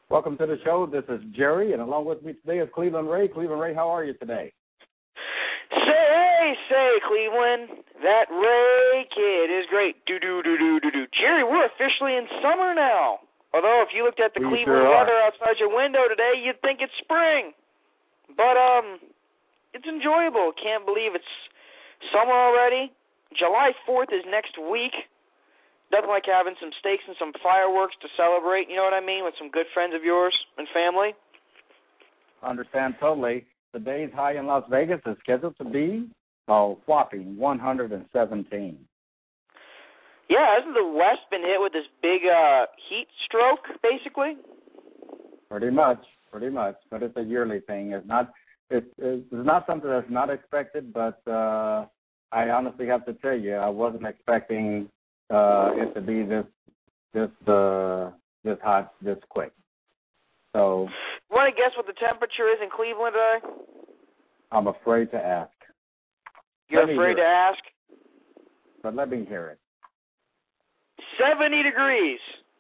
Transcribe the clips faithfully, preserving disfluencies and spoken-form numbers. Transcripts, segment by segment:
Welcome to the show. This is Jerry, and along with me today is Cleveland Ray. Cleveland Ray, how are you today? Say, hey, say, Cleveland, that Ray kid is great. Do, do, do, do, do, do. Jerry, we're officially in summer now. Although, if you looked at the we Cleveland sure weather outside your window today, you'd think it's spring. But, um, it's enjoyable. Can't believe it's summer already. July fourth is next week. Nothing like having some steaks and some fireworks to celebrate, you know what I mean, with some good friends of yours and family. Understand totally. Today's high in Las Vegas is scheduled to be a whopping one hundred seventeen. Yeah, hasn't the West been hit with this big uh, heat stroke, basically? Pretty much, pretty much. But it's a yearly thing. It's not. It's, it's not something that's not expected. But uh, I honestly have to tell you, I wasn't expecting uh, it to be this this uh, this hot, this quick. So. You want to guess what the temperature is in Cleveland today? I'm afraid to ask. You're afraid to ask? But let me hear it. seventy degrees.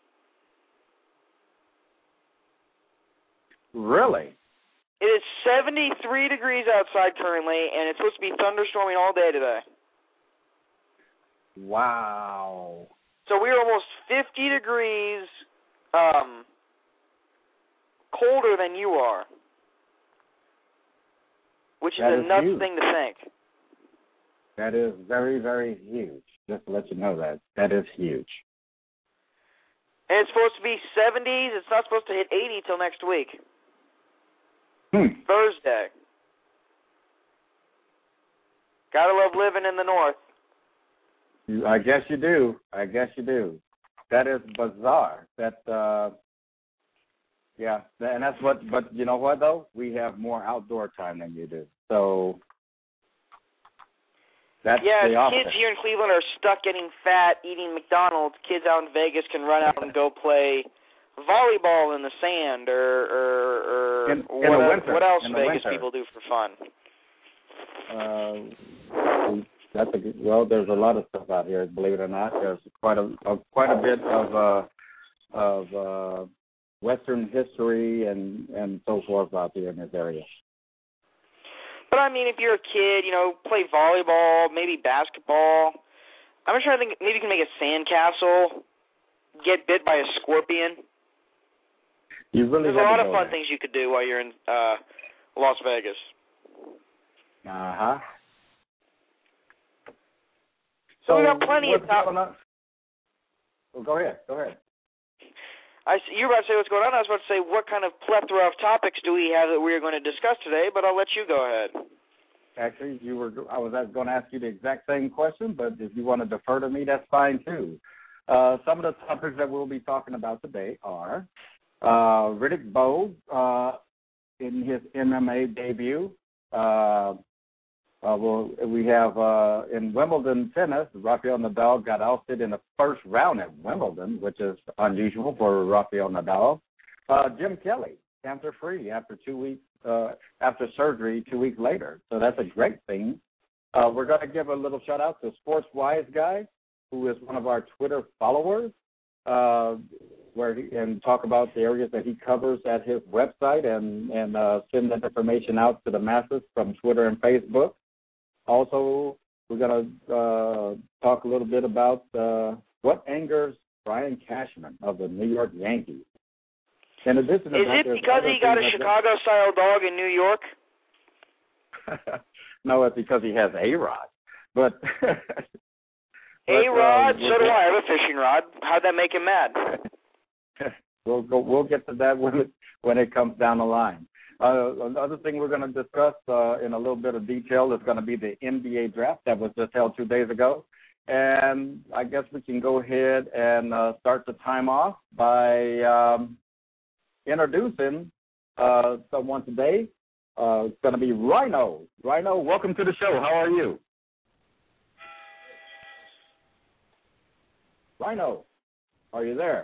Really? It is seventy-three degrees outside currently, and it's supposed to be thunderstorming all day today. Wow. So we're almost fifty degrees um, colder than you are, which is that a is nuts huge. thing to think. That is very, very huge. Just to let you know that. That is huge. And it's supposed to be seventies. It's not supposed to hit eighty till next week. Hmm. Thursday. Gotta love living in the north. You, I guess you do. I guess you do. That is bizarre. That, uh, yeah, and that's what, but you know what, though? We have more outdoor time than you do. So, that's yeah, the kids opposite. here in Cleveland are stuck getting fat, eating McDonald's. Kids out in Vegas can run out and go play volleyball in the sand, or or, or in, in what, the winter. what else in Vegas winter. people do for fun? Uh, that's a good, well. There's a lot of stuff out here. Believe it or not, there's quite a, a quite a bit of uh, of uh, Western history and and so forth out here in this area. But I mean, if you're a kid, you know, play volleyball, maybe basketball. I'm trying to think. Maybe you can make a sandcastle. Get bit by a scorpion. You really There's a lot of fun there. things you could do while you're in uh, Las Vegas. Uh huh. So, so we got plenty of top. Well, go ahead. Go ahead. I you were about to say what's going on. I was about to say what kind of plethora of topics do we have that we are going to discuss today, but I'll let you go ahead. Actually, you were. I was going to ask you the exact same question, but if you want to defer to me, that's fine too. Uh, some of the topics that we'll be talking about today are uh, Riddick Bowe uh, in his M M A debut. Uh, uh, we'll, we have uh, in Wimbledon tennis, Rafael Nadal got ousted in the first round at Wimbledon, which is unusual for Rafael Nadal. Uh, Jim Kelly, cancer-free after two weeks uh, after surgery, two weeks later. So that's a great thing. Uh, we're going to give a little shout-out to Sports Wise Guy, who is one of our Twitter followers, uh, where he, and talk about the areas that he covers at his website and, and uh, send that information out to the masses from Twitter and Facebook. Also, we're going to uh, talk a little bit about uh, what angers Brian Cashman of the New York Yankees. In addition to Is that, it because he got a Chicago-style dog in New York? No, it's because he has A-Rod. But... A-Rod, uh, so do I. I have a fishing rod. How'd that make him mad? we'll go. We'll get to that when it when it comes down the line. Uh, another thing we're going to discuss uh, in a little bit of detail is going to be the N B A draft that was just held two days ago, and I guess we can go ahead and uh, start the time off by um, introducing uh, someone today. Uh, it's going to be Rhino. Rhino, welcome to the show. How are you? Rhino, are you there?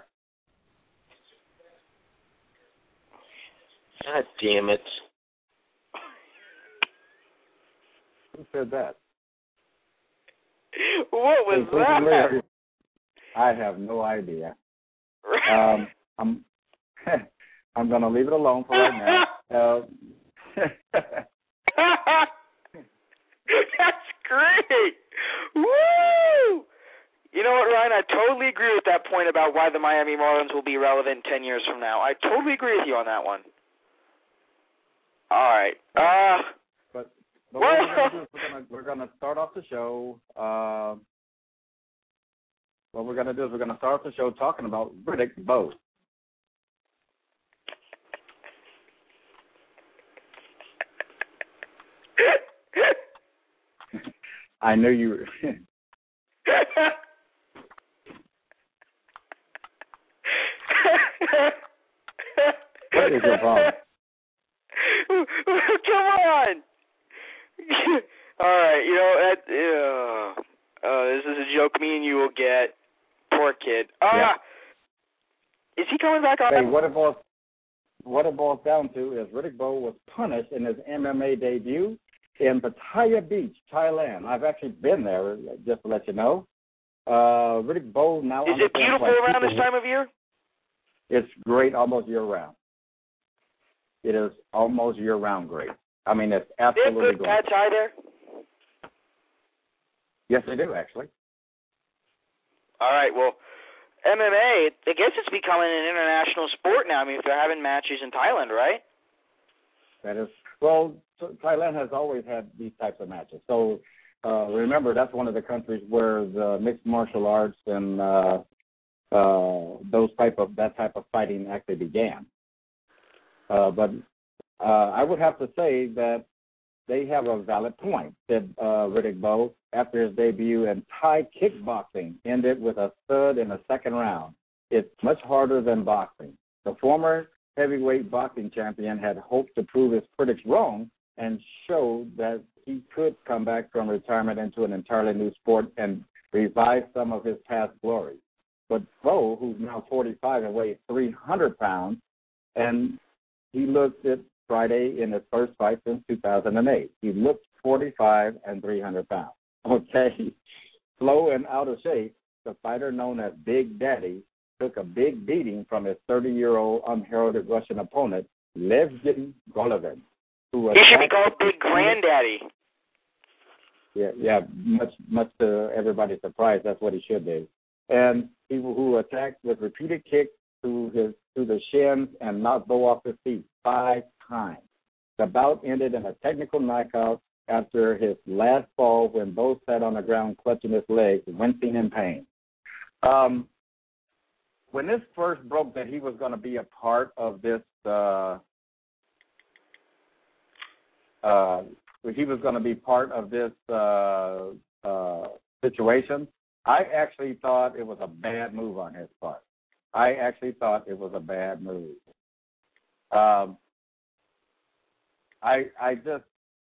God damn it. Who said that? What was hey, that? I have no idea. um, I'm I'm going to leave it alone for right now. Uh, That's great. Woo! You know what, Ryan? I totally agree with that point about why the Miami Marlins will be relevant ten years from now. I totally agree with you on that one. All right. Uh, but but what we're going to do is we're going we're going to start off the show. Uh, what we're going to do is we're going to start off the show talking about Riddick Bowe. I knew you were. What is your problem? Come on. All right, you know, that, uh, uh, this is a joke me and you will get. Poor kid. Ah, uh, yeah. Is he coming back on? Hey, what it boils, what it boils down to is Riddick Bowe was punished in his M M A debut in Pattaya Beach, Thailand. I've actually been there, just to let you know. Uh, Riddick Bowe now. Is it beautiful around this time of year? It's great almost year-round. It is almost year-round great. I mean, it's absolutely great. They have good great. pad thai there? Yes, they do, actually. All right, well, M M A, I guess it's becoming an international sport now. I mean, if they're having matches in Thailand, right? That is, well, Thailand has always had these types of matches. So uh, remember, that's one of the countries where the mixed martial arts and uh, uh, those type of that type of fighting actually began. Uh, but uh, I would have to say that they have a valid point, said uh, Riddick Bowe, after his debut in Thai kickboxing ended with a thud in the second round. It's much harder than boxing. The former heavyweight boxing champion had hoped to prove his critics wrong and showed that he could come back from retirement into an entirely new sport and revive some of his past glory. But Bowe, who's now forty-five and weighs three hundred pounds, and he looked at Friday in his first fight since two thousand eight. He looked forty-five and three hundred pounds. Okay. Slow and out of shape, the fighter known as Big Daddy took a big beating from his thirty-year-old unheralded Russian opponent, Levgeny Golovin. Who he should be called Big Granddaddy. Yeah, yeah, much much to everybody's surprise, that's what he should do. And he who attacked with repeated kicks to his to the shins and knocked Bowe off his feet five times. The bout ended in a technical knockout after his last fall when Bowe sat on the ground clutching his legs, wincing in pain. Um, when this first broke that he was going to be a part of this, uh, uh, he was going to be part of this uh, uh, situation, I actually thought it was a bad move on his part. I actually thought it was a bad move. Um, I I just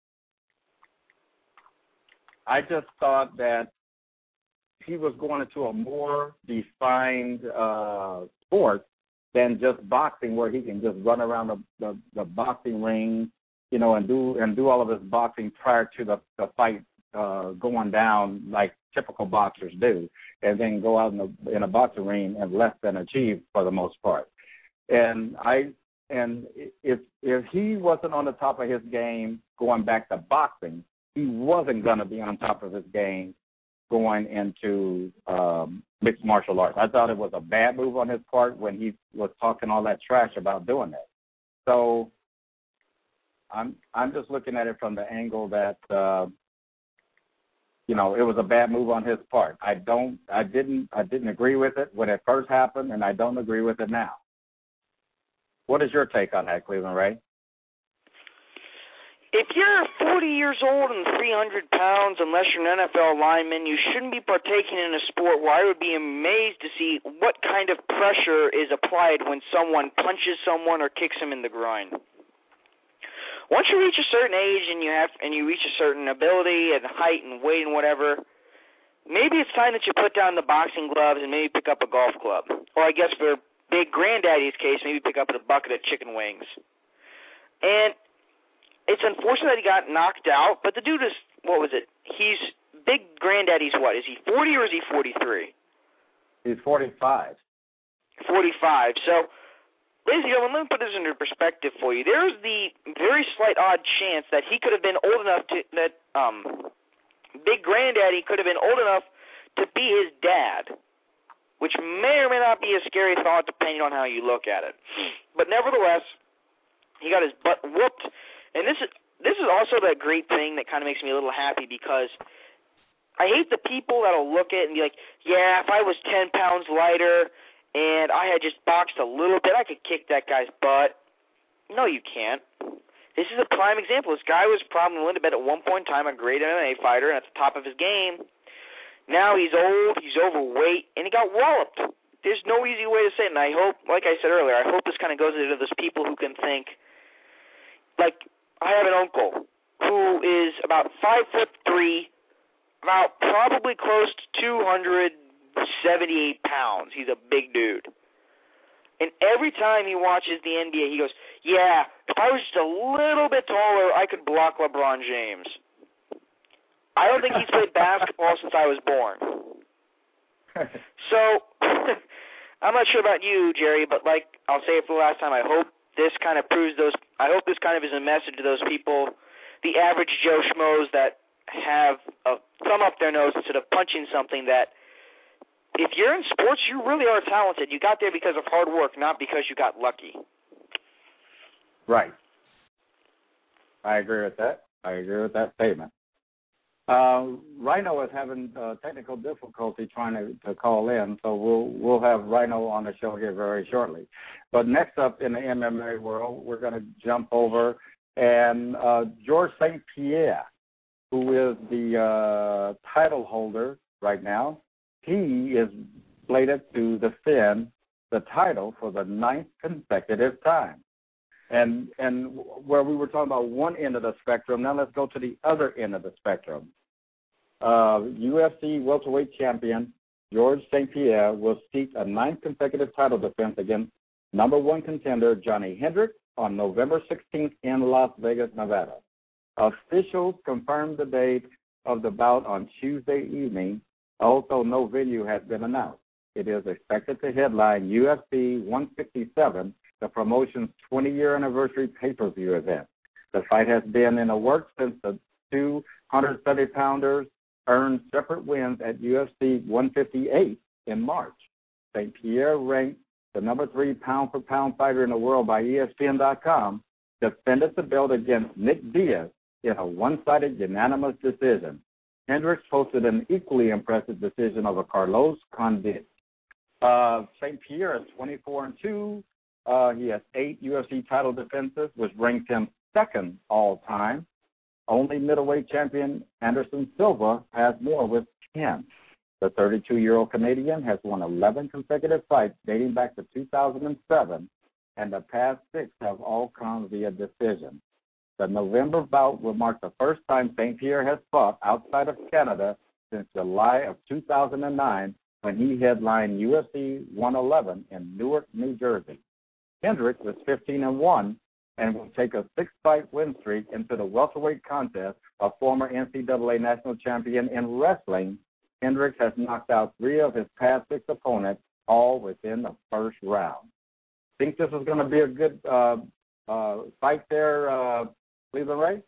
I just thought that he was going into a more defined uh, sport than just boxing, where he can just run around the, the, the boxing ring, you know, and do and do all of his boxing prior to the, the fight uh, going down like typical boxers do, and then go out in a, in a boxing ring and less than achieve for the most part. And I and if if he wasn't on the top of his game going back to boxing, he wasn't going to be on top of his game going into um, mixed martial arts. I thought it was a bad move on his part when he was talking all that trash about doing that. So I'm I'm just looking at it from the angle that uh, you know, it was a bad move on his part. I don't I didn't I didn't agree with it when it first happened, and I don't agree with it now. What is your take on that, Cleveland Ray? If you're forty years old and three hundred pounds, unless you're an N F L lineman, you shouldn't be partaking in a sport where I would be amazed to see what kind of pressure is applied when someone punches someone or kicks him in the groin. Once you reach a certain age and you have and you reach a certain ability and height and weight and whatever, maybe it's time that you put down the boxing gloves and maybe pick up a golf club. Or I guess for Big Granddaddy's case, maybe pick up a bucket of chicken wings. And it's unfortunate that he got knocked out, but the dude is, what was it? He's, Big Granddaddy's what? Is he forty or is he forty-three? He's forty-five. forty-five. So ladies and gentlemen, let me put this into perspective for you. There's the very slight odd chance that he could have been old enough to, that um, Big Granddaddy could have been old enough to be his dad, which may or may not be a scary thought depending on how you look at it. But nevertheless, he got his butt whooped. And this is this is also that great thing that kind of makes me a little happy, because I hate the people that'll look at it and be like, yeah, if I was ten pounds lighter and I had just boxed a little bit, I could kick that guy's butt. No, you can't. This is a prime example. This guy was probably willing to bet at one point in time a great M M A fighter and at the top of his game. Now he's old, he's overweight, and he got walloped. There's no easy way to say it, and I hope, like I said earlier, I hope this kind of goes into those people who can think, like, I have an uncle who is about five foot three, about probably close to two hundred seventy-eight pounds. He's a big dude. And every time he watches the N B A, he goes, yeah, if I was just a little bit taller, I could block LeBron James. I don't think he's played basketball since I was born. So, I'm not sure about you, Jerry, but like I'll say it for the last time, I hope this kind of proves those, I hope this kind of is a message to those people, the average Joe Schmoes that have a thumb up their nose instead of punching something, that if you're in sports, you really are talented. You got there because of hard work, not because you got lucky. Right. I agree with that. I agree with that statement. Uh, Rhino is having uh, technical difficulty trying to, to call in, so we'll we'll have Rhino on the show here very shortly. But next up in the M M A world, we're going to jump over and uh, Georges Saint Pierre, who is the uh, title holder right now. He is slated to defend the title for the ninth consecutive time. And and where we were talking about one end of the spectrum, now let's go to the other end of the spectrum. Uh, U F C welterweight champion Georges Saint Pierre will seek a ninth consecutive title defense against number one contender Johnny Hendricks on November sixteenth in Las Vegas, Nevada. Officials confirmed the date of the bout on Tuesday evening. Also, no venue has been announced. It is expected to headline U F C one fifty-seven, the promotion's twenty-year anniversary pay-per-view event. The fight has been in the works since the two one seventy pounders earned separate wins at U F C one fifty-eight in March. Saint Pierre, ranked the number three pound-for-pound fighter in the world by E S P N dot com, defended the belt against Nick Diaz in a one-sided unanimous decision. Hendricks posted an equally impressive decision over Carlos Condit. Uh, Saint Pierre is twenty-four and two. Uh, he has eight U F C title defenses, which ranks him second all-time. Only middleweight champion Anderson Silva has more with ten. The thirty-two-year-old Canadian has won eleven consecutive fights dating back to two thousand seven, and the past six have all come via decision. The November bout will mark the first time Saint Pierre has fought outside of Canada since July of two thousand nine, when he headlined U F C one eleven in Newark, New Jersey. Hendricks is fifteen and one and will take a six-fight win streak into the welterweight contest. A former N C double A national champion in wrestling, Hendricks has knocked out three of his past six opponents, all within the first round. Think this is going to be a good uh, uh, fight there, uh, Cleveland Ray?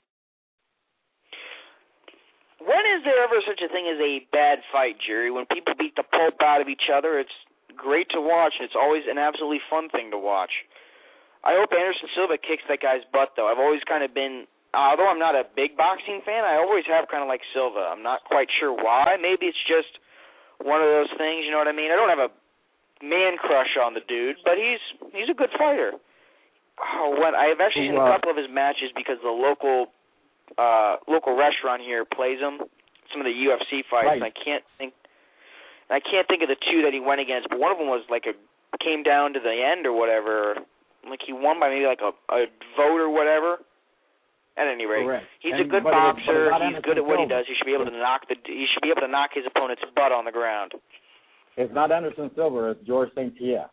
When is there ever such a thing as a bad fight, Jerry? When people beat the pulp out of each other, it's great to watch, and it's always an absolutely fun thing to watch. I hope Anderson Silva kicks that guy's butt, though. I've always kind of been, although I'm not a big boxing fan, I always have kind of like Silva. I'm not quite sure why. Maybe it's just one of those things, you know what I mean? I don't have a man crush on the dude, but he's he's a good fighter. Oh, when I've actually seen a couple of his matches because the local uh, local restaurant here plays him. Some of the U F C fights. Right. And I can't think. I can't think of the two that he went against, but one of them was like a came down to the end or whatever. Like he won by maybe like a, a vote or whatever. At any rate, Correct. he's and, a good boxer. It, he's good at what he does. He should be able to knock the. He should be able to knock his opponent's butt on the ground. It's not Anderson Silva. It's Georges Saint Pierre.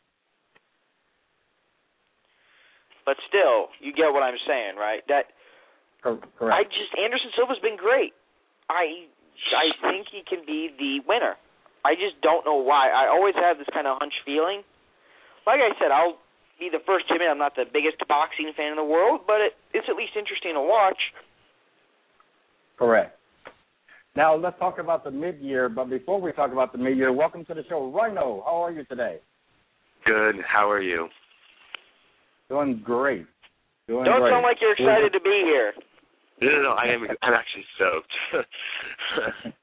But still, you get what I'm saying, right? That. Correct. I just Anderson Silva's been great. I I think he can be the winner. I just don't know why. I always have this kind of hunch feeling. Like I said, I'll be the first to admit I'm not the biggest boxing fan in the world, but it, it's at least interesting to watch. Correct. Now, let's talk about the mid-year, but before we talk about the mid-year, welcome to the show. Rhino, how are you today? Good. How are you? Doing great. Doing Don't great. sound like you're excited to be here. No, no, no, I am. I'm actually soaked.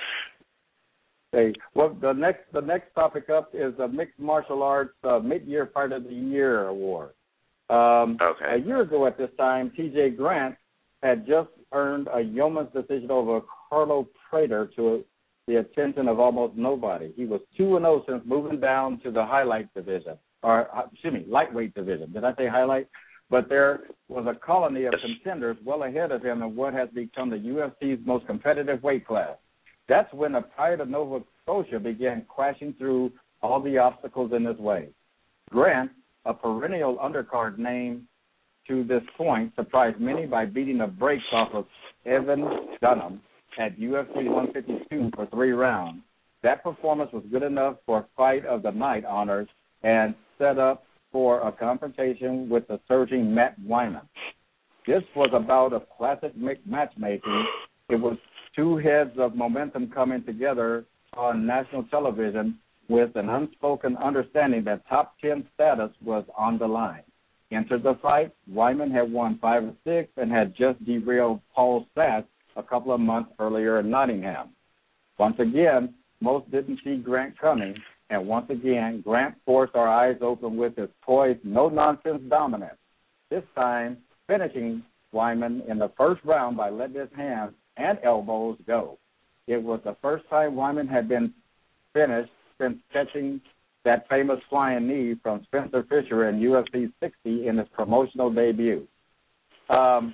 Hey, well, the next the next topic up is the Mixed Martial Arts uh, Mid-Year Fight of the Year Award. Um, okay. A year ago at this time, T J Grant had just earned a yeoman's decision over Carlo Prater to the attention of almost nobody. He was two and oh since moving down to the highlight division, or uh, excuse me, lightweight division. Did I say highlight? But there was a colony of contenders well ahead of him in what has become the U F C's most competitive weight class. That's when the Pride of Nova Scotia began crashing through all the obstacles in his way. Grant, a perennial undercard name to this point, surprised many by beating the brakes off of Evan Dunham at U F C one fifty-two for three rounds. That performance was good enough for Fight of the Night honors and set up for a confrontation with the surging Matt Wyman. This was about a classic matchmaking. It was two heads of momentum coming together on national television with an unspoken understanding that top ten status was on the line. Entered the fight, Wyman had won five or six and had just derailed Paul Sachs a couple of months earlier in Nottingham. Once again, most didn't see Grant coming, and once again, Grant forced our eyes open with his poised, no-nonsense dominance, this time finishing Wyman in the first round by letting his hands and elbows go. It was the first time Wyman had been finished since catching that famous flying knee from Spencer Fisher in U F C sixty in his promotional debut. Um,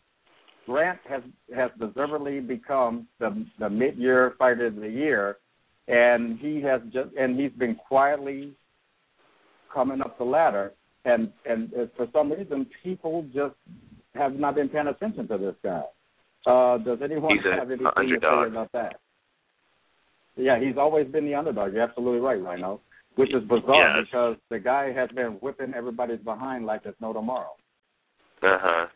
Grant has, has deservedly become the, the mid-year fighter of the year, and he has just and he's been quietly coming up the ladder. And and for some reason, people just have not been paying attention to this guy. Uh, does anyone he's have a, anything a to say about that? Yeah, he's always been the underdog. You're absolutely right, Rhino. Which is bizarre yes. because the guy has been whipping everybody's behind like there's no tomorrow. Uh-huh.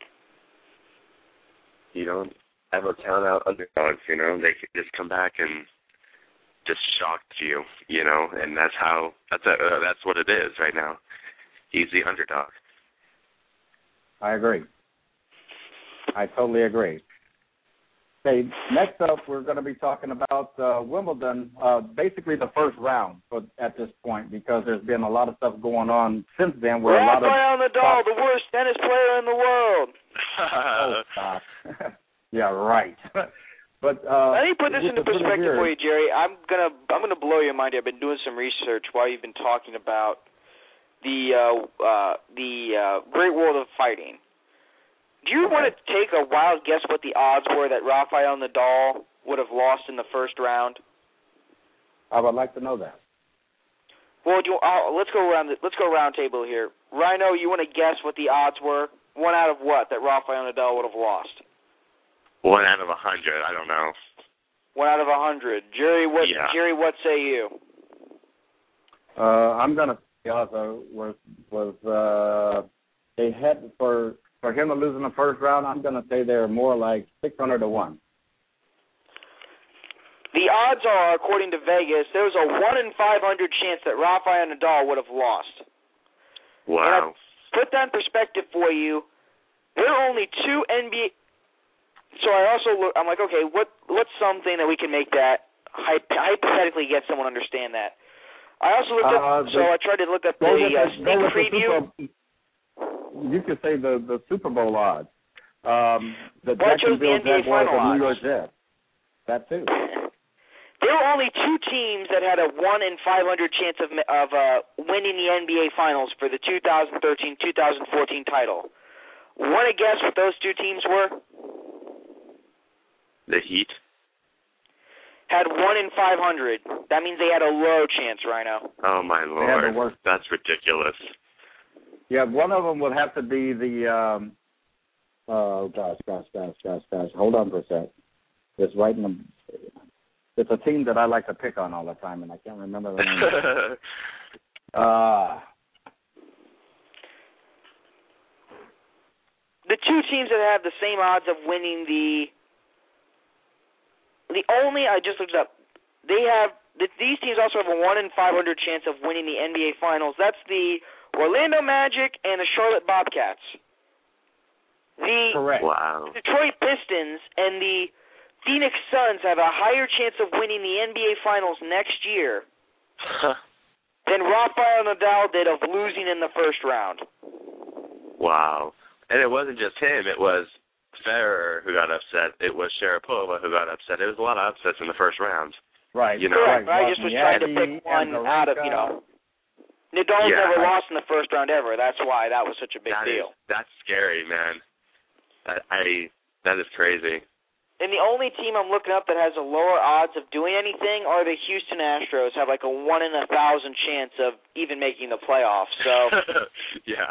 You don't ever count out underdogs, you know? They can just come back and just shock you, you know? And that's how, that's a, uh, that's what it is right now. He's the underdog. I agree. I totally agree. Okay, next up, we're going to be talking about uh, Wimbledon, uh, basically the first round but at this point, because there's been a lot of stuff going on since then. Where a lot of Rafael Nadal, the worst tennis player in the world. Oh, stop. Yeah, right. But uh, let me put this into perspective for you, Jerry. I'm gonna I'm gonna blow your mind. I've been doing some research while you've been talking about the uh, uh, the uh, great world of fighting. Do you okay. want to take a wild guess what the odds were that Rafael Nadal would have lost in the first round? I would like to know that. Well, do you, uh, let's go around. The, let's go round table here. Rhino, you want to guess what the odds were? One out of what that Rafael Nadal would have lost? One out of a hundred. I don't know. One out of a hundred. Jerry, what? Yeah. Jerry, what say you? Uh, I'm gonna say also was was uh, they had for. For him to lose in the first round, I'm going to say they're more like six hundred to one. The odds are, according to Vegas, there was a one in five hundred chance that Rafael Nadal would have lost. Wow. And I put that in perspective for you. There are only two N B A. So I also look, I'm like, okay, what what's something that we can make that hypothetically get someone to understand that? I also looked uh, up, so I tried to look up the uh, sneak preview. The You could say the, the Super Bowl odds. Um, the well, Jacksonville the Jaguars and New York Jets. That too. There were only two teams that had a one in five hundred chance of of uh, winning the N B A Finals for the two thousand thirteen two thousand fourteen title. Want to guess what those two teams were? The Heat. Had one in five hundred. That means they had a low chance, Rhino. Oh, my Lord. That's ridiculous. Yeah, one of them would have to be the, um, oh, gosh, gosh, gosh, gosh, gosh. Hold on for a sec. It's right in the, it's a team that I like to pick on all the time, and I can't remember the name. uh, the two teams that have the same odds of winning the the only I just looked it up. They have these teams also have a one in five hundred chance of winning the N B A Finals. That's the Orlando Magic and the Charlotte Bobcats. The Correct. Wow. Detroit Pistons and the Phoenix Suns have a higher chance of winning the N B A Finals next year than Rafael Nadal did of losing in the first round. Wow. And it wasn't just him. It was Federer who got upset. It was Sharapova who got upset. It was a lot of upsets in the first round. Right. You know, Correct. Right. I just was trying to pick one out of, you know. Nadal's Yeah. never lost in the first round ever. That's why that was such a big that deal. Is, that's scary, man. That, I, that is crazy. And the only team I'm looking up that has a lower odds of doing anything are the Houston Astros. Have like a one in a thousand chance of even making the playoffs. So yeah.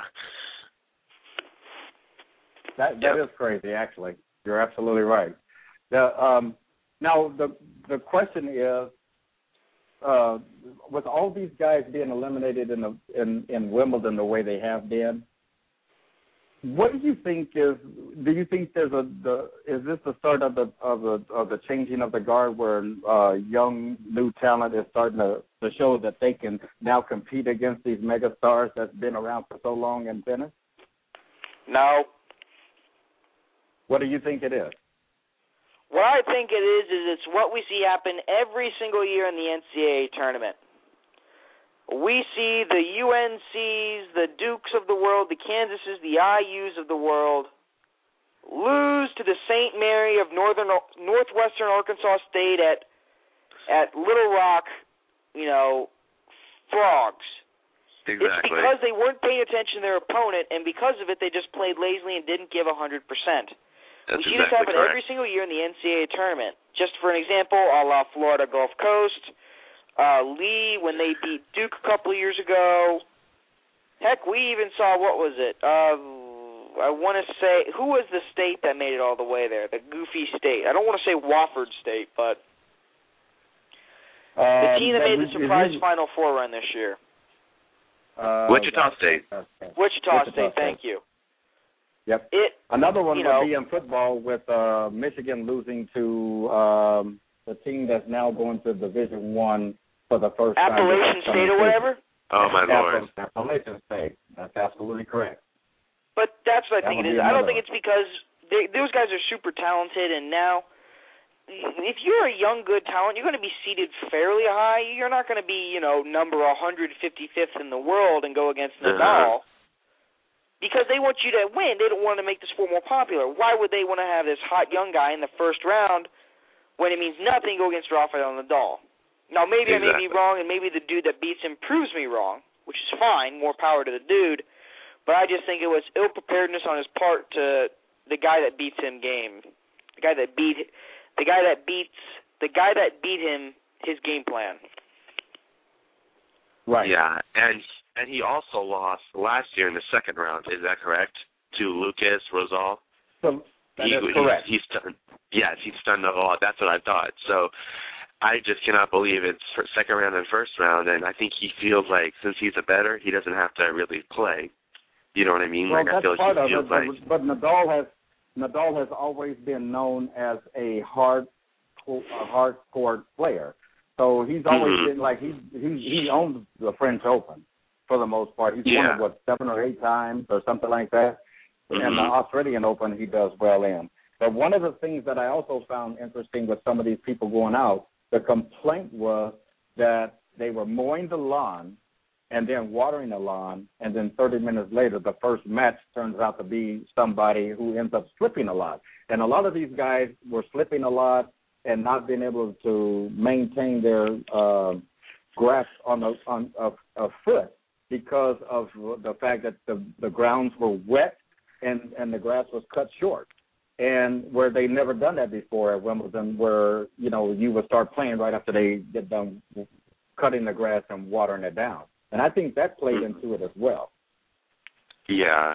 That that Yep. is crazy. Actually, you're absolutely right. The um, now the the question is, uh, with all these guys being eliminated in the in, in Wimbledon the way they have been, what do you think is? Do you think there's a the is this the start of the of the of the changing of the guard where uh, young new talent is starting to, to show that they can now compete against these mega stars that's been around for so long in tennis? no. What do you think it is? What I think it is is it's what we see happen every single year in the N C double A tournament. We see the U N Cs, the Dukes of the world, the Kansases, the I Us of the world lose to the Saint Mary of Northern Northwestern Arkansas State at at Little Rock, you know, frogs. Exactly. It's because they weren't paying attention to their opponent, and because of it, they just played lazily and didn't give one hundred percent. That's we see exactly this happen correct. every single year in the N C double A tournament. Just for an example, a la Florida Gulf Coast, uh, Lee when they beat Duke a couple of years ago. Heck, we even saw, what was it? Uh, I want to say, who was the state that made it all the way there? The goofy state. I don't want to say Wofford State, but Uh, the team that made the is surprise it- Final Four run this year. Uh, Wichita State. Wichita, Wichita State, State. thank you. Yep. It Another one you would know, be in football with uh, Michigan losing to um, the team that's now going to Division One for the first time. Appalachian State or whatever. Oh, my Lord. Appalachian State. That's absolutely correct. But that's what I That think would it is. be I don't another think it's because they, those guys are super talented, and now if you're a young, good talent, you're going to be seated fairly high. You're not going to be, you know, number one hundred fifty-fifth in the world and go against Nadal. Uh-huh. Because they want you to win. They don't want to make the sport more popular. Why would they want to have this hot young guy in the first round when it means nothing go against Rafael Nadal? Now, maybe Exactly. I may be wrong, and maybe the dude that beats him proves me wrong, which is fine. More power to the dude. But I just think it was ill-preparedness on his part to the guy that beats him game. The guy that beat the guy that beats the guy that beat him his game plan. Right. Yeah, and and he also lost last year in the second round. Is that correct? To Lucas Rosal. So that he, is correct. He, he's stunned. Yes, he's stunned a lot. That's what I thought. So I just cannot believe it's for second round and first round. And I think he feels like since he's a better, he doesn't have to really play. You know what I mean? Well, like that's I feel like part he of feels it, like. but, but Nadal has Nadal has always been known as a hard a hard court player. So he's always Mhm. been like he he he owns the French Open for the most part. He's won Yeah. it what seven or eight times or something like that. Mhm. And the Australian Open he does well in. But one of the things that I also found interesting with some of these people going out, the complaint was that they were mowing the lawn and then watering the lawn, and then thirty minutes later, the first match turns out to be somebody who ends up slipping a lot. And a lot of these guys were slipping a lot and not being able to maintain their uh, grasp on a, on a, a foot because of the fact that the, the grounds were wet and, and the grass was cut short. And where they never done that before at Wimbledon, where, you know, you would start playing right after they get done cutting the grass and watering it down. And I think that played Mm-hmm. into it as well. Yeah.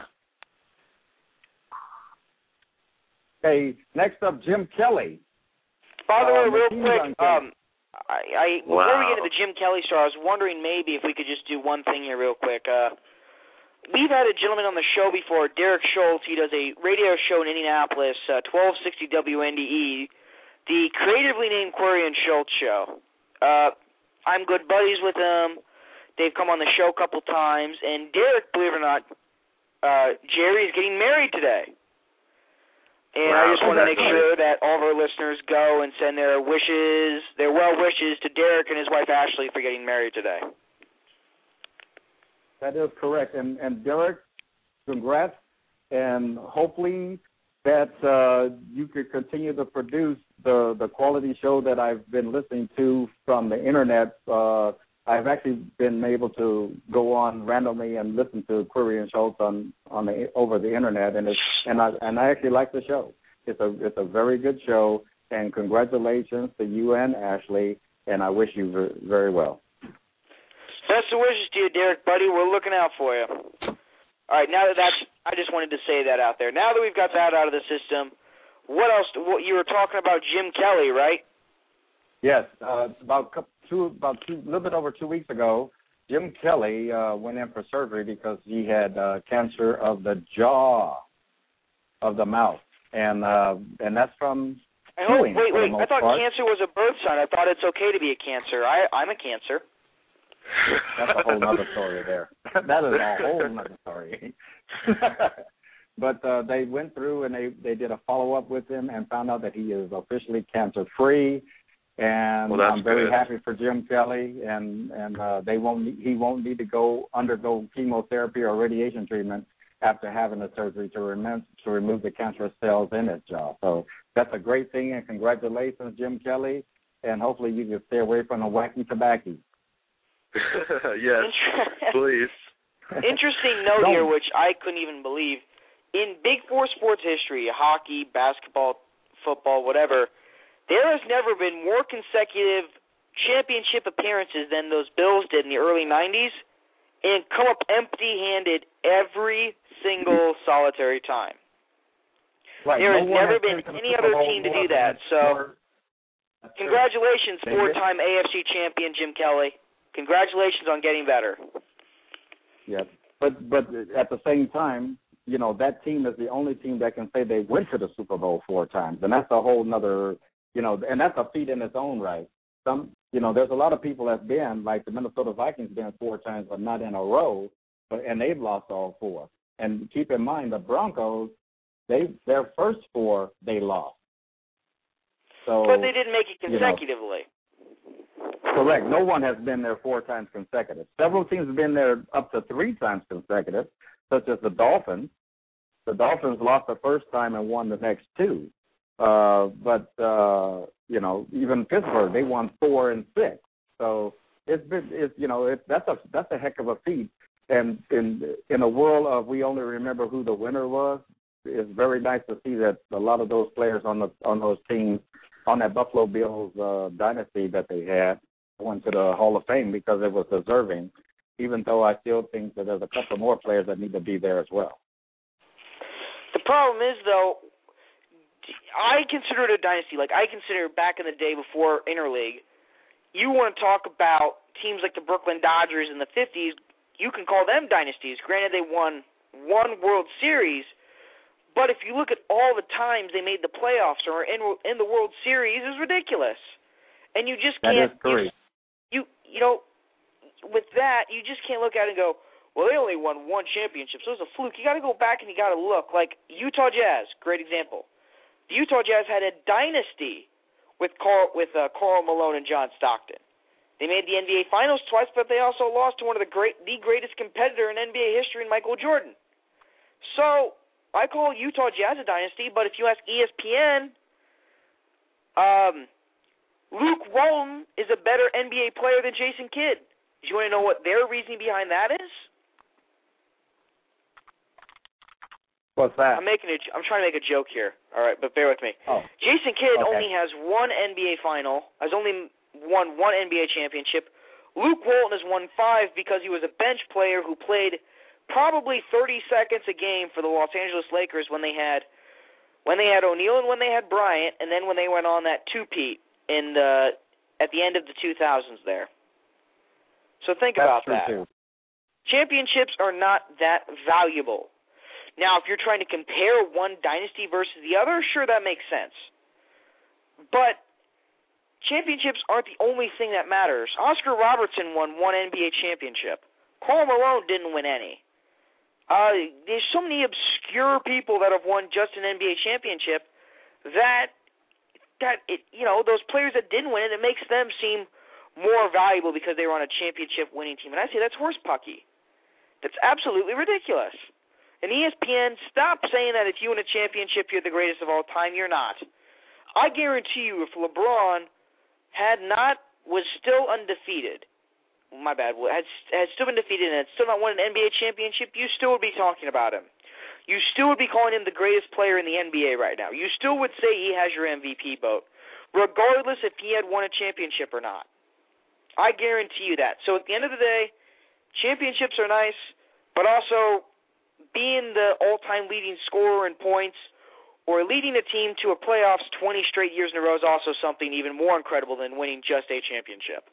Okay, next up, Jim Kelly. By the way, Um, real the team's quick, on Kelly. um, I, I before Wow. we get into the Jim Kelly story, I was wondering maybe if we could just do one thing here real quick. Uh, we've had a gentleman on the show before, Derek Schultz. He does a radio show in Indianapolis, uh, twelve sixty W N D E, the creatively named Query and Schultz Show. Uh, I'm good buddies with him. They've come on the show a couple times. And Derek, believe it or not, uh, Jerry is getting married today. And wow, I just want to make sure that all of our listeners go and send their wishes, their well wishes to Derek and his wife Ashley for getting married today. That is correct. And, and Derek, congrats. And hopefully that uh, you could continue to produce the, the quality show that I've been listening to from the Internet. Uh, I've actually been able to go on randomly and listen to Query and Schultz on, on the, over the Internet, and it's, and I and I actually like the show. It's a it's a very good show, and congratulations to you and Ashley, and I wish you very, very well. Best of wishes to you, Derek, buddy. We're looking out for you. All right, now that that's, I just wanted to say that out there. Now that we've got that out of the system, what else? What, you were talking about Jim Kelly, right? Yes, uh, about two, about two, a little bit over two weeks ago, Jim Kelly uh, went in for surgery because he had uh, cancer of the jaw, of the mouth, and uh, and that's from chewing. Wait, wait, wait! I thought part. cancer was a birth sign. I thought it's okay to be a cancer. I, I'm a cancer. That's a whole other story there. That is a whole other story. But uh, they went through and they, they did a follow-up with him and found out that he is officially cancer-free. And well, I'm very good. happy for Jim Kelly, and and uh, they won't he won't need to go undergo chemotherapy or radiation treatment after having the surgery to remove to remove the cancerous cells in his jaw. So that's a great thing, and congratulations, Jim Kelly. And hopefully you can stay away from the wacky tobacco. Yes, please. Interesting note here, which I couldn't even believe. In Big Four sports history, hockey, basketball, football, whatever, there has never been more consecutive championship appearances than those Bills did in the early nineties and come up empty-handed every single solitary time. Right. There no has never has been any other team to do that. So congratulations, four-time A F C champion Jim Kelly. Congratulations on getting better. Yes, but but at the same time, you know, that team is the only team that can say they went to the Super Bowl four times, and that's a whole nother, you know, and that's a feat in its own right. Some, you know, there's a lot of people that's been, like the Minnesota Vikings, been four times, but not in a row, but and they've lost all four. And keep in mind, the Broncos, they their first four they lost. So, but they didn't make it consecutively. You know, correct. No one has been there four times consecutive. Several teams have been there up to three times consecutive, such as the Dolphins. The Dolphins lost the first time and won the next two. Uh, but, uh, you know, even Pittsburgh, they won four and six. So it's been, it's, you know, it's, that's a that's a heck of a feat. And in in a world of we only remember who the winner was, it's very nice to see that a lot of those players on the on those teams, on that Buffalo Bills uh, dynasty that they had, went to the Hall of Fame because it was deserving, even though I still think that there's a couple more players that need to be there as well. The problem is, though, I consider it a dynasty. Like, I consider back in the day before Interleague, you want to talk about teams like the Brooklyn Dodgers in the fifties, you can call them dynasties. Granted, they won one World Series, but if you look at all the times they made the playoffs or in in the World Series, it's ridiculous. And you just can't. That is correct. You, you you know, with that, you just can't look at it and go, well, they only won one championship, so it was a fluke. You got to go back and you got to look. Like Utah Jazz, great example. The Utah Jazz had a dynasty with Carl, with uh, Karl Malone and John Stockton. They made the N B A Finals twice, but they also lost to one of the great, the greatest competitor in N B A history, Michael Jordan. So I call Utah Jazz a dynasty, but if you ask E S P N, um, Luke Walton is a better N B A player than Jason Kidd. Do you want to know what their reasoning behind that is? What's that? I'm making a, I'm trying to make a joke here. All right, but bear with me. Oh. Jason Kidd okay. only has one N B A final, has only won one N B A championship. Luke Walton has won five because he was a bench player who played probably thirty seconds a game for the Los Angeles Lakers when they had when they had O'Neal and when they had Bryant, and then when they went on that two-peat in the at the end of the two thousands there. So think That's about true that. Too. Championships are not that valuable. Now, if you're trying to compare one dynasty versus the other, sure, that makes sense. But championships aren't the only thing that matters. Oscar Robertson won one N B A championship. Karl Malone didn't win any. Uh, there's so many obscure people that have won just an N B A championship that that it, you know, those players that didn't win it, it makes them seem more valuable because they were on a championship winning team. And I say that's horse pucky. That's absolutely ridiculous. And E S P N, stop saying that if you win a championship, you're the greatest of all time. You're not. I guarantee you, if LeBron had not, was still undefeated, my bad, had, had still been defeated and had still not won an N B A championship, you still would be talking about him. You still would be calling him the greatest player in the N B A right now. You still would say he has your M V P vote, regardless if he had won a championship or not. I guarantee you that. So at the end of the day, championships are nice, but also being the all-time leading scorer in points or leading a team to a playoffs twenty straight years in a row is also something even more incredible than winning just a championship.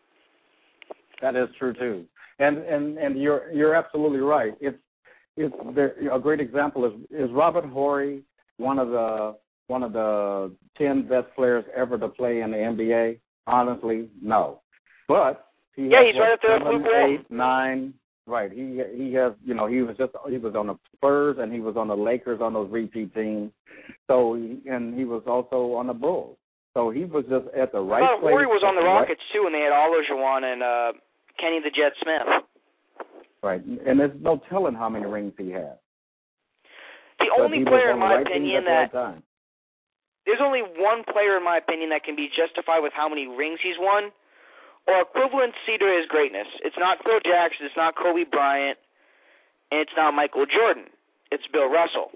That is true too, and and and you're you're absolutely right. It's it's there, a great example is is Robert Horry one of the one of the ten best players ever to play in the N B A? Honestly, no. But he yeah, has, he's what, right up there seven, with Luke Walton. eight, nine. Right. He he has you know he was just he was on the Spurs and he was on the Lakers on those repeat teams. So he, and he was also on the Bulls. So he was just at the right well, place. Horry was on the right. Rockets too, and they had Olajuwon and uh, Kenny the Jet Smith. Right, and there's no telling how many rings he has. The but only player, in my right opinion, that right there's only one player, in my opinion, that can be justified with how many rings he's won, or equivalency to his greatness. It's not Phil Jackson, it's not Kobe Bryant, and it's not Michael Jordan. It's Bill Russell.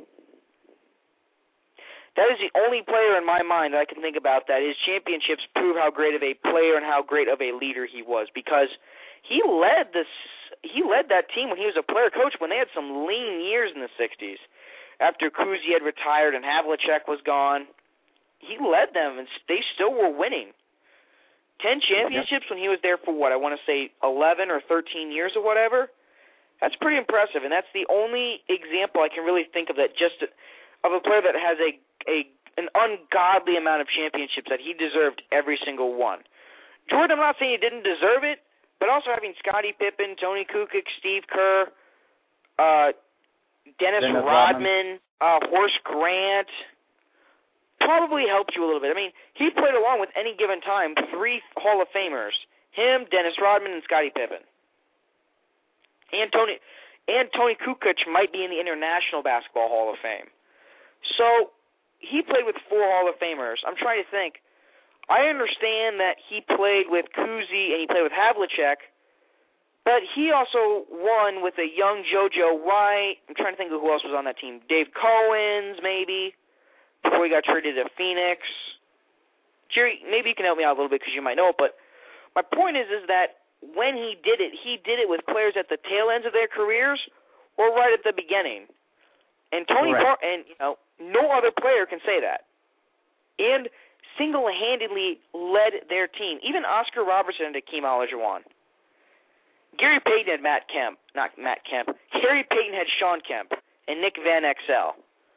That is the only player in my mind that I can think about that his championships prove how great of a player and how great of a leader he was, because he led this. He led that team when he was a player coach when they had some lean years in the sixties. After Cousy had retired and Havlicek was gone, he led them, and they still were winning. Ten championships when he was there for what, I want to say eleven or thirteen years or whatever. That's pretty impressive, and that's the only example I can really think of that just of a player that has a a an ungodly amount of championships that he deserved every single one. Jordan, I'm not saying he didn't deserve it, but also having Scottie Pippen, Tony Kukoc, Steve Kerr, uh, Dennis, Dennis Rodman, uh, Horace Grant probably helped you a little bit. I mean, he played along with any given time three Hall of Famers: him, Dennis Rodman, and Scottie Pippen. And Tony and Tony Kukoc might be in the International Basketball Hall of Fame. So he played with four Hall of Famers. I'm trying to think. I understand that he played with Cousy and he played with Havlicek, but he also won with a young JoJo White. I'm trying to think of who else was on that team. Dave Cowens, maybe, before he got traded to Phoenix. Jerry, maybe you can help me out a little bit because you might know it, but my point is is that when he did it, he did it with players at the tail ends of their careers or right at the beginning. And Tony Car- and you know, no other player can say that. And single-handedly led their team. Even Oscar Robertson and Hakeem Olajuwon. Gary Payton had Matt Kemp, not Matt Kemp. Gary Payton had Sean Kemp and Nick Van Exel.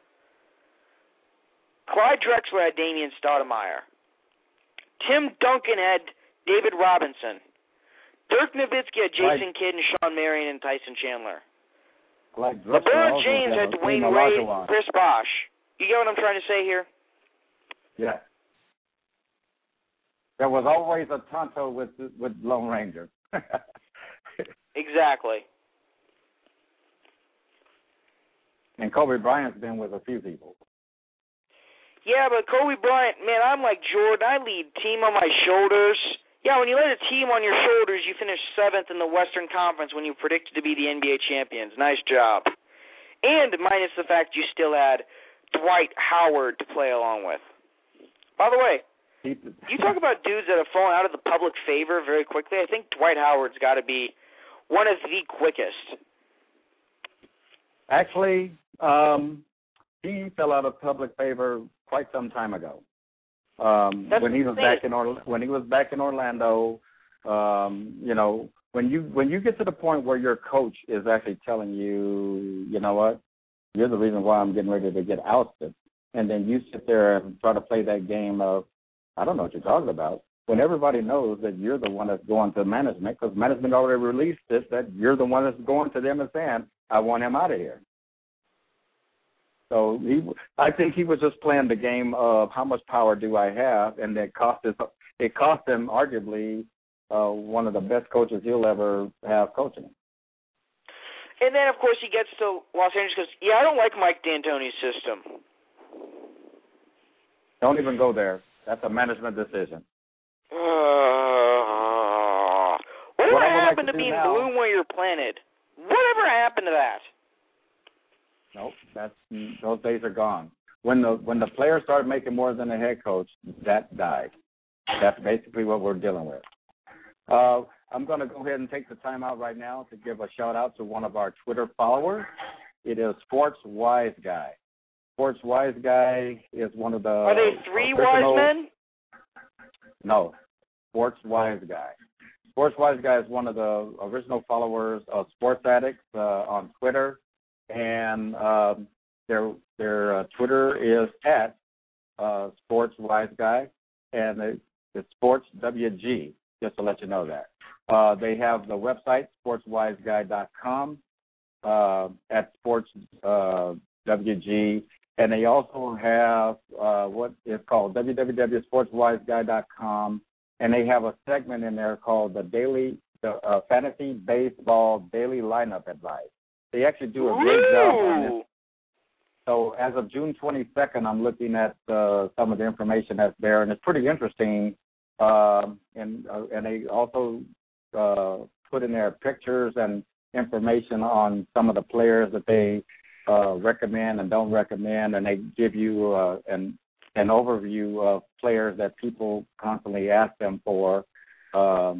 Clyde Drexler had Damian Stoudemire. Tim Duncan had David Robinson. Dirk Nowitzki had Jason right. Kidd and Sean Marion and Tyson Chandler. Like LeBron James had Dwayne Wade, Chris Bosh. You get what I'm trying to say here? Yeah. There was always a Tonto with with Lone Ranger. Exactly. And Kobe Bryant's been with a few people. Yeah, but Kobe Bryant, man, I'm like Jordan. I lead team on my shoulders. Yeah, when you let a team on your shoulders, you finish seventh in the Western Conference when you predicted to be the N B A champions. Nice job. And minus the fact you still had Dwight Howard to play along with. By the way, you talk about dudes that have fallen out of the public favor very quickly. I think Dwight Howard's got to be one of the quickest. Actually, um, he fell out of public favor quite some time ago. Um, when he was back in or- when he was back in Orlando, um, you know, when you when you get to the point where your coach is actually telling you, you know what, you're the reason why I'm getting ready to get ousted, and then you sit there and try to play that game of, I don't know what you're talking about, when everybody knows that you're the one that's going to management, because management already released it, that you're the one that's going to them and saying, I want him out of here. So he, I think he was just playing the game of how much power do I have, and that cost us, it cost him arguably uh, one of the best coaches he'll ever have coaching. And then, of course, he gets to Los Angeles because, yeah, I don't like Mike D'Antoni's system. Don't even go there. That's a management decision. Uh, whatever what happened like to, to being now, Bloom where you're planted? Whatever happened to that? Nope, that's those days are gone. When the when the players started making more than the head coach, that died. That's basically what we're dealing with. Uh, I'm going to go ahead and take the time out right now to give a shout out to one of our Twitter followers. It is Sports Wise Guy. Sports Wise Guy is one of the. Are they three original, wise men? No, Sports Wise Guy. Sports Wise Guy is one of the original followers of Sports Addicts uh, on Twitter. And uh, their their uh, Twitter is at uh, Sports Wise Guy, and it, it's Sports W G. Just to let you know that uh, they have the website sports wise guy dot com uh, at Sports uh, W G, and they also have uh, what is called w w w dot sports wise guy dot com, and they have a segment in there called the daily the uh, Fantasy Baseball Daily Lineup Advice. They actually do a great Ooh. job on this. So as of June twenty-second, I'm looking at uh, some of the information that's there, and it's pretty interesting. Um, and uh, and they also uh, put in there pictures and information on some of the players that they uh, recommend and don't recommend, and they give you uh, an an overview of players that people constantly ask them for um,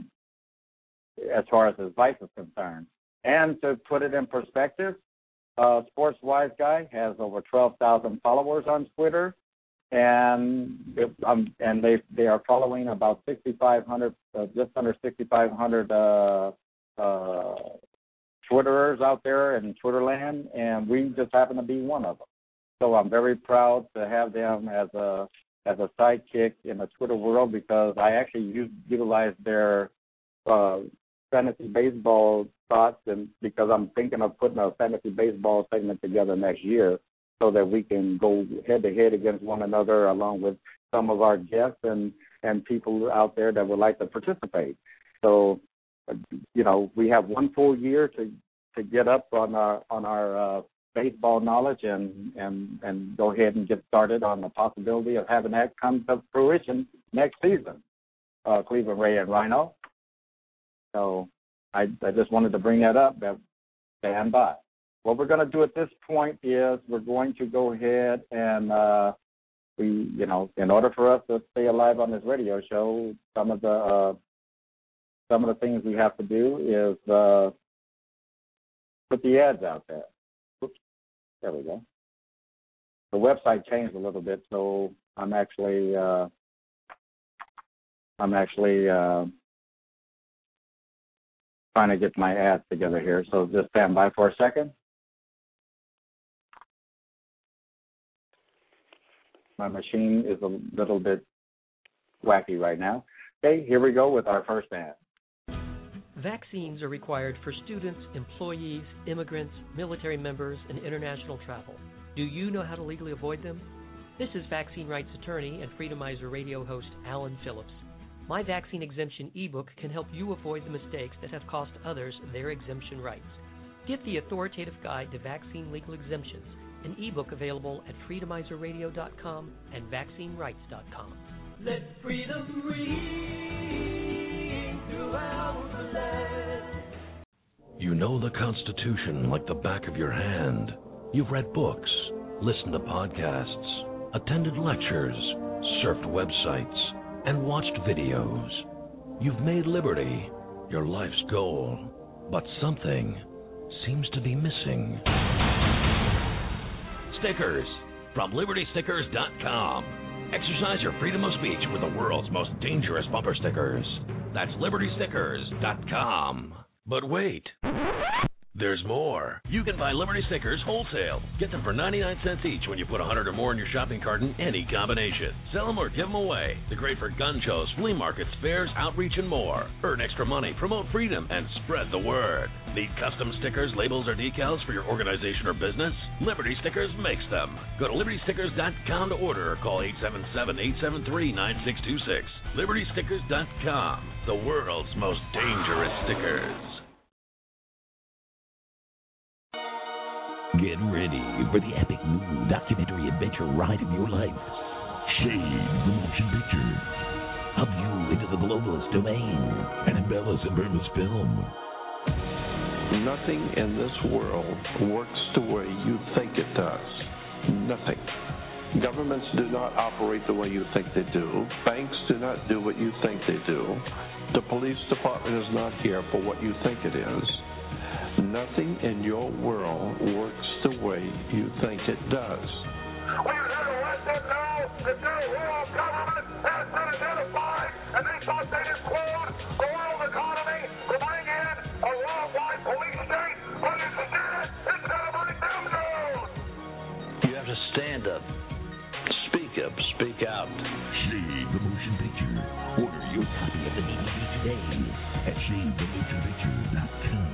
as far as advice is concerned. And to put it in perspective, uh, Sports Wise Guy has over twelve thousand followers on Twitter, and it, um, and they they are following about sixty-five hundred, uh, just under sixty-five hundred uh, uh, Twitterers out there in Twitterland, and we just happen to be one of them. So I'm very proud to have them as a as a sidekick in the Twitter world, because I actually use, utilize their uh, fantasy baseball thoughts, and because I'm thinking of putting a fantasy baseball segment together next year so that we can go head to head against one another, along with some of our guests and, and people out there that would like to participate. So, you know, we have one full year to, to get up on our on our uh, baseball knowledge and, and, and go ahead and get started on the possibility of having that come to fruition next season. Uh, Cleveland Ray and Rhino. So I, I just wanted to bring that up, that stand by. What we're going to do at this point is we're going to go ahead and uh, we, you know, in order for us to stay alive on this radio show, some of the uh, some of the things we have to do is uh, put the ads out there. Oops, there we go. The website changed a little bit, so I'm actually uh, I'm actually. Uh, trying to get my ads together here, so just stand by for a second. My machine is a little bit wacky right now. Okay, here we go with our first ad. Vaccines are required for students, employees, immigrants, military members, and international travel. Do you know how to legally avoid them? This is vaccine rights attorney and Freedomizer radio host Alan Phillips. My Vaccine Exemption ebook can help you avoid the mistakes that have cost others their exemption rights. Get the authoritative guide to vaccine legal exemptions, an ebook available at freedomizer radio dot com and vaccine rights dot com. Let freedom ring throughout the land. You know the Constitution like the back of your hand. You've read books, listened to podcasts, attended lectures, surfed websites, and watched videos. You've made liberty your life's goal, but something seems to be missing. Stickers from liberty stickers dot com. Exercise your freedom of speech with the world's most dangerous bumper stickers. That's liberty stickers dot com. But wait. There's more. You can buy Liberty stickers wholesale. Get them for ninety-nine cents each when you put one hundred or more in your shopping cart in any combination. Sell them or give them away. They're great for gun shows, flea markets, fairs, outreach, and more. Earn extra money, promote freedom, and spread the word. Need custom stickers, labels, or decals for your organization or business? Liberty Stickers makes them. Go to liberty stickers dot com to order or call eight seven seven, eight seven three, nine six two six. liberty stickers dot com, the world's most dangerous stickers. Get ready for the epic new documentary adventure ride of your life. Shade the Motion Picture. Hub you into the globalist domain and embellish a Burmese film. Nothing in this world works the way you think it does. Nothing. Governments do not operate the way you think they do. Banks do not do what you think they do. The police department is not here for what you think it is. Nothing in your world works the way you think it does. We had to let them know that their world government has been identified, and they thought they'd include the world economy to bring in a worldwide police state, but instead, it's going to bring them down. You have to stand up, speak up, speak out. Shade the Motion Picture. Order your copy of the D V D today at shade the motion picture dot com.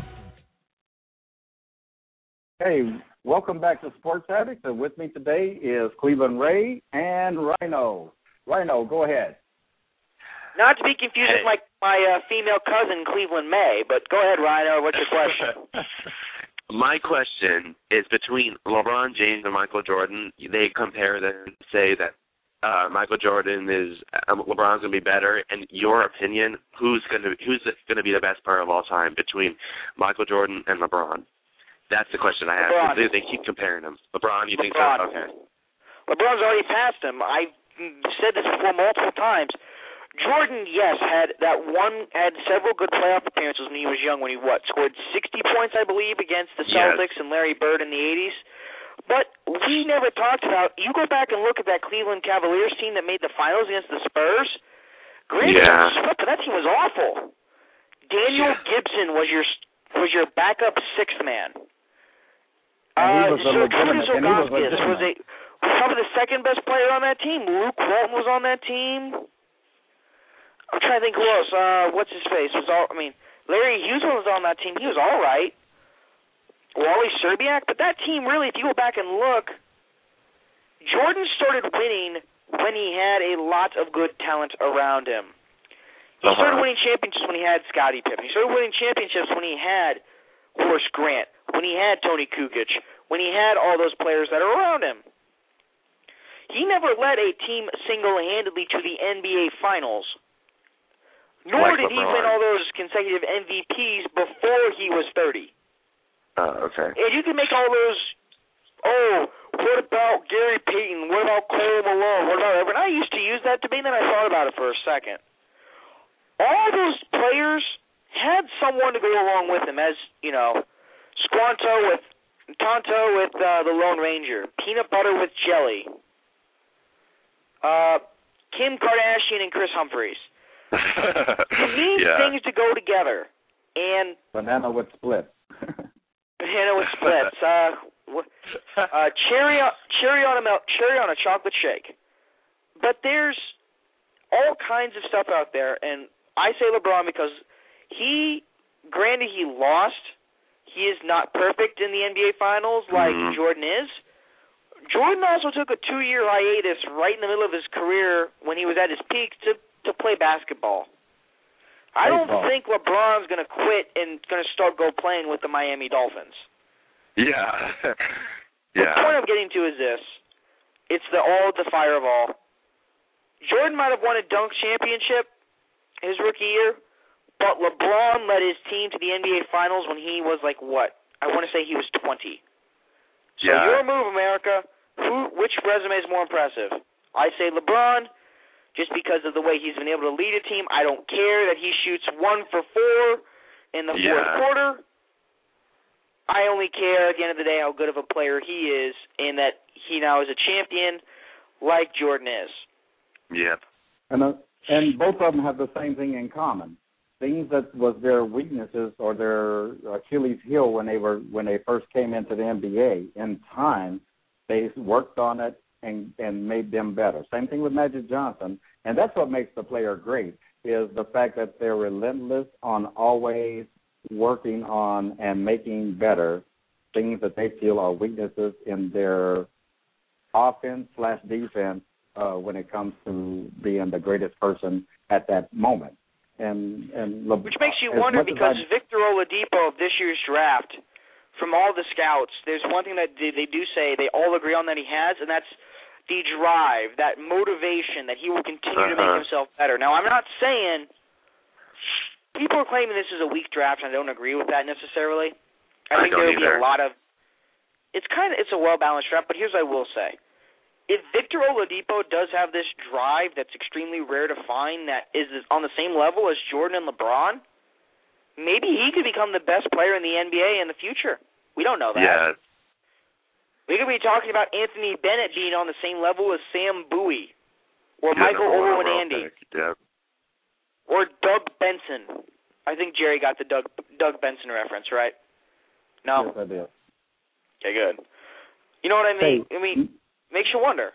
Hey, welcome back to Sports Addicts, and with me today is Cleveland Ray and Rhino. Rhino, go ahead. Not to be confused with my, my uh, female cousin, Cleveland May, but go ahead, Rhino. What's your question? My question is between LeBron James and Michael Jordan. They compare them and say that uh, Michael Jordan is um, LeBron's going to be better. In your opinion, who's going to who's going to be the best player of all time between Michael Jordan and LeBron? That's the question I have. They, they keep comparing them. LeBron, you think LeBron. so? Okay. LeBron's already passed him. I've said this before multiple times. Jordan, yes, had that one, had several good playoff appearances when he was young. When he what scored sixty points, I believe, against the Celtics yes. and Larry Bird in the eighties. But we never talked about. You go back and look at that Cleveland Cavaliers team that made the finals against the Spurs. Granted, yeah. but that team was awful. Daniel yeah. Gibson was your was your backup sixth man. And he was uh, a legitimate. So and he was, was a probably the second best player on that team. Luke Walton was on that team. I'm trying to think who else. Uh, what's his face was all. I mean, Larry Hughes was on that team. He was all right. Wally Szczerbiak, but that team really, if you go back and look, Jordan started winning when he had a lot of good talent around him. He uh-huh. started winning championships when he had Scottie Pippen. He started winning championships when he had Horace Grant, when he had Tony Kukoc, when he had all those players that are around him. He never led a team single-handedly to the N B A Finals, nor like did he LeBron. win all those consecutive M V Ps before he was thirty. Oh, okay. And you can make all those, oh, what about Gary Payton? What about Karl Malone? What about everyone? I used to use that debate, and then I thought about it for a second. All those players had someone to go along with them, as, you know, Squanto with Tonto with uh, the Lone Ranger, Peanut Butter with Jelly, uh, Kim Kardashian and Chris Humphries. You need yeah. things to go together. And banana with splits. banana with splits. Uh, uh, cherry, cherry on a milk, cherry on a chocolate shake. But there's all kinds of stuff out there, and I say LeBron because he, granted he lost, he is not perfect in the N B A Finals like mm-hmm. Jordan is. Jordan also took a two-year hiatus right in the middle of his career when he was at his peak to, to play basketball. I don't Baseball. think LeBron's going to quit and going to start go playing with the Miami Dolphins. Yeah. The yeah. point I'm getting to is this. It's the all the fire of all. Jordan might have won a dunk championship his rookie year, but LeBron led his team to the N B A Finals when he was like, what? I want to say he was twenty. So yeah. your move, America. Who? Which resume is more impressive? I say LeBron, just because of the way he's been able to lead a team. I don't care that he shoots one for four in the yeah. fourth quarter. I only care at the end of the day how good of a player he is, and that he now is a champion like Jordan is. Yep. And uh, and both of them have the same thing in common. Things that was their weaknesses or their Achilles heel when they were when they first came into the N B A. In time, they worked on it and and made them better. Same thing with Magic Johnson, and that's what makes the player great, is the fact that they're relentless on always working on and making better things that they feel are weaknesses in their offense slash defense uh, when it comes to being the greatest person at that moment. And and Le- Which makes you wonder, because I, Victor Oladipo of this year's draft, from all the scouts, there's one thing that they, they do say they all agree on that he has, and that's the drive, that motivation, that he will continue uh-huh. to make himself better. Now, I'm not saying people are claiming this is a weak draft, and I don't agree with that necessarily. I, I think there will be a lot of it's kind of it's a well-balanced draft, but here's what I will say. If Victor Oladipo does have this drive that's extremely rare to find, that is on the same level as Jordan and LeBron, maybe he could become the best player in the N B A in the future. We don't know that. Yeah. We could be talking about Anthony Bennett being on the same level as Sam Bowie or yeah, Michael Olowokandi yeah. or Doug Benson. I think Jerry got the Doug Doug Benson reference, right? No? Yes, I did. Okay, good. You know what I mean? Hey, I mean, makes you wonder.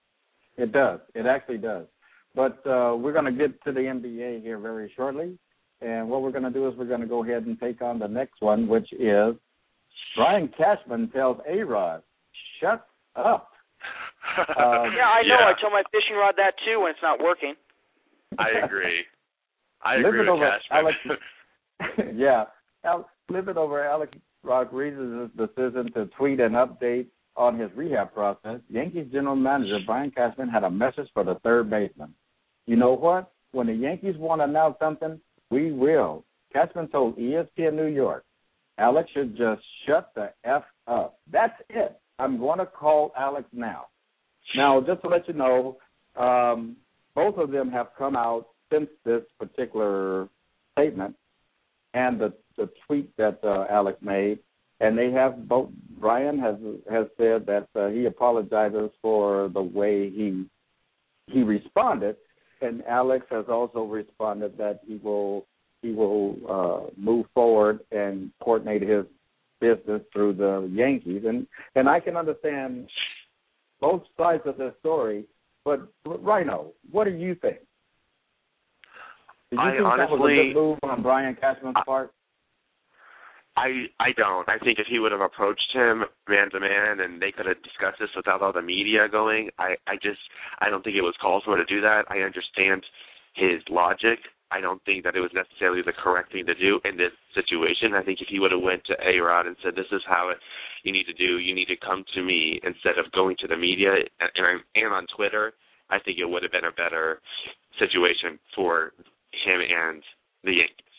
It does. It actually does. But uh, we're going to get to the N B A here very shortly. And what we're going to do is we're going to go ahead and take on the next one, which is Brian Cashman tells A-Rod, shut up. Um, yeah, I know. Yeah. I tell my fishing rod that, too, when it's not working. I agree. I agree with Cashman. Alex, yeah. Al, flip it over Alex Rodriguez's decision to tweet an update on his rehab process. Yankees general manager Brian Cashman had a message for the third baseman. You know what? When the Yankees want to announce something, we will. Cashman told E S P N New York, Alex should just shut the F up. That's it. I'm going to call Alex now. Now, just to let you know, um, both of them have come out since this particular statement and the, the tweet that uh, Alex made, and they have both. Brian has has said that uh, he apologizes for the way he he responded, and Alex has also responded that he will he will uh, move forward and coordinate his business through the Yankees, and and I can understand both sides of this story. But Rhino, what do you think? Do you I think honestly, that was a good move on Brian Cashman's I, part? I I don't. I think if he would have approached him man to man and they could have discussed this without all the media going, I, I just I don't think it was called for to do that. I understand his logic. I don't think that it was necessarily the correct thing to do in this situation. I think if he would have went to A-Rod and said, this is how it, you need to do, you need to come to me instead of going to the media and, and on Twitter, I think it would have been a better situation for him and the Yankees.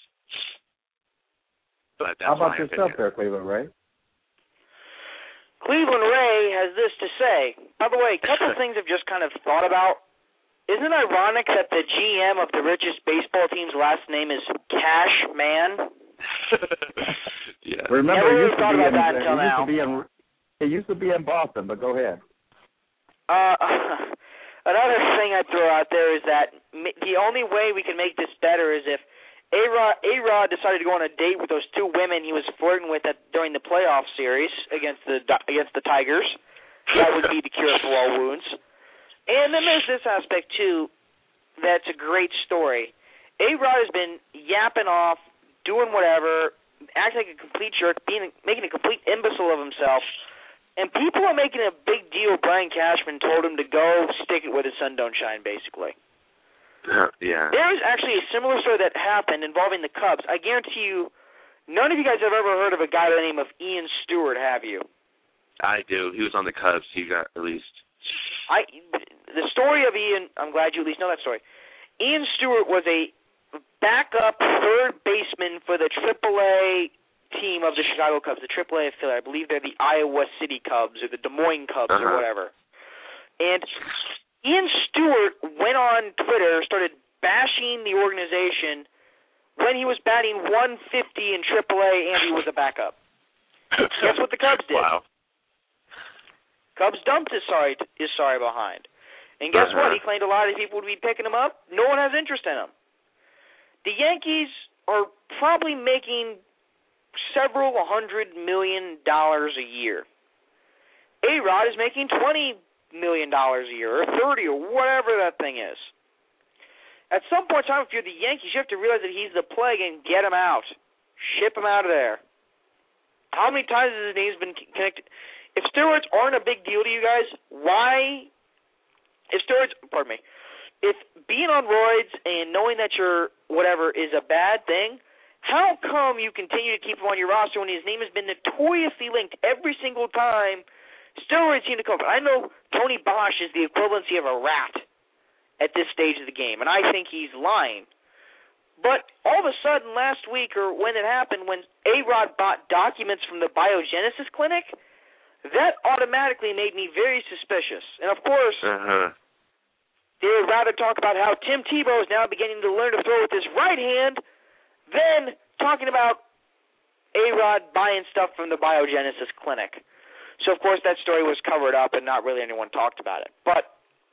But that's how about my yourself opinion. there, Cleveland Ray? Cleveland Ray has this to say. By the way, a couple of things I've just kind of thought about. Isn't it ironic that the G M of the richest baseball team's last name is Cash Man? Yeah. Remember, Never it really used, thought to be, about in, that it until used now. to be in it used to be in Boston, but go ahead. Uh, another thing I'd throw out there is that the only way we can make this better is if A-Rod, A-Rod decided to go on a date with those two women he was flirting with at, during the playoff series against the against the Tigers. That would be the cure for all wounds. And then there's this aspect, too, that's a great story. A-Rod has been yapping off, doing whatever, acting like a complete jerk, being making a complete imbecile of himself, and people are making a big deal. Brian Cashman told him to go stick it where the sun don't shine, basically. Uh, yeah. There is actually a similar story that happened involving the Cubs. I guarantee you, none of you guys have ever heard of a guy by the name of Ian Stewart, have you? I do. He was on the Cubs. He got released. I, the story of Ian, I'm glad you at least know that story. Ian Stewart was a backup third baseman for the triple A team of the Chicago Cubs, the triple A affiliate. I believe they're the Iowa City Cubs or the Des Moines Cubs uh-huh. or whatever. And Ian Stewart went on Twitter, started bashing the organization when he was batting one fifty in triple A and he was a backup. Guess what the Cubs did? Wow. Cubs dumped his sorry his sorry behind. And guess uh-huh. what? He claimed a lot of people would be picking him up. No one has interest in him. The Yankees are probably making several hundred million dollars a year. A-Rod is making twenty million dollars a year, or thirty, or whatever that thing is. At some point in time, if you're the Yankees, you have to realize that he's the plague and get him out. Ship him out of there. How many times has his name's been connected? If steroids aren't a big deal to you guys, why, if steroids, pardon me, if being on roids and knowing that you're whatever is a bad thing, how come you continue to keep him on your roster when his name has been notoriously linked every single time steroids seem to come? I know Tony Bosch is the equivalency of a rat at this stage of the game, and I think he's lying. But all of a sudden last week, or when it happened, when A-Rod bought documents from the Biogenesis Clinic, that automatically made me very suspicious. And, of course, uh-huh. they would rather talk about how Tim Tebow is now beginning to learn to throw with his right hand than talking about A-Rod buying stuff from the Biogenesis Clinic. So, of course, that story was covered up and not really anyone talked about it. But,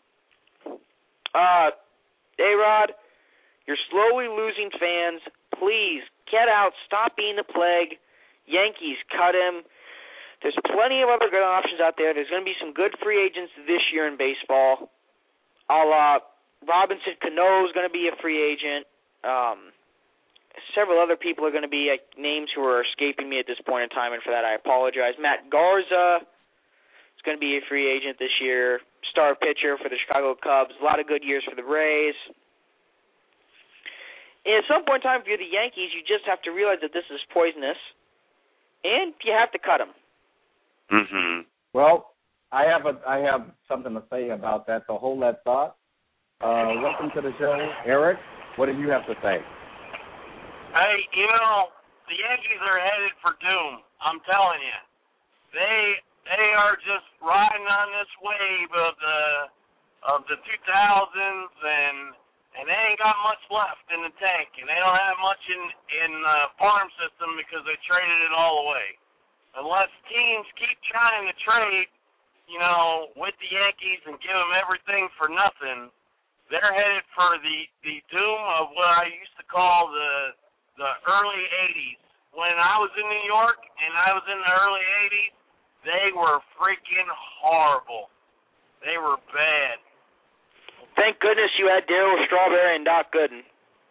uh, A-Rod, you're slowly losing fans. Please, get out. Stop being the plague. Yankees, cut him. There's plenty of other good options out there. There's going to be some good free agents this year in baseball. A la Robinson Cano is going to be a free agent. Um, several other people are going to be like, names who are escaping me at this point in time, and for that I apologize. Matt Garza is going to be a free agent this year. Star pitcher for the Chicago Cubs. A lot of good years for the Rays. And at some point in time, if you're the Yankees, you just have to realize that this is poisonous, and you have to cut him. Mm-hmm. Well, I have a I have something to say about that. So hold that thought. Uh, welcome to the show, Eric. What do you have to say? Hey, you know, the Yankees are headed for doom. I'm telling you, they they are just riding on this wave of the of the two thousands, and and they ain't got much left in the tank, and they don't have much in in the farm system because they traded it all away. Unless teams keep trying to trade, you know, with the Yankees and give them everything for nothing, they're headed for the, the doom of what I used to call the the early eighties. When I was in New York and I was in the early eighties, they were freaking horrible. They were bad. Thank goodness you had Darryl Strawberry and Doc Gooden.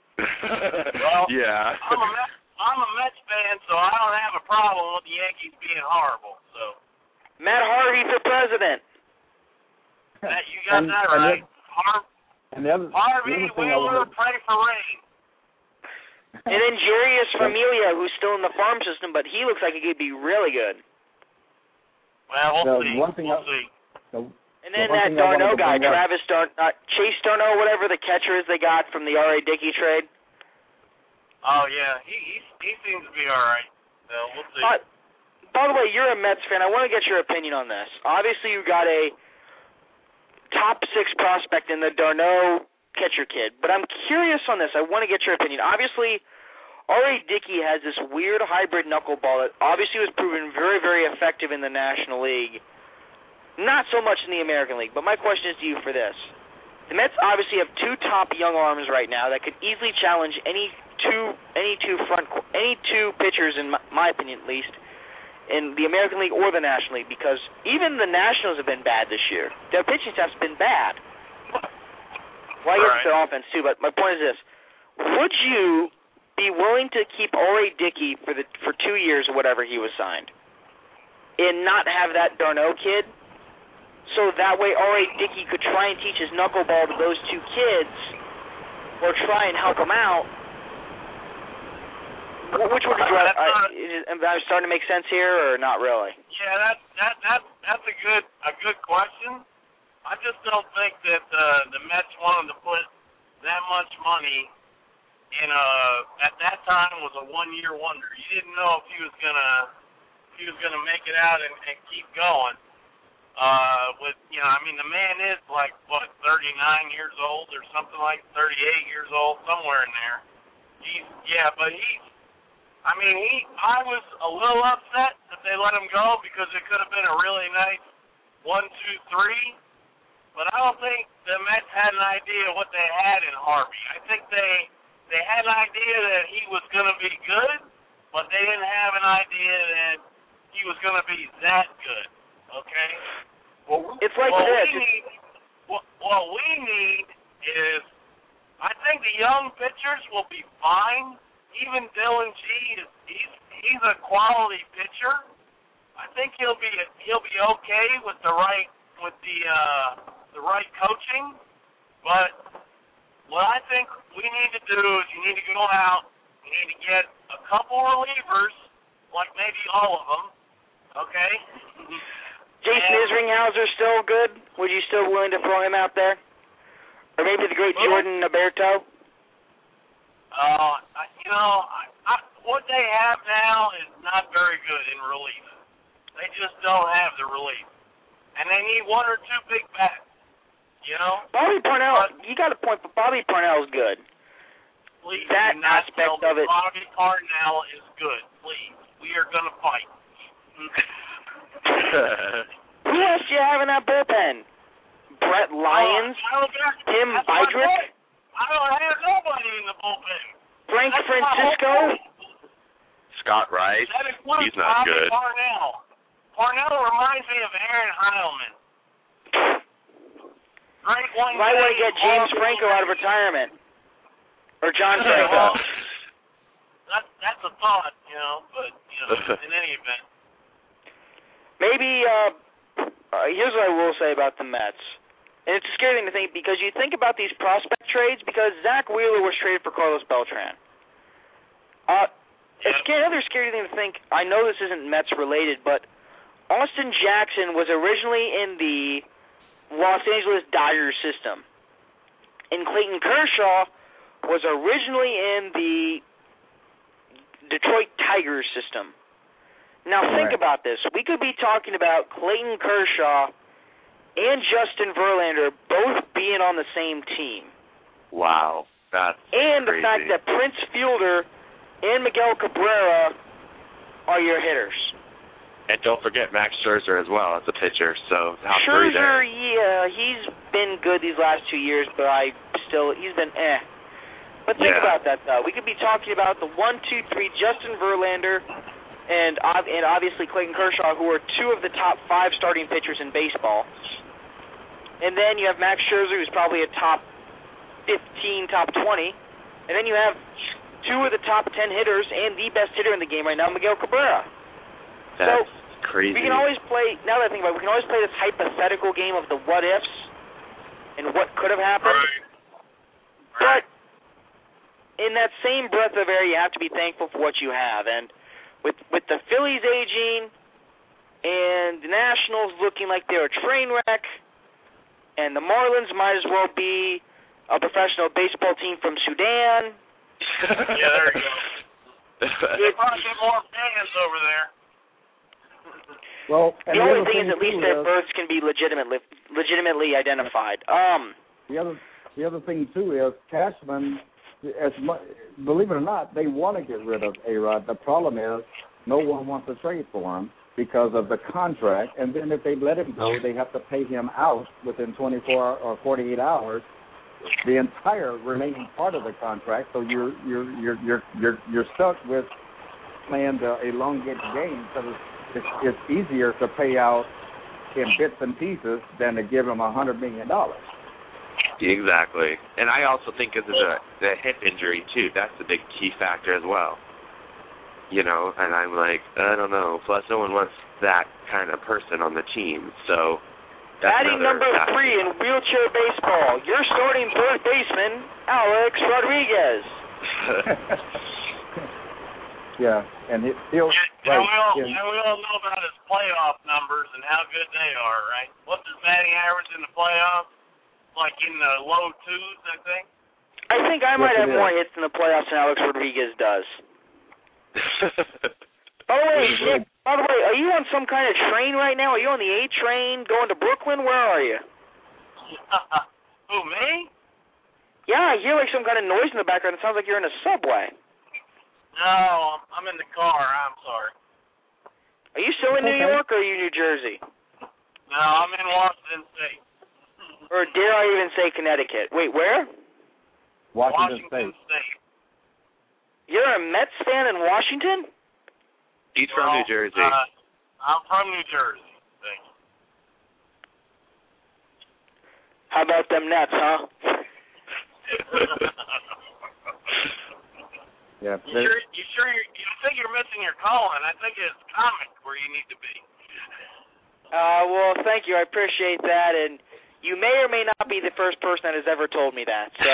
Well, yeah. I'm a Mets, I'm a Mets fan, so I don't have a problem with the Yankees being horrible. So Matt Harvey for president. That, you got and, that and right. The, Har- and the other, Harvey, the we will pray for rain. And then Jarius Familia, who's still in the farm system, but he looks like he could be really good. Well, we'll the see. One thing we'll I, see. The, And then the that Darno guy, Travis Darno, uh, Chase Darno, whatever the catcher is they got from the R A. Dickey trade. Oh, yeah. He he, he seems to be all right. So we'll see. Uh, by the way, you're a Mets fan. I want to get your opinion on this. Obviously, you got a top six prospect in the Darno catcher kid, but I'm curious on this. I want to get your opinion. Obviously, R A. Dickey has this weird hybrid knuckleball that obviously was proven very, very effective in the National League. Not so much in the American League, but my question is to you for this. The Mets obviously have two top young arms right now that could easily challenge any two any two front any two pitchers, in my, my opinion at least, in the American League or the National League, because even the Nationals have been bad this year. Their pitching staff's been bad. Well, I guess right. it's their offense too, but my point is this. Would you be willing to keep R A. Dickey for the for two years or whatever he was signed and not have that Darno kid? So that way R A. Dickey could try and teach his knuckleball to those two kids or try and help them out. Which would you rather? Uh, is, am I starting to make sense here or not really? Yeah, that that that that's a good a good question. I just don't think that uh, the Mets wanted to put that much money in a at that time was a one year wonder. You didn't know if he was gonna if he was gonna make it out and, and keep going. Uh, with, you know, I mean, the man is like, what, thirty-nine years old or something like thirty-eight years old, somewhere in there. He's, yeah, but he's, I mean, he, I was a little upset that they let him go because it could have been a really nice one, two, three. but I don't think the Mets had an idea what they had in Harvey. I think they they had an idea that he was going to be good, but they didn't have an idea that he was going to be that good. Okay? Well, it's like what this. We need, what, what we need is, I think the young pitchers will be fine. Even Dylan G, is he's he's a quality pitcher. I think he'll be he'll be okay with the right with the uh, the right coaching. But what I think we need to do is you need to go out. You need to get a couple relievers, like maybe all of them. Okay. Jason Isringhauser still good? Would you still willing to throw him out there? Or maybe the great Jordan Alberto? Uh, you know, I, I, what they have now is not very good in relief. They just don't have the relief. And they need one or two big bats, you know? Bobby Parnell, but, you got a point, but Bobby Parnell's good. Please that aspect of it. Bobby Parnell is good. Please. We are going to fight. Who else do you have in that bullpen? Brett Lyons? Uh, Tim Bydrick? I don't have nobody in the bullpen. Frank That's Francisco? Scott Rice. That includes He's not Bobby good. Parnell. Parnell reminds me of Aaron Heilman. Great one. You might want to get James Franco out of retirement. Or John Franco. Well, that, that's a thought, you know, but, you know, in any event. Maybe, uh, uh, here's what I will say about the Mets. And it's a scary thing to think because you think about these prospect trades because Zach Wheeler was traded for Carlos Beltran. Uh, yep. It's another scary thing to think. I know this isn't Mets related, but Austin Jackson was originally in the Los Angeles Dodgers system. And Clayton Kershaw was originally in the Detroit Tigers system. Now think right. about this. We could be talking about Clayton Kershaw and Justin Verlander both being on the same team. Wow, that's And crazy. the fact that Prince Fielder and Miguel Cabrera are your hitters. And don't forget Max Scherzer as well as a pitcher. So top Scherzer, three there. yeah, he's been good these last two years, but I still he's been eh. But think yeah. about that though. We could be talking about the one, two, three, Justin Verlander, and and obviously Clayton Kershaw, who are two of the top five starting pitchers in baseball. And then you have Max Scherzer, who's probably a top fifteen, top twenty. And then you have two of the top ten hitters and the best hitter in the game right now, Miguel Cabrera. That's so crazy. We can always play, now that I think about it, we can always play this hypothetical game of the what-ifs and what could have happened. Right. But in that same breath of air, you have to be thankful for what you have. And with with the Phillies aging and the Nationals looking like they're a train wreck, and the Marlins might as well be a professional baseball team from Sudan. Yeah, there you go. They probably get more fans over there. Well, the only thing is, at least their births can be legitimately legitimately identified. Um, the other the other thing too is Cashman. As much, believe it or not, they want to get rid of A-Rod. The problem is no one wants to trade for him because of the contract. And then if they let him go, they have to pay him out within twenty-four or forty-eight hours, the entire remaining part of the contract. So you're you're you're you're you're, you're stuck with playing the elongated game because it's, it's easier to pay out in bits and pieces than to give him a hundred million dollars. Exactly. And I also think it's the, the hip injury, too. That's a big key factor as well. You know, and I'm like, I don't know. Plus, no one wants that kind of person on the team. So that's batting number factor. three in wheelchair baseball, your starting third baseman, Alex Rodriguez. Yeah, and he, he'll. Yeah, right, and, we all, yeah. and we all know about his playoff numbers and how good they are, right? What's his batting average in the playoffs? Like in the low twos, I think. I think I might yes, have more hits in the playoffs than Alex Rodriguez does. By the way, Nick, by the way, are you on some kind of train right now? Are you on the A train going to Brooklyn? Where are you? Who, me? Yeah, I hear like some kind of noise in the background. It sounds like you're in a subway. No, I'm in the car. I'm sorry. Are you still in New Okay. York or are you New Jersey? No, I'm in Washington State. Or dare I even say Connecticut? Wait, where? Washington, Washington State. State. You're a Mets fan in Washington? He's from Well, New Jersey. Uh, I'm from New Jersey. Thank you. How about them Nets, huh? Yeah. You sure, you sure you're, you think you're missing your calling? I think it's comic where you need to be. Uh, well, thank you. I appreciate that. And you may or may not be the first person that has ever told me that. So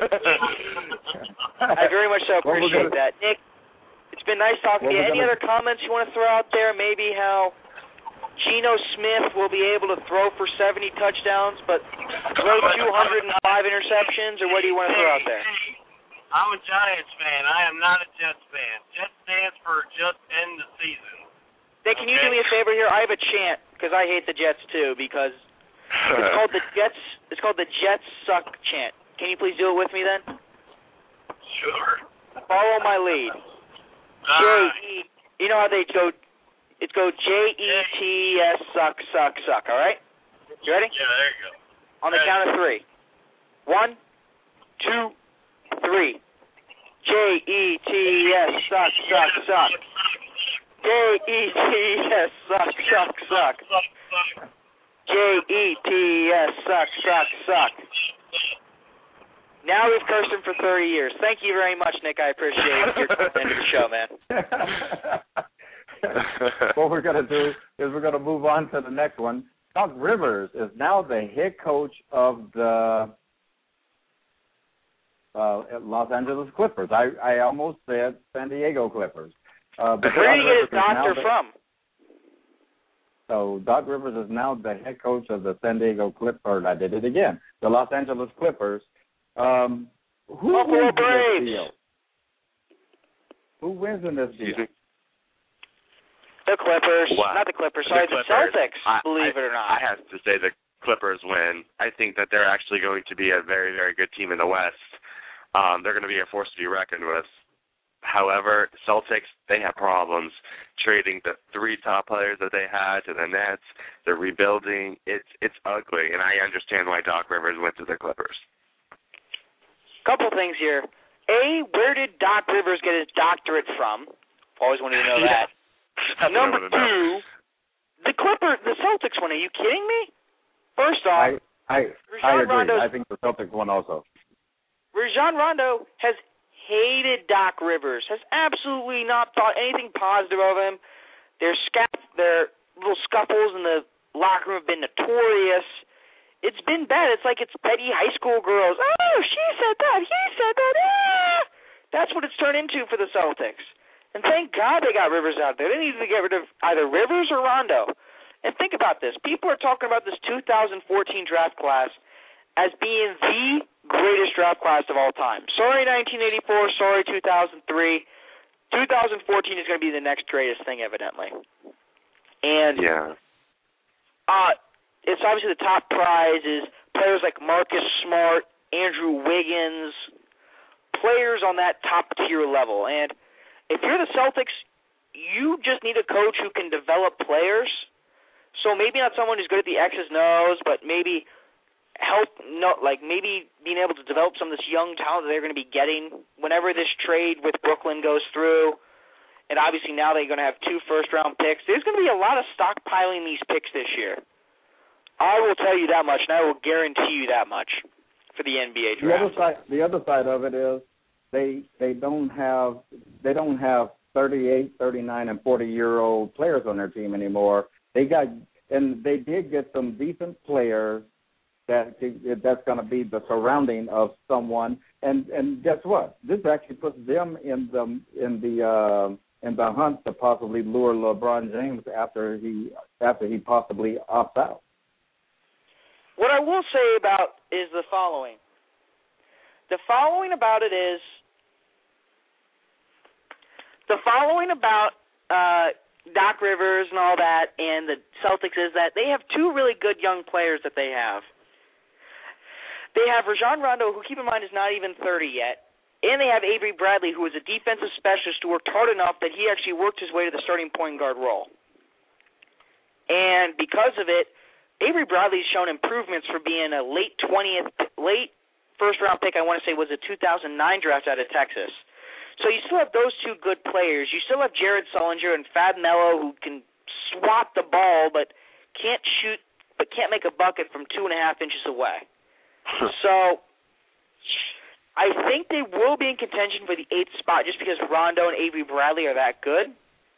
I very much so appreciate gonna, that. Nick, it's been nice talking to you. Any gonna, other comments you want to throw out there? Maybe how Geno Smith will be able to throw for seventy touchdowns but throw two hundred five interceptions, or what do you want to throw out there? I'm a Giants fan. I am not a Jets fan. Jets stands for just end the season. Nick, can okay. you do me a favor here? I have a chant because I hate the Jets too because it's called the Jets. It's called the Jets suck chant. Can you please do it with me then? Sure. Follow my lead. All J right. E. You know how they go? It's go J E T S suck suck suck. All right. You ready? Yeah, there you go. On the Ready. count of three. One, two, three. J E T S suck suck suck. J E T S suck suck suck. J E T S suck suck suck. Now we've cursed him for thirty years. Thank you very much, Nick. I appreciate your end of the show, man. What we're going to do is we're going to move on to the next one. Doc Rivers is now the head coach of the uh, Los Angeles Clippers. I, I almost said San Diego Clippers. Uh, but Where did he get his Rivers is now doctor the- from? So Doc Rivers is now the head coach of the San Diego Clippers. I did it again. The Los Angeles Clippers. Um, who Buffalo wins in Braves. this deal? Who wins in this deal? The Clippers. Wow. Not the Clippers. Sorry, the, Clippers. Celtics, I, believe I, it or not. I have to say the Clippers win. I think that they're actually going to be a very, very good team in the West. Um, they're going to be a force to be reckoned with. However, Celtics, they have problems trading the three top players that they had to the Nets. They're rebuilding. It's it's ugly, and I understand why Doc Rivers went to the Clippers. Couple things here. A, where did Doc Rivers get his doctorate from? Always wanted to know Yeah. that. Number two, know. the Clippers, the Celtics won. Are you kidding me? First off, I I, I agree. Rondo's, I think the Celtics won also. Rajon Rondo has hated Doc Rivers, has absolutely not thought anything positive of him. Their scat, their little scuffles in the locker room have been notorious. It's been bad. It's like it's petty high school girls. Oh, she said that. He said that. Ah! That's what it's turned into for the Celtics. And thank God they got Rivers out there. They needed to get rid of either Rivers or Rondo. And think about this. People are talking about this two thousand fourteen draft class as being the greatest draft class of all time. Sorry, nineteen eighty-four. Sorry, two thousand three. two thousand fourteen is going to be the next greatest thing, evidently. And Yeah. uh, it's obviously the top prize is players like Marcus Smart, Andrew Wiggins, players on that top-tier level. And if you're the Celtics, you just need a coach who can develop players. So maybe not someone who's good at the X's and O's, but maybe help, no, like maybe being able to develop some of this young talent that they're going to be getting whenever this trade with Brooklyn goes through. And obviously now they're going to have two first-round picks. There's going to be a lot of stockpiling these picks this year. I will tell you that much, and I will guarantee you that much for the N B A draft. The other side, the other side of it is they they don't have they don't have thirty-eight, thirty-nine, and forty-year-old players on their team anymore. They got and they did get some decent players that that's going to be the surrounding of someone. And and guess what? This actually puts them in the in the uh, in the hunt to possibly lure LeBron James after he after he possibly opts out. What I will say about is the following. The following about it is the following about uh, Doc Rivers and all that and the Celtics is that they have two really good young players that they have. They have Rajon Rondo, who, keep in mind, is not even thirty yet, and they have Avery Bradley, who is a defensive specialist who worked hard enough that he actually worked his way to the starting point guard role. And because of it, Avery Bradley's shown improvements for being a late twentieth, late first-round pick, I want to say was a two thousand nine draft out of Texas. So you still have those two good players. You still have Jared Sullinger and Fab Melo who can swat the ball but can't shoot, but can't make a bucket from two and a half inches away. So I think they will be in contention for the eighth spot just because Rondo and Avery Bradley are that good.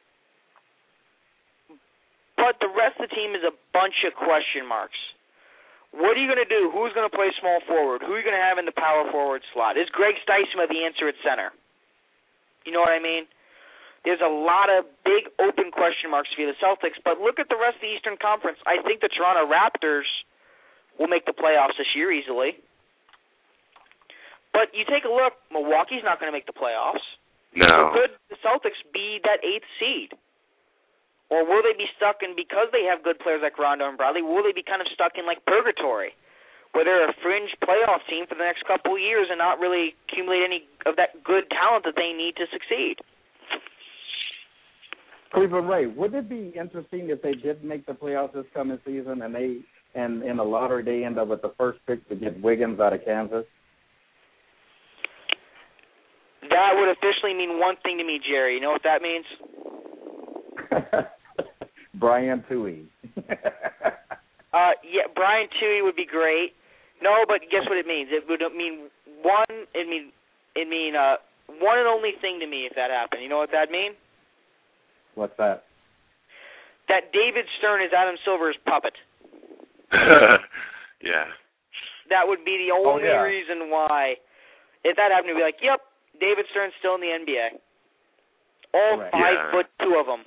But the rest of the team is a bunch of question marks. What are you going to do? Who's going to play small forward? Who are you going to have in the power forward slot? Is Greg Steitzma the answer at center? You know what I mean? There's a lot of big open question marks for the Celtics, but look at the rest of the Eastern Conference. I think the Toronto Raptors will make the playoffs this year easily. But you take a look, Milwaukee's not going to make the playoffs. No. So could the Celtics be that eighth seed? Or will they be stuck in, because they have good players like Rondo and Bradley, will they be kind of stuck in like purgatory, where they're a fringe playoff team for the next couple of years and not really accumulate any of that good talent that they need to succeed? Cleveland Ray, would it be interesting if they did make the playoffs this coming season and they and in the lottery they end up with the first pick to get Wiggins out of Kansas? That would officially mean one thing to me, Jerry. You know what that means? Brian Toohey. uh, yeah, Brian Toohey would be great. No, but guess what it means? It would mean one. It mean it mean uh, one and only thing to me if that happened. You know what that mean? What's that? That David Stern is Adam Silver's puppet. Yeah. That would be the only oh, yeah. reason why. If that happened, to be like, yep, David Stern's still in the N B A. All Correct. five Yeah. foot two of them.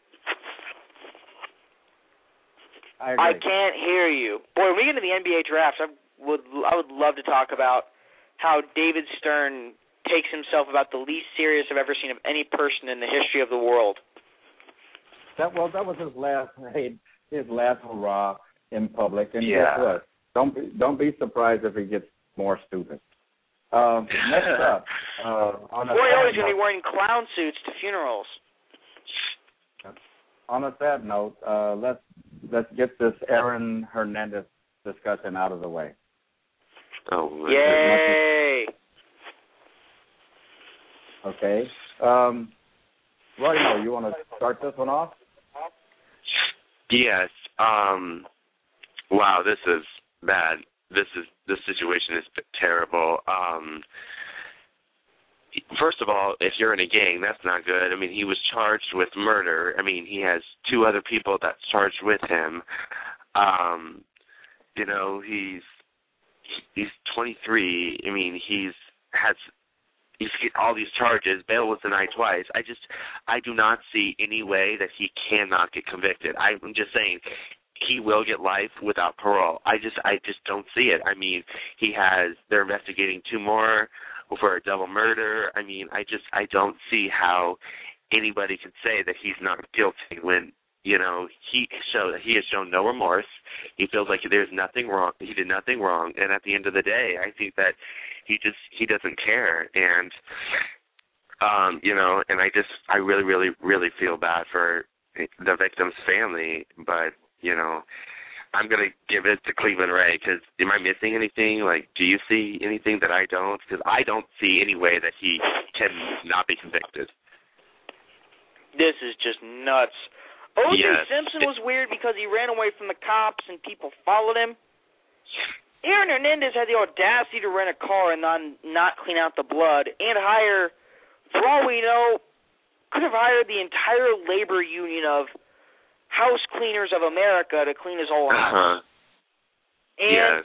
I, I can't hear you. Boy, when we get into the N B A draft, I would I would love to talk about how David Stern takes himself about the least serious I've ever seen of any person in the history of the world. That well, that was his last his last hurrah in public, and Yeah. guess what? Don't be don't be surprised if he gets more stupid. Um, next up, uh, on a Boy, sad always going to be note- wearing clown suits to funerals. On a sad note, uh, let's let's get this Aaron Hernandez discussion out of the way. Oh, Yay! Okay. Um, Rodney, you want to start this one off? Yes. Um, wow, this is bad. This is this situation is terrible. Um, first of all, if you're in a gang, that's not good. I mean, he was charged with murder. I mean, he has two other people that's charged with him. Um, you know, he's he's twenty-three. I mean, he's has he's get all these charges. Bail was denied twice. I just I do not see any way that he cannot get convicted. I'm just saying. He will get life without parole. I just I just don't see it. I mean, he has they're investigating two more for a double murder. I mean, I just I don't see how anybody could say that he's not guilty when, you know, he show he has shown no remorse. He feels like there's nothing wrong. He did nothing wrong, and at the end of the day, I think that he just he doesn't care. And um, you know, and I just I really really really feel bad for the victim's family, but you know, I'm going to give it to Cleveland Ray because am I missing anything? Like, do you see anything that I don't? Because I don't see any way that he can not be convicted. This is just nuts. O J Yes. Simpson was weird because he ran away from the cops and people followed him. Aaron Hernandez had the audacity to rent a car and not, not clean out the blood and hire, for all we know, could have hired the entire labor union of House Cleaners of America to clean his whole house. Uh-huh. And yes.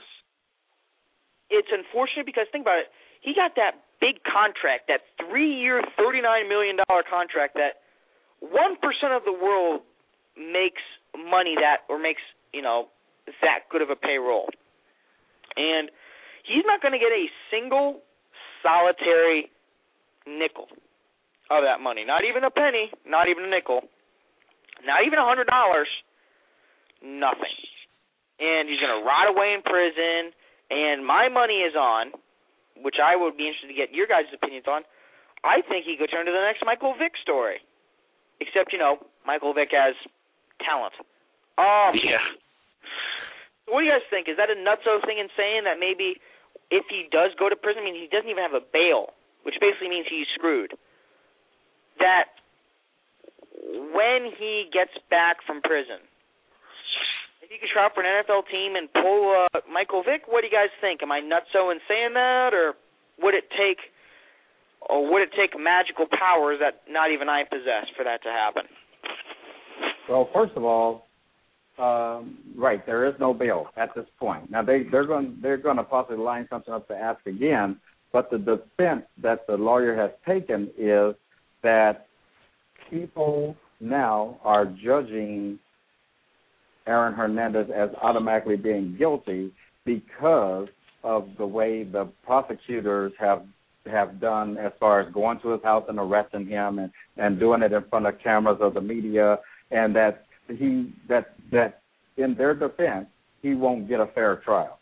it's unfortunate because, think about it, he got that big contract, that three-year, thirty-nine million dollars contract that one percent of the world makes money that, or makes, you know, that good of a payroll. And he's not going to get a single solitary nickel of that money. Not even a penny, not even a nickel. Not even a hundred dollars, nothing. And he's going to rot away in prison, and my money is on, which I would be interested to get your guys' opinions on, I think he could turn to the next Michael Vick story. Except, you know, Michael Vick has talent. Um, yeah. So what do you guys think? Is that a nutso thing in saying that maybe if he does go to prison, I mean, he doesn't even have a bail, which basically means he's screwed, that when he gets back from prison, if he could try out for an N F L team and pull uh, Michael Vick, what do you guys think? Am I nutso in saying that, or would it take, or would it take magical powers that not even I possess for that to happen? Well, first of all, um, right, there is no bail at this point. Now they they're going they're going to possibly line something up to ask again, but the defense that the lawyer has taken is that people now are judging Aaron Hernandez as automatically being guilty because of the way the prosecutors have have done as far as going to his house and arresting him and, and doing it in front of cameras of the media, and that he that that in their defense he won't get a fair trial.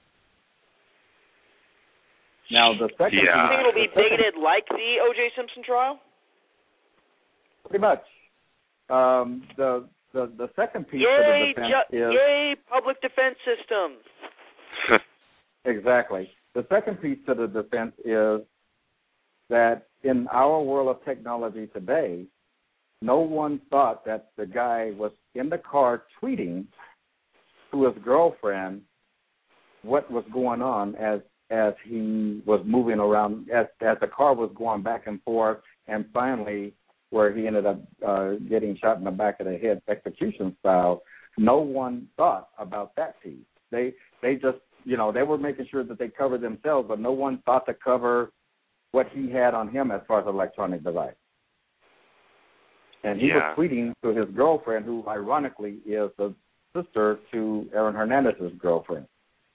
Now the second, yeah. piece, you think it'll be bigoted like the O J Simpson trial? Pretty much. Um, the The, the second piece yay, of the defense ju- is... Yay, public defense system. Exactly. The second piece to the defense is that in our world of technology today, no one thought that the guy was in the car tweeting to his girlfriend what was going on as as he was moving around, as, as the car was going back and forth, and finally... where he ended up uh, getting shot in the back of the head, execution style. No one thought about that piece. They they just, you know, they were making sure that they covered themselves, but no one thought to cover what he had on him as far as electronic device. And he yeah. was tweeting to his girlfriend, who ironically is the sister to Aaron Hernandez's girlfriend.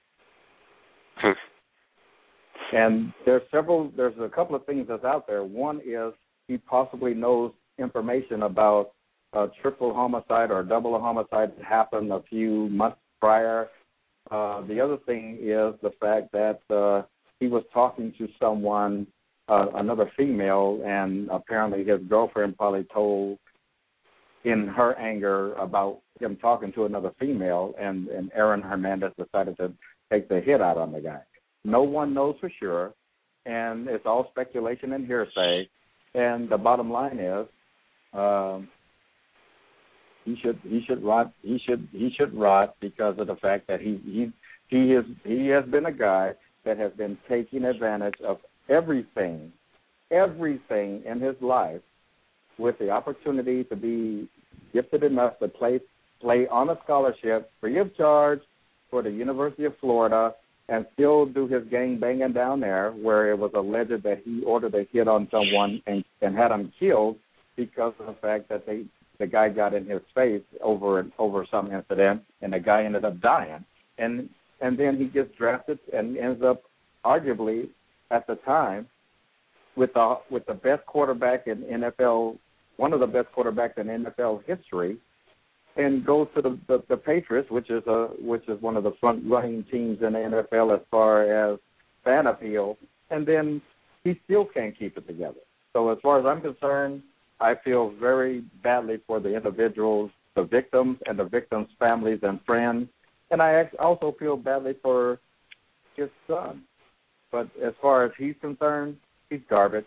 And there's several, there's a couple of things that's out there. One is he possibly knows information about a triple homicide or a double homicide that happened a few months prior. Uh, the other thing is the fact that uh, he was talking to someone, uh, another female, and apparently his girlfriend probably told in her anger about him talking to another female, and, and Aaron Hernandez decided to take the hit out on the guy. No one knows for sure, and it's all speculation and hearsay. And the bottom line is, um, he should he should rot he should he should rot because of the fact that he he he is he has been a guy that has been taking advantage of everything, everything in his life, with the opportunity to be gifted enough to play play on a scholarship free of charge for the University of Florida, and still do his gang banging down there, where it was alleged that he ordered a hit on someone and, and had him killed because of the fact that they the guy got in his face over over some incident, and the guy ended up dying. And and then he gets drafted and ends up, arguably at the time, with the with the best quarterback in N F L, one of the best quarterbacks in N F L history, and goes to the, the, the Patriots, which is a which is one of the front running teams in the N F L as far as fan appeal, and then he still can't keep it together. So as far as I'm concerned, I feel very badly for the individuals, the victims, and the victims' families and friends, and I also feel badly for his son. But as far as he's concerned, he's garbage.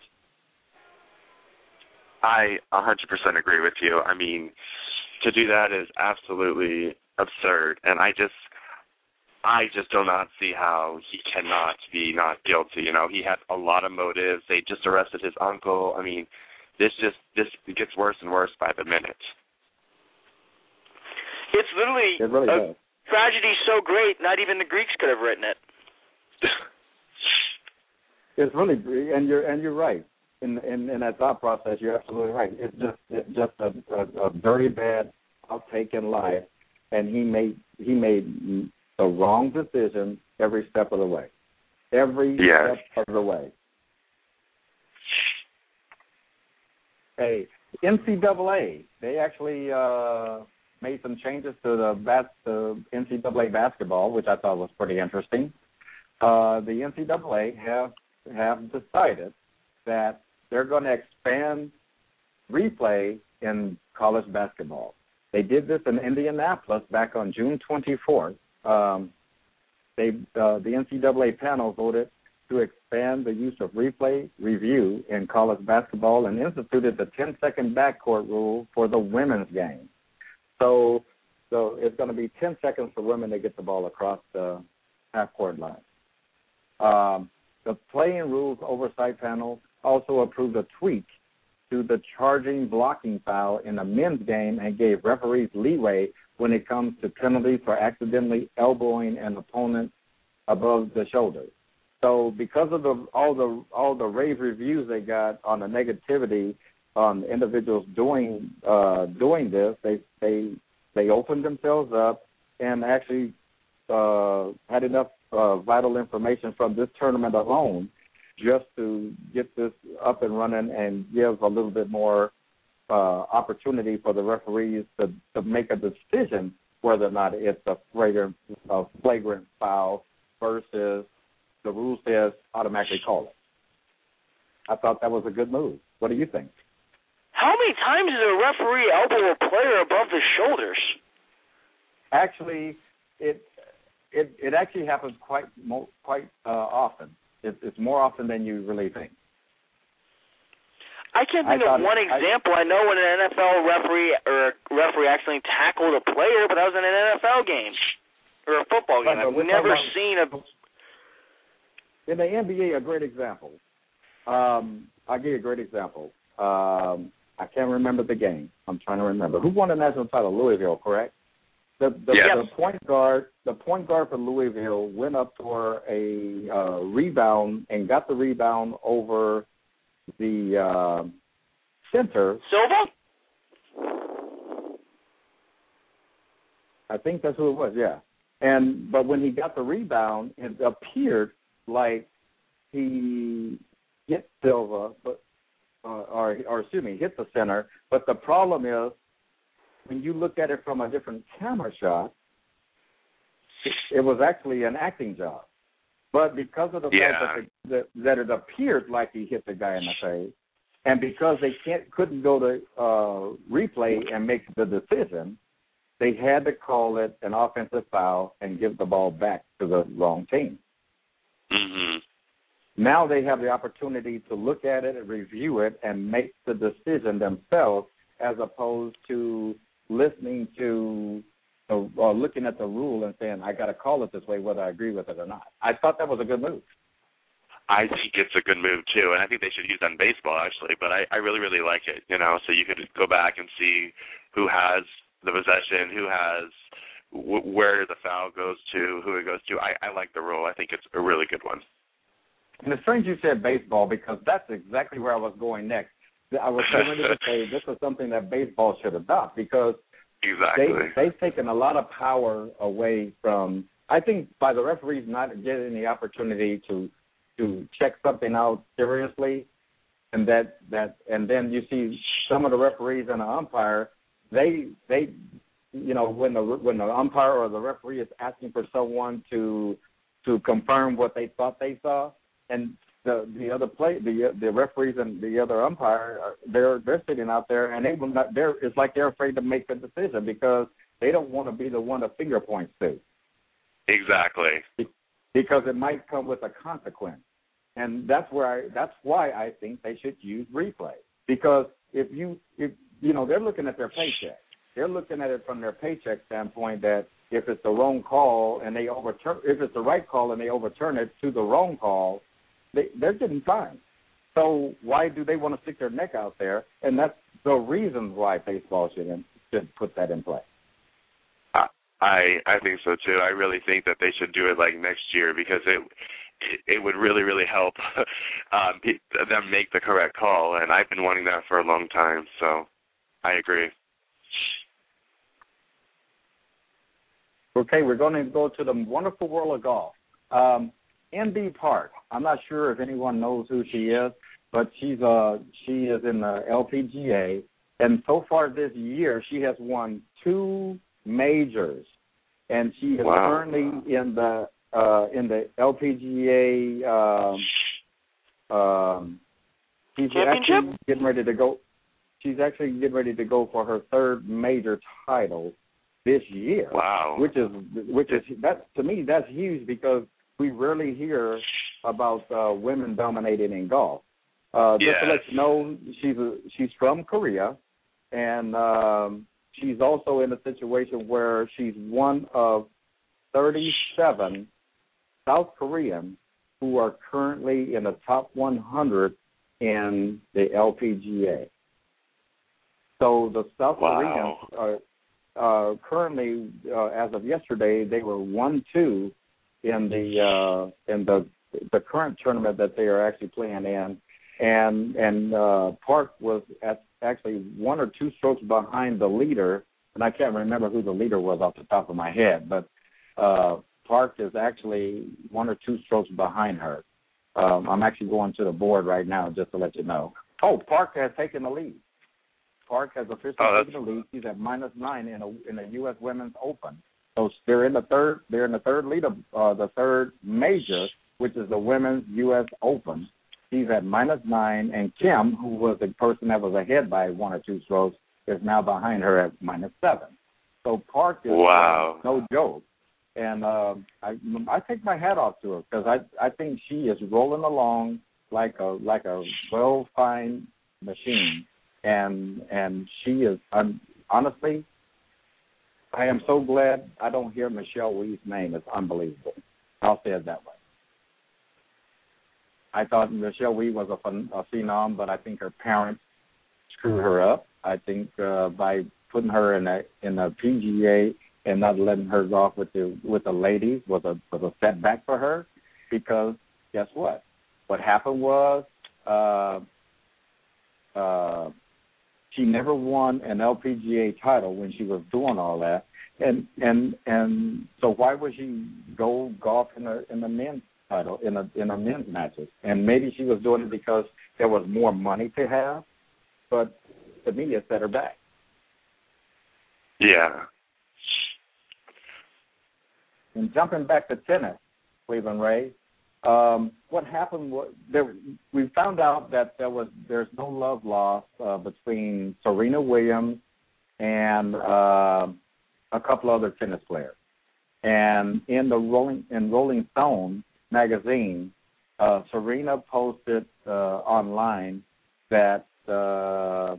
I one hundred percent agree with you. I mean, to do that is absolutely absurd, and I just, I just do not see how he cannot be not guilty. You know, he had a lot of motives. They just arrested his uncle. I mean, this just this gets worse and worse by the minute. It's literally it really a does. tragedy so great, not even the Greeks could have written it. It's really, and you're and you're right. In, in in that thought process, you're absolutely right. It's just it's just a, a, a very bad outtake in life, and he made he made the wrong decision every step of the way. Every yes. step of the way. Hey, N C double A, they actually uh, made some changes to the bas- the N C double A basketball, which I thought was pretty interesting. Uh, the N C double A have have decided that they're going to expand replay in college basketball. They did this in Indianapolis back on June twenty-fourth. Um, they uh, the N C double A panel voted to expand the use of replay review in college basketball and instituted the ten-second backcourt rule for the women's game. So, so it's going to be ten seconds for women to get the ball across the half-court line. Um, the playing rules oversight panel also approved a tweak to the charging blocking foul in the men's game and gave referees leeway when it comes to penalties for accidentally elbowing an opponent above the shoulder. So because of the all the all the rave reviews they got on the negativity on individuals doing uh, doing this, they they they opened themselves up and actually uh, had enough uh, vital information from this tournament alone just to get this up and running and give a little bit more uh, opportunity for the referees to, to make a decision whether or not it's a flagrant, a flagrant foul versus the rule says automatically call it. I thought that was a good move. What do you think? How many times does a referee elbow a player above the shoulders? Actually, it it it actually happens quite mo- quite uh, often. It, it's more often than you really think. I can't think I of one it, example. I, I know when an N F L referee or a referee accidentally tackled a player, but that was in an N F L game or a football game. Right, I've never about, seen a. In the N B A, a great example. Um, I'll give you a great example. Um, I can't remember the game. I'm trying to remember. Who won the national title? Louisville, correct? The, the, yes. the point guard, the point guard for Louisville went up for a uh, rebound and got the rebound over the uh, center. Silva? I think that's who it was. Yeah. And but when he got the rebound, it appeared like he hit Silva, but uh, or or excuse me, hit the center. But the problem is, when you look at it from a different camera shot, it, it was actually an acting job. But because of the yeah. fact that, the, that that it appeared like he hit the guy in the face, and because they can't couldn't go to uh, replay and make the decision, they had to call it an offensive foul and give the ball back to the wrong team. Mm-hmm. Now they have the opportunity to look at it and review it and make the decision themselves, as opposed to listening to or, or looking at the rule and saying, I got to call it this way whether I agree with it or not. I thought that was a good move. I think it's a good move, too, and I think they should use that in baseball, actually, but I, I really, really like it, you know, so you could go back and see who has the possession, who has w- where the foul goes to, who it goes to. I, I like the rule. I think it's a really good one. And it's strange you said baseball, because that's exactly where I was going next. I was going to say this is something that baseball should adopt, because exactly. they, they've taken a lot of power away from, I think, by the referees not getting the opportunity to to check something out seriously, and that, that and then you see some of the referees and the umpire, they they you know when the when the umpire or the referee is asking for someone to to confirm what they thought they saw, and the the other play the the referees and the other umpire are, they're they're sitting out there and they will not they're it's like they're afraid to make the decision because they don't want to be the one to finger points to. Exactly. Because it might come with a consequence, and that's where I that's why I think they should use replay, because if you if you know they're looking at their paycheck, they're looking at it from their paycheck standpoint that if it's the wrong call and they overturn if it's the right call and they overturn it to the wrong call, They, they're getting fined. So why do they want to stick their neck out there? And that's the reason why baseball should, should put that in play. I I think so, too. I really think that they should do it, like, next year, because it it, it would really, really help um, them make the correct call. And I've been wanting that for a long time, so I agree. Okay, we're going to go to the wonderful world of golf. Um, Inbee Park. I'm not sure if anyone knows who she is, but she's uh she is in the L P G A, and so far this year she has won two majors, and she is wow. currently in the uh, in the L P G A. Um, um, she's actually getting ready to go. She's actually getting ready to go for her third major title, this year. Wow. Which is which is that to me that's huge because we rarely hear about uh, women dominating in golf. Uh, yes. Just to let you know, she's a, she's from Korea, and um, she's also in a situation where she's one of thirty-seven South Koreans who are currently in the top one hundred in the L P G A. So the South wow. Koreans are uh, currently, uh, as of yesterday, they were one two in the uh, in the the current tournament that they are actually playing in, and and uh, Park was at actually one or two strokes behind the leader, and I can't remember who the leader was off the top of my head, but uh, Park is actually one or two strokes behind her. Um, I'm actually going to the board right now just to let you know. Oh, Park has taken the lead. Park has officially oh, taken the lead. She's at minus nine in a in the U S Women's Open. So they're in the third. They're in the third lead of uh, the third major, which is the Women's U S Open. She's at minus nine, and Kim, who was the person that was ahead by one or two strokes, is now behind her at minus seven. So Park is wow. uh, no joke. And uh, I, I take my hat off to her because I, I think she is rolling along like a like a well-fined machine, and and she is I'm, honestly, I am so glad I don't hear Michelle Wee's name. It's unbelievable. I'll say it that way. I thought Michelle Wee was a, a phenom, but I think her parents screwed her up. I think uh, by putting her in a in a P G A and not letting her go off with the with the ladies was a was a setback for her, because guess what? What happened was uh, uh, she never won an L P G A title when she was doing all that, and and and so why would she go golf in the in the men's title in a in a men's matches? And maybe she was doing it because there was more money to have, but to me it set her back. Yeah. And jumping back to tennis, Cleveland Ray, um, what happened was there, we found out that there was there's no love lost uh, between Serena Williams and uh, a couple other tennis players. And in the Rolling in Rolling Stone magazine, uh, Serena posted uh, online that uh,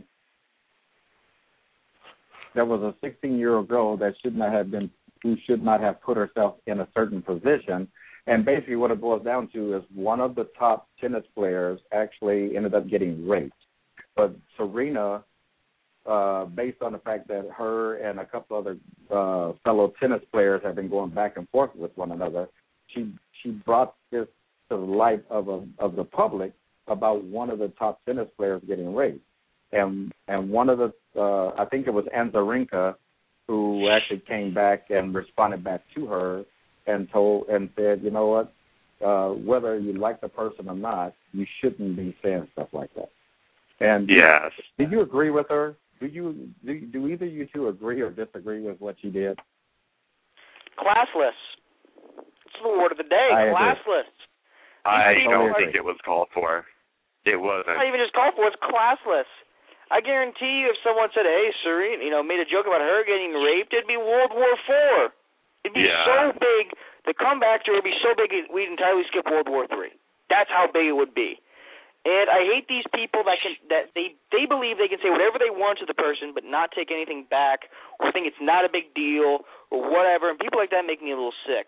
there was a sixteen-year-old girl that should not have been who should not have put herself in a certain position. And basically what it boils down to is one of the top tennis players actually ended up getting raped. But Serena, uh, based on the fact that her and a couple other uh, fellow tennis players have been going back and forth with one another, she she brought this to the light of a, of the public about one of the top tennis players getting raped. And and one of the, uh, I think it was Azarenka, who actually came back and responded back to her and told and said, you know what, uh, whether you like the person or not, you shouldn't be saying stuff like that. And yes. do you agree with her? Do you do, do either you two agree or disagree with what she did? Classless. It's the word of the day. I classless. I totally don't think it was called for. It wasn't. Not even just called for. It's classless. I guarantee you, if someone said, "Hey, Serena," you know, made a joke about her getting raped, it'd be World War Four. It'd be yeah. so big. The comeback to it would be so big we'd entirely skip World War Three. That's how big it would be. And I hate these people that can that they they believe they can say whatever they want to the person, but not take anything back, or think it's not a big deal, or whatever. And people like that make me a little sick.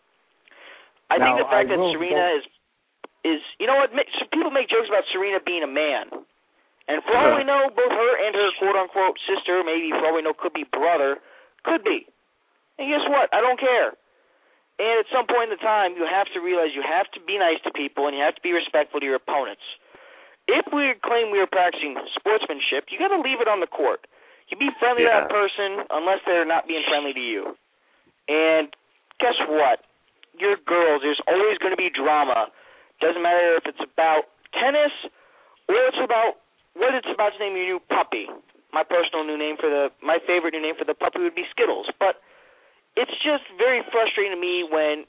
I now, think the fact I that will, Serena is is you know what? So people make jokes about Serena being a man. And for all we know, both her and her quote-unquote sister, maybe for all we know could be brother, could be. And guess what? I don't care. And at some point in the time, you have to realize you have to be nice to people and you have to be respectful to your opponents. If we claim we are practicing sportsmanship, you got to leave it on the court. You be friendly yeah. to that person unless they're not being friendly to you. And guess what? You're girls. There's always going to be drama. Doesn't matter if it's about tennis or it's about what it's about to name your new puppy. My personal new name for the, my favorite new name for the puppy would be Skittles. But it's just very frustrating to me when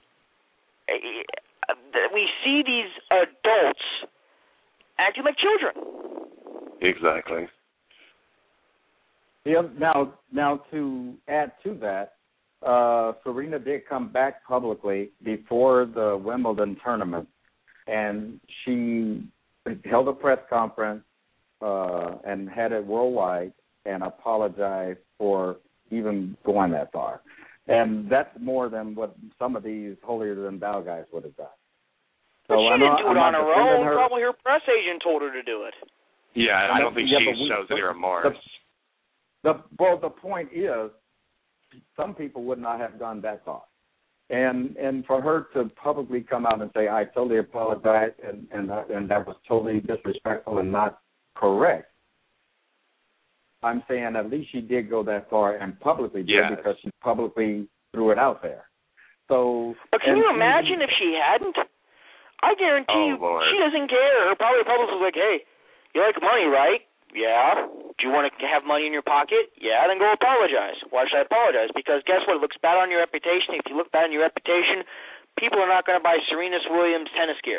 we see these adults acting like children. Exactly. Yeah, now, now to add to that, uh, Serena did come back publicly before the Wimbledon tournament, and she held a press conference uh, and had it worldwide and apologized for even going that far. And that's more than what some of these holier-than-thou guys would have done. So But she I'm didn't not, do I'm it on not her defending own. her. Probably her press agent told her to do it. Yeah, I don't think Yeah, she but we- shows any but remorse. The, the, well, the point is, some people would not have gone that far. And and for her to publicly come out and say, I totally apologize, and, and, and that was totally disrespectful and not correct, I'm saying at least she did go that far and publicly did Yes. because she publicly threw it out there. So, But can and you she- imagine if she hadn't? I guarantee Oh, you Lord. she doesn't care. Her probably publicist was like, hey, you like money, right? Yeah. Do you want to have money in your pocket? Yeah, then go apologize. Why should I apologize? Because guess what? It looks bad on your reputation. If you look bad on your reputation, people are not going to buy Serena Williams tennis gear.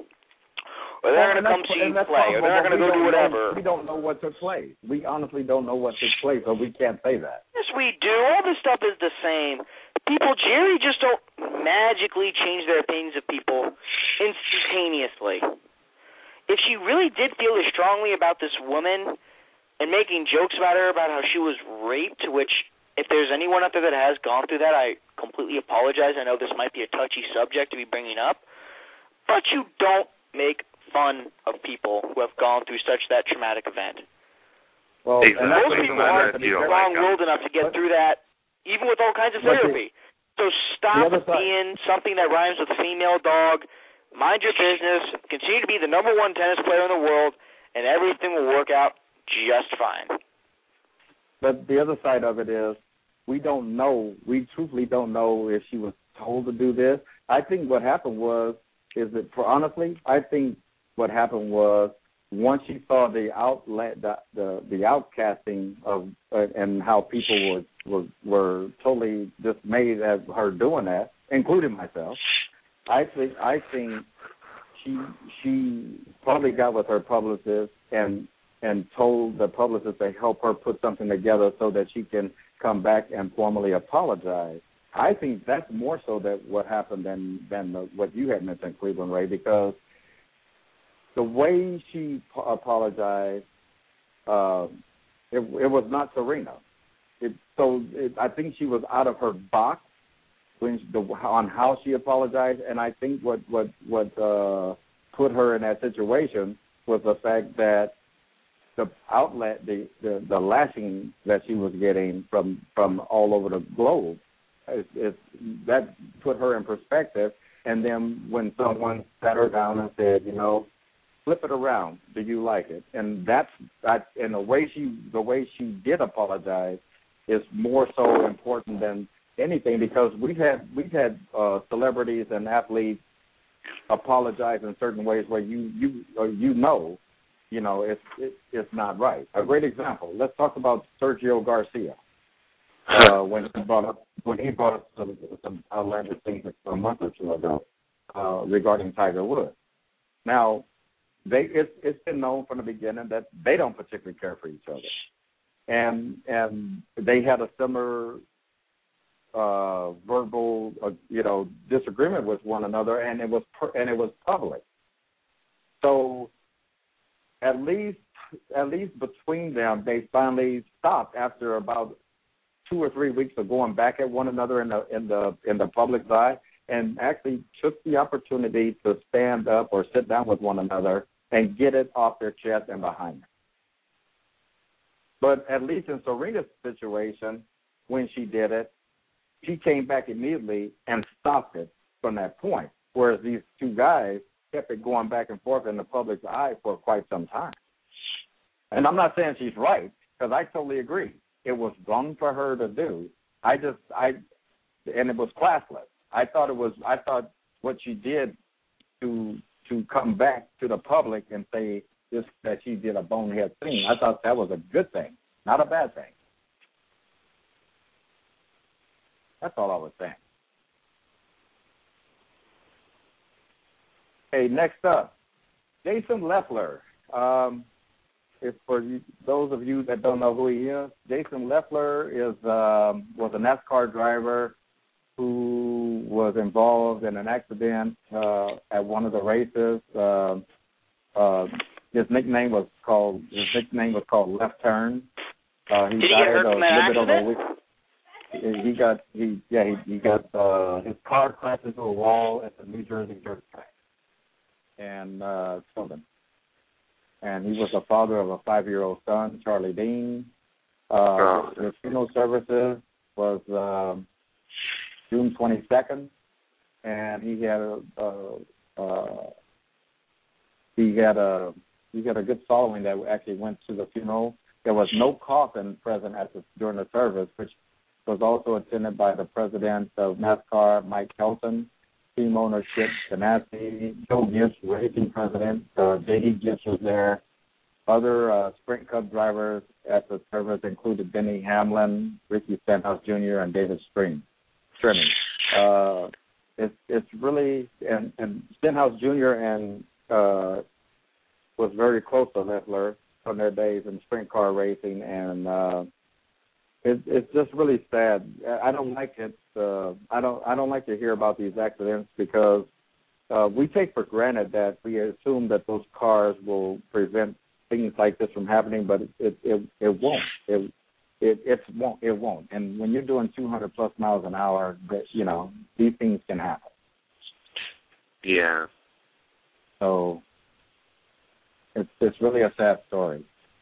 Or they're Well, going to and come that's- see you and that's play. Or possible, they're but going to we go do don't whatever. Know, we don't know what took place. We honestly don't know what took place, so we can't say that. Yes, we do. All this stuff is the same. People, Jerry just don't magically change their opinions of people instantaneously. If she really did feel as strongly about this woman and making jokes about her, about how she was raped, which if there's anyone out there that has gone through that, I completely apologize. I know this might be a touchy subject to be bringing up, but you don't make fun of people who have gone through such that traumatic event. Well, Exactly. and that's Most what people no matter aren't if you don't strong-willed like enough to get But- through that, even with all kinds of But the- therapy. So stop the other side- being something that rhymes with female dog. Mind your business. Continue to be the number one tennis player in the world, and everything will work out just fine. But the other side of it is we don't know. We truthfully don't know if she was told to do this. I think what happened was is that, for honestly, I think what happened was once she saw the outlet, the the, the outcasting of uh, and how people were, were were totally dismayed at her doing that, including myself. I think I think she she probably got with her publicist and and told the publicist to help her put something together so that she can come back and formally apologize. I think that's more so that what happened than than the, what you had mentioned, Cleveland Ray, because the way she p- apologized, uh, it, it was not Serena. It, so it, I think she was out of her box when she, the, on how she apologized, and I think what what what uh, put her in that situation was the fact that the outlet, the, the, the lashing that she was getting from, from all over the globe, it, it, that put her in perspective. And then when someone sat her down and said, you know, flip it around, do you like it? And that's that. And the way she the way she did apologize is more so important than anything, because we've had we've had uh, celebrities and athletes apologize in certain ways where you you or you know. You know, it's it, it's not right. A great example. Let's talk about Sergio Garcia. Uh, when he brought up when he brought up some, some outlandish things a month or two ago uh, regarding Tiger Woods. Now, they it's it's been known from the beginning that they don't particularly care for each other, and and they had a similar uh, verbal uh, you know disagreement with one another, and it was per, and it was public. So. At least, at least between them, they finally stopped after about two or three weeks of going back at one another in the in the in the public's eye, and actually took the opportunity to stand up or sit down with one another and get it off their chest and behind them. But at least in Serena's situation, when she did it, she came back immediately and stopped it from that point. Whereas these two guys kept it going back and forth in the public's eye for quite some time. And I'm not saying she's right, because I totally agree. It was wrong for her to do. I just, I, and it was classless. I thought it was, I thought what she did to to come back to the public and say this that she did a bonehead thing, I thought that was a good thing, not a bad thing. That's all I was saying. Hey, next up, Jason Leffler. Um, if for you, those of you that don't know who he is, Jason Leffler is um, was a NASCAR driver who was involved in an accident uh, at one of the races. Uh, uh, his nickname was called his nickname was called Left Turn. Uh, he Did he get hurt from that accident? He got he yeah he, he got uh, his car crashed into a wall at the New Jersey dirt track and uh, killed him. And he was the father of a five-year-old son, Charlie Dean. Uh, oh. His funeral services was um, June twenty-second, and he had a uh, uh, he had a he had a good following that actually went to the funeral. There was no coffin present at the during the service, which was also attended by the president of NASCAR, Mike Kelton, team ownership, Ganassi, Joe Gibbs, racing president, uh, J D Gibbs was there. Other uh, Sprint Cup drivers at the service included Denny Hamlin, Ricky Stenhouse Junior, and David String. Uh, it's it's really and, and Stenhouse Junior and uh, was very close to Leffler from their days in sprint car racing, and uh, it, it's just really sad. I don't like it. Uh, I don't I don't like to hear about these accidents because uh, we take for granted that we assume that those cars will prevent things like this from happening, but it it, it, it won't. It, it it won't. It won't. And when you're doing two hundred plus miles an hour, that you know these things can happen. Yeah. So it's it's really a sad story.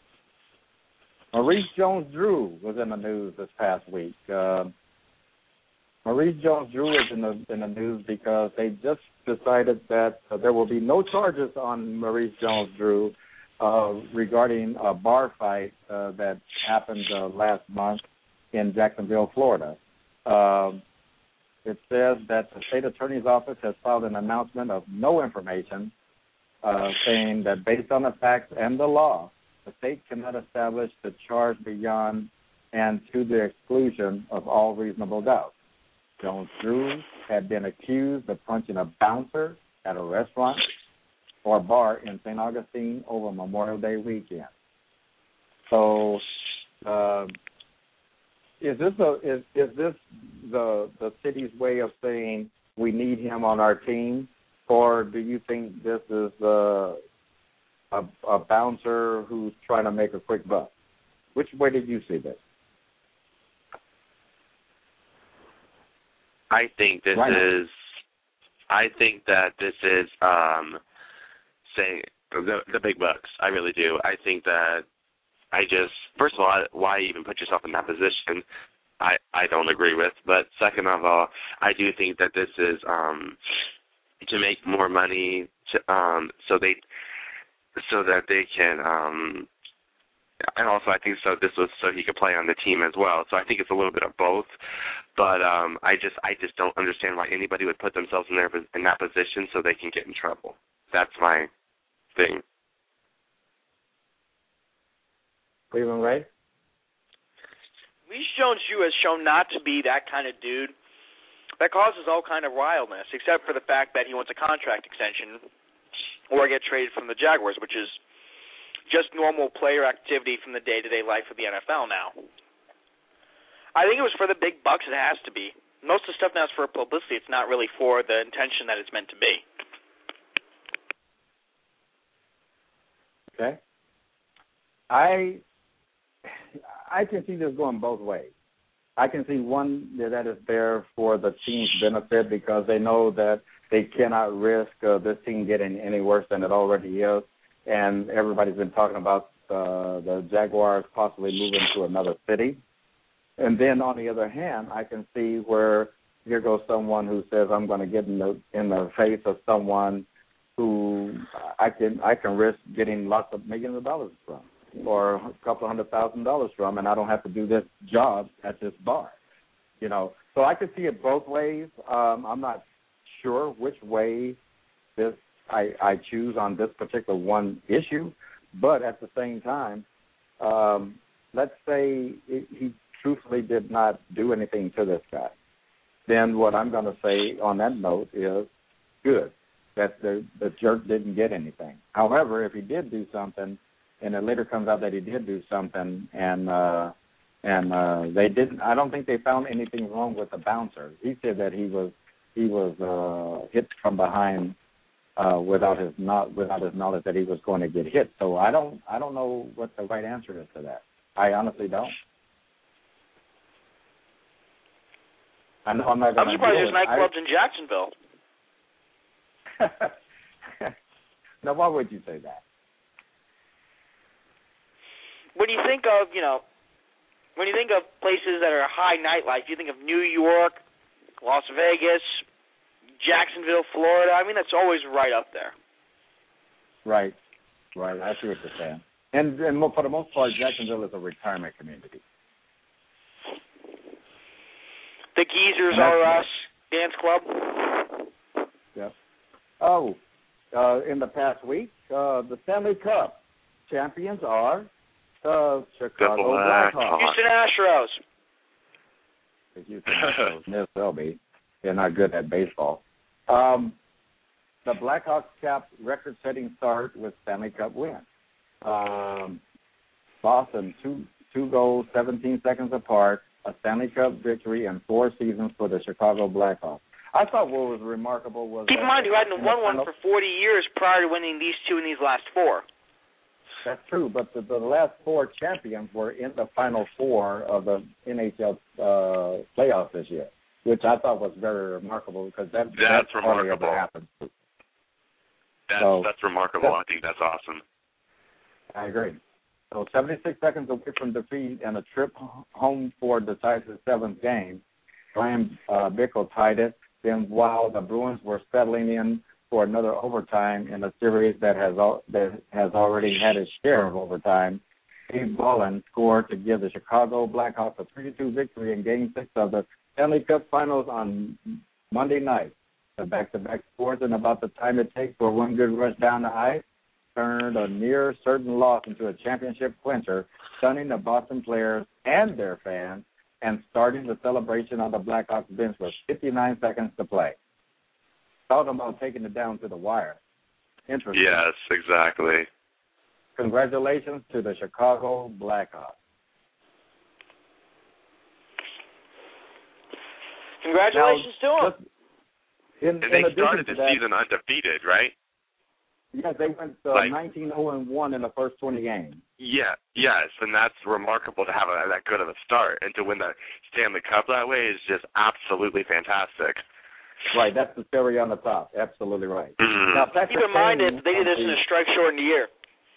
Maurice Jones-Drew was in the news this past week. Uh, Maurice Jones-Drew is in the in the news because they just decided that uh, there will be no charges on Maurice Jones-Drew uh, regarding a bar fight uh, that happened uh, last month in Jacksonville, Florida. Uh, it says that the state attorney's office has filed an announcement of no information, uh, saying that based on the facts and the law, the state cannot establish the charge beyond and to the exclusion of all reasonable doubt. Jones-Drew had been accused of punching a bouncer at a restaurant or bar in Saint Augustine over Memorial Day weekend. So, uh, is this a, is is this the the city's way of saying we need him on our team, or do you think this is uh, a a bouncer who's trying to make a quick buck? Which way did you see this? I think this right. is. I think that this is um, saying the the big bucks. I really do. I think that I just first of all, why even put yourself in that position? I I don't agree with. But second of all, I do think that this is um, to make more money. To, um, so they so that they can. Um, And also, I think so. This was so he could play on the team as well. So I think it's a little bit of both. But um, I just, I just don't understand why anybody would put themselves in there in that position so they can get in trouble. That's my thing. Cleveland Ray? Maurice Jones-Drew has shown not to be that kind of dude that causes all kind of wildness, except for the fact that he wants a contract extension or get traded from the Jaguars, which is just normal player activity from the day-to-day life of the N F L now. I think it was for the big bucks. It has to be. Most of the stuff now is for publicity. It's not really for the intention that it's meant to be. Okay. I I can see this going both ways. I can see one that is there for the team's benefit because they know that they cannot risk uh, this team getting any worse than it already is. And everybody's been talking about uh, the Jaguars possibly moving to another city. And then on the other hand, I can see where here goes someone who says I'm going to get in the in the face of someone who I can I can risk getting lots of millions of dollars from, or a couple of hundred thousand dollars from, and I don't have to do this job at this bar. You know, so I can see it both ways. Um, I'm not sure which way this. I, I choose on this particular one issue, but at the same time, um, let's say it, he truthfully did not do anything to this guy. Then what I'm going to say on that note is good, that the, the jerk didn't get anything. However, if he did do something and it later comes out that he did do something, and uh, and uh, they didn't. I don't think they found anything wrong with the bouncer. He said that he was he was uh, hit from behind uh, without his not without his knowledge that he was going to get hit. So I don't I don't know what the right answer is to that. I honestly don't. I know I'm not going to. I'm surprised there's nightclubs I... in Jacksonville. Now, why would you say that? When you think of, you know, when you think of places that are high nightlife, you think of New York, Las Vegas, Jacksonville, Florida. I mean, that's always right up there. Right, right. I see what you're saying. And, and for the most part, Jacksonville is a retirement community. The Geezers Are Us Dance Club. Yep. Oh, uh, in the past week, uh, the Stanley Cup champions are the Chicago Blackhawks. Houston Astros. The Houston Astros. Miss Selby. They're not good at baseball. Um, the Blackhawks capped record-setting start with Stanley Cup win. Um, Boston, two two goals, seventeen seconds apart. A Stanley Cup victory in four seasons for the Chicago Blackhawks. I thought what was remarkable was... Keep in mind, you hadn't won one for forty years prior to winning these two in these last four. That's true, but the, the last four champions were in the final four of the N H L uh, playoffs this year, which I thought was very remarkable because that, that's that hardly ever happened. That's, so, that's remarkable. That's, I think that's awesome. I agree. So seventy-six seconds away from defeat and a trip home for decisive seventh game, Ryan uh, Bickle tied it. Then while the Bruins were settling in for another overtime in a series that has al- that has already had its share of overtime, Steve Ballin scored to give the Chicago Blackhawks a three to two victory in Game six of the Stanley Cup Finals on Monday night. The back-to-back scores in about the time it takes for one good rush down the ice turned a near certain loss into a championship clincher, stunning the Boston players and their fans, and starting the celebration on the Blackhawks bench with fifty-nine seconds to play. Talking about taking it down to the wire. Interesting. Yes, exactly. Congratulations to the Chicago Blackhawks. Congratulations now, to them. In, and in they started the that, season undefeated, right? Yes, they went uh, like, nineteen oh and one in the first twenty games. Yeah, yes, and that's remarkable to have a, that good of a start, and to win the Stanley Cup that way is just absolutely fantastic. Right, that's the cherry on the top. Absolutely right. Mm-hmm. Now, keep in mind that they did this in a strike-shortened year.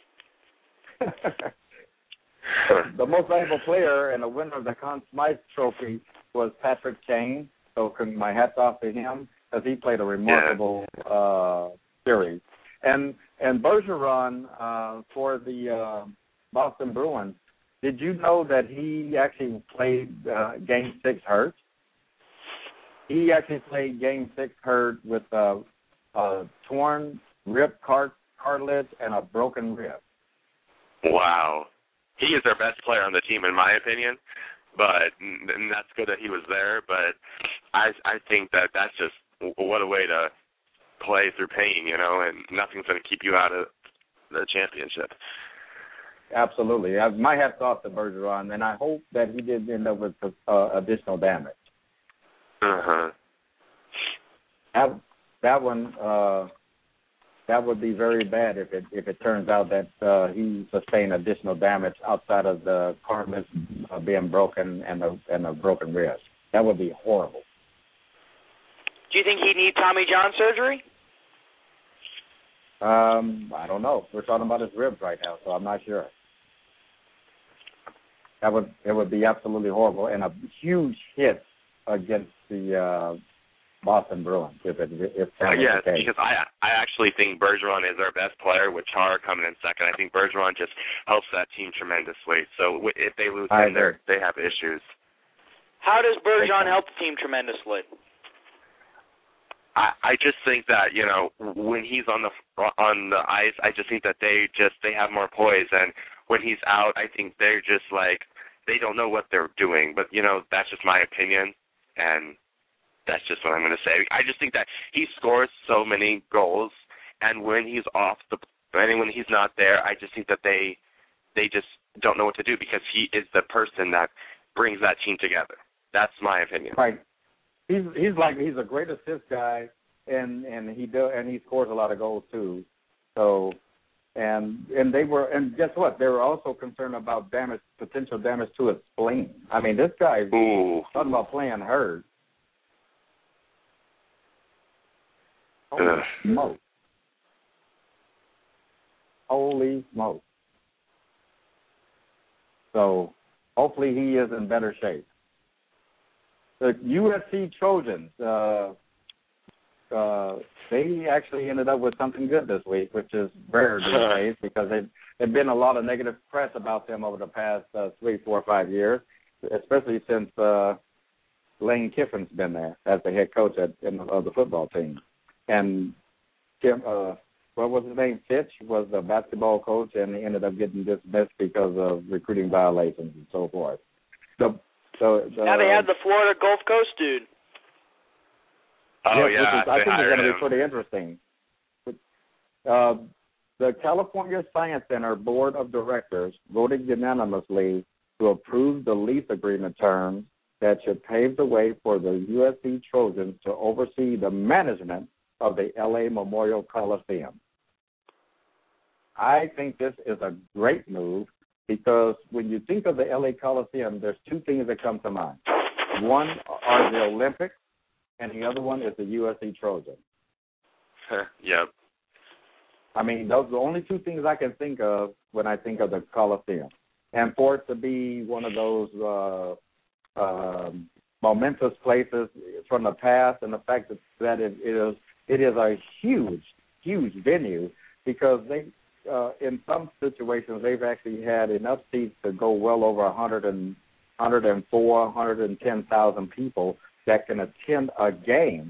The most valuable player and the winner of the Conn Smythe Trophy was Patrick Kane. So my hats off to him because he played a remarkable yeah. uh, series. And and Bergeron uh, for the uh, Boston Bruins, did you know that he actually played uh, Game Six hurt? He actually played Game Six hurt with a, a torn rib cart- cartilage and a broken rib. Wow, he is their best player on the team, in my opinion. But and that's good that he was there. But I I think that that's just what a way to play through pain, you know, and nothing's going to keep you out of the championship. Absolutely. My hat's off to Bergeron, and I hope that he didn't end up with uh, additional damage. Uh-huh. That, that one, uh, that would be very bad if it if it turns out that uh, he sustained additional damage outside of the cartilage uh, being broken and a, and a broken rib. That would be horrible. Do you think he'd need Tommy John surgery? Um, I don't know. We're talking about his ribs right now, so I'm not sure. That would it would be absolutely horrible and a huge hit against the uh, Boston Bruins if it if that uh, was yes, the case. because I I actually think Bergeron is our best player with Chara coming in second. I think Bergeron just helps that team tremendously. So if they lose him, they they have issues. How does Bergeron help the team tremendously? I, I just think that, you know, when he's on the on the ice, I just think that they just they have more poise, and when he's out, I think they're just like they don't know what they're doing. But you know, that's just my opinion, and that's just what I'm going to say. I just think that he scores so many goals, and when he's off the and when he's not there, I just think that they they just don't know what to do because he is the person that brings that team together. That's my opinion. Right. He's he's like he's a great assist guy, and and he do and he scores a lot of goals too. So, and and they were and guess what? They were also concerned about damage, potential damage to his spleen. I mean, this guy's Ooh. talking about playing hurt. Holy smoke! Holy smoke! So hopefully he is in better shape. The U S C Trojans, uh, uh, they actually ended up with something good this week, which is rare these days because they've, there've been a lot of negative press about them over the past uh, three, four, five years, especially since uh, Lane Kiffin's been there as the head coach at, in, of the football team. And Kim, uh, what was his name? Fitch was the basketball coach, and he ended up getting dismissed because of recruiting violations and so forth. The So, the, now they have the Florida Gulf Coast dude. Oh, yes, yeah. Is, I think it's going to him. be pretty interesting. Uh, the California Science Center Board of Directors voted unanimously to approve the lease agreement terms that should pave the way for the U S C Trojans to oversee the management of the L A Memorial Coliseum. I think this is a great move, because when you think of the L A Coliseum, there's two things that come to mind. One are the Olympics, and the other one is the U S C Trojans. Yep. I mean, those are the only two things I can think of when I think of the Coliseum. And for it to be one of those uh, uh, momentous places from the past, and the fact that, that it is it is a huge, huge venue, because they Uh, in some situations, they've actually had enough seats to go well over one hundred and, one hundred four, one hundred ten thousand people that can attend a game.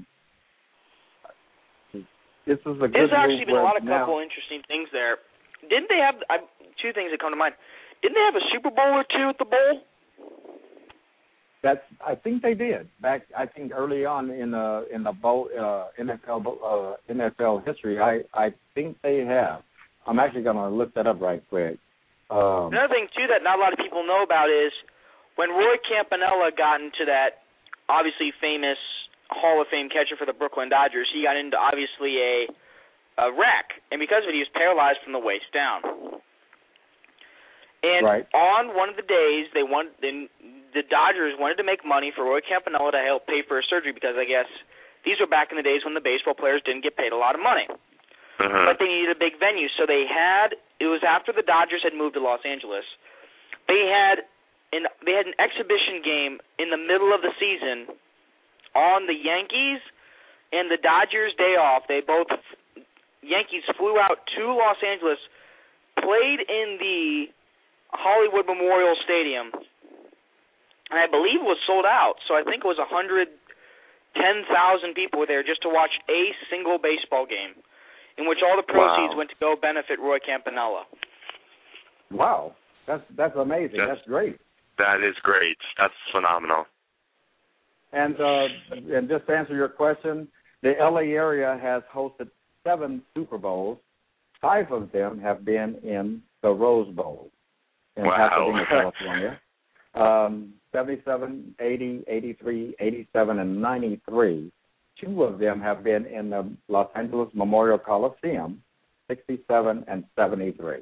This is a good There's actually been a lot of now, couple interesting things there. Didn't they have I, two things that come to mind? Didn't they have a Super Bowl or two at the bowl? That's I think they did back. I think early on in the in the bowl uh, N F L uh, N F L history, I I think they have. I'm actually going to look that up right quick. Um, Another thing, too, that not a lot of people know about is when Roy Campanella got into that obviously famous Hall of Fame catcher for the Brooklyn Dodgers, he got into obviously a, a wreck, and because of it, he was paralyzed from the waist down. And right. on one of the days, they want, they, the Dodgers wanted to make money for Roy Campanella to help pay for his surgery, because I guess these were back in the days when the baseball players didn't get paid a lot of money. Uh-huh. But they needed a big venue, so they had. It was after the Dodgers had moved to Los Angeles. They had an they had an exhibition game in the middle of the season on the Yankees and the Dodgers' day off. They both Yankees flew out to Los Angeles, played in the Hollywood Memorial Stadium, and I believe it was sold out. So I think it was one hundred ten thousand people were there just to watch a single baseball game, in which all the proceeds wow. went to go benefit Roy Campanella. Wow, that's that's amazing. That's, that's great. That is great. That's phenomenal. And uh, and just to answer your question, the L A area has hosted seven Super Bowls. Five of them have been in the Rose Bowl in wow. Pasadena, California. Um, seventy-seven, eighty, eighty-three, eighty-seven, and ninety-three. Two of them have been in the Los Angeles Memorial Coliseum, sixty-seven and seventy-three.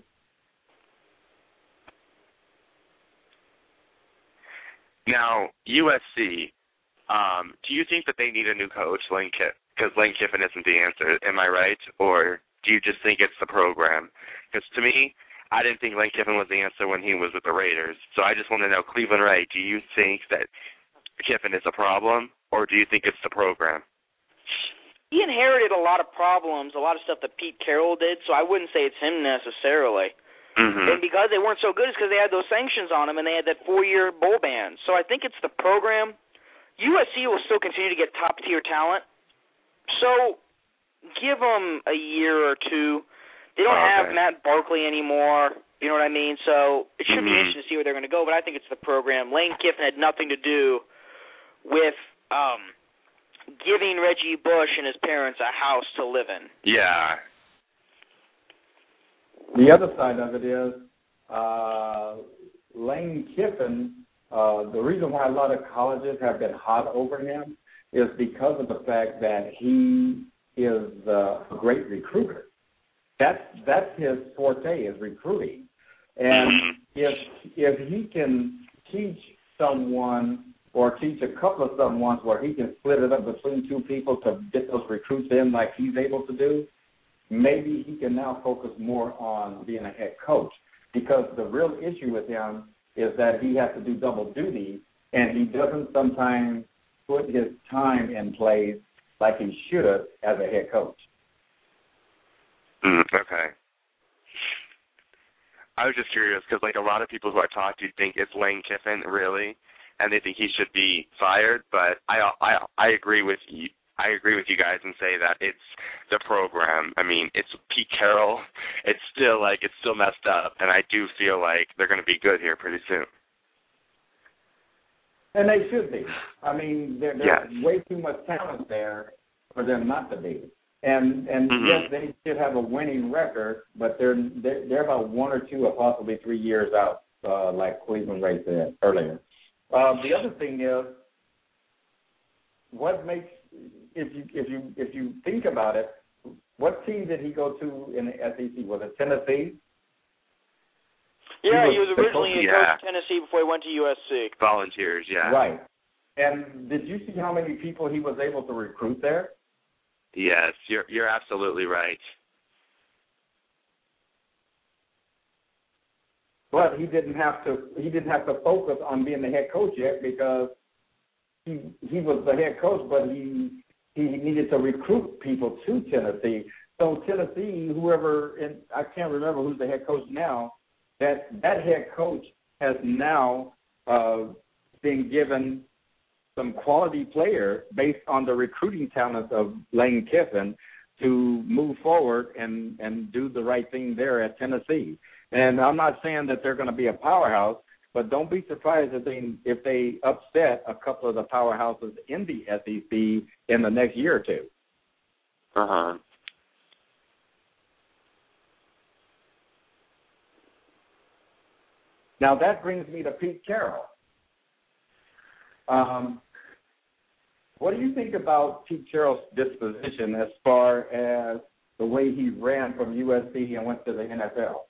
Now, U S C, um, do you think that they need a new coach, Lane Kiffin? Because Lane Kiffin isn't the answer. Am I right? Or do you just think it's the program? Because to me, I didn't think Lane Kiffin was the answer when he was with the Raiders. So I just want to know, Cleveland Ray, do you think that Kiffin is a problem, or do you think it's the program? He inherited a lot of problems, a lot of stuff that Pete Carroll did, so I wouldn't say it's him necessarily. Mm-hmm. And because they weren't so good, it's because they had those sanctions on them and they had that four-year bowl ban. So I think it's the program. U S C will still continue to get top-tier talent. So give them a year or two. They don't okay. have Matt Barkley anymore. You know what I mean? So it should mm-hmm. be interesting to see where they're going to go, but I think it's the program. Lane Kiffin had nothing to do with um, giving Reggie Bush and his parents a house to live in. Yeah. The other side of it is uh, Lane Kiffin, uh, the reason why a lot of colleges have been hot over him is because of the fact that he is uh, a great recruiter. That's that's his forte, is recruiting. And if if he can teach someone or teach a couple of someones where he can split it up between two people to get those recruits in like he's able to do, maybe he can now focus more on being a head coach. Because the real issue with him is that he has to do double duty, and he doesn't sometimes put his time in place like he should as a head coach. Mm, okay. I was just curious because, like, a lot of people who I talked to think it's Lane Kiffin, really, and they think he should be fired. But I, I, I agree with you. I agree with you guys and say that it's the program. I mean, it's Pete Carroll. It's still like it's still messed up, and I do feel like they're going to be good here pretty soon. And they should be. I mean, there, there's yes. way too much talent there for them not to be. And and mm-hmm. yes, they should have a winning record, but they're they're, they're about one or two or possibly three years out, uh, like Cleveland Ray said earlier. Uh, the other thing is, what makes if you if you if you think about it, what team did he go to in the S E C? Was it Tennessee? Yeah, he was, he was originally a yeah. coach of Tennessee before he went to U S C. Volunteers, yeah. Right. And did you see how many people he was able to recruit there? Yes, you're you're absolutely right. But he didn't have to he didn't have to focus on being the head coach yet because he he was the head coach, but he he needed to recruit people to Tennessee. So Tennessee, whoever, and I can't remember who's the head coach now, that that head coach has now uh, been given some quality player based on the recruiting talents of Lane Kiffin to move forward and, and do the right thing there at Tennessee. And I'm not saying that they're going to be a powerhouse, but don't be surprised if they if they upset a couple of the powerhouses in the S E C in the next year or two. Uh-huh. Now that brings me to Pete Carroll. Um, what do you think about Pete Carroll's disposition as far as the way he ran from U S C and went to the N F L?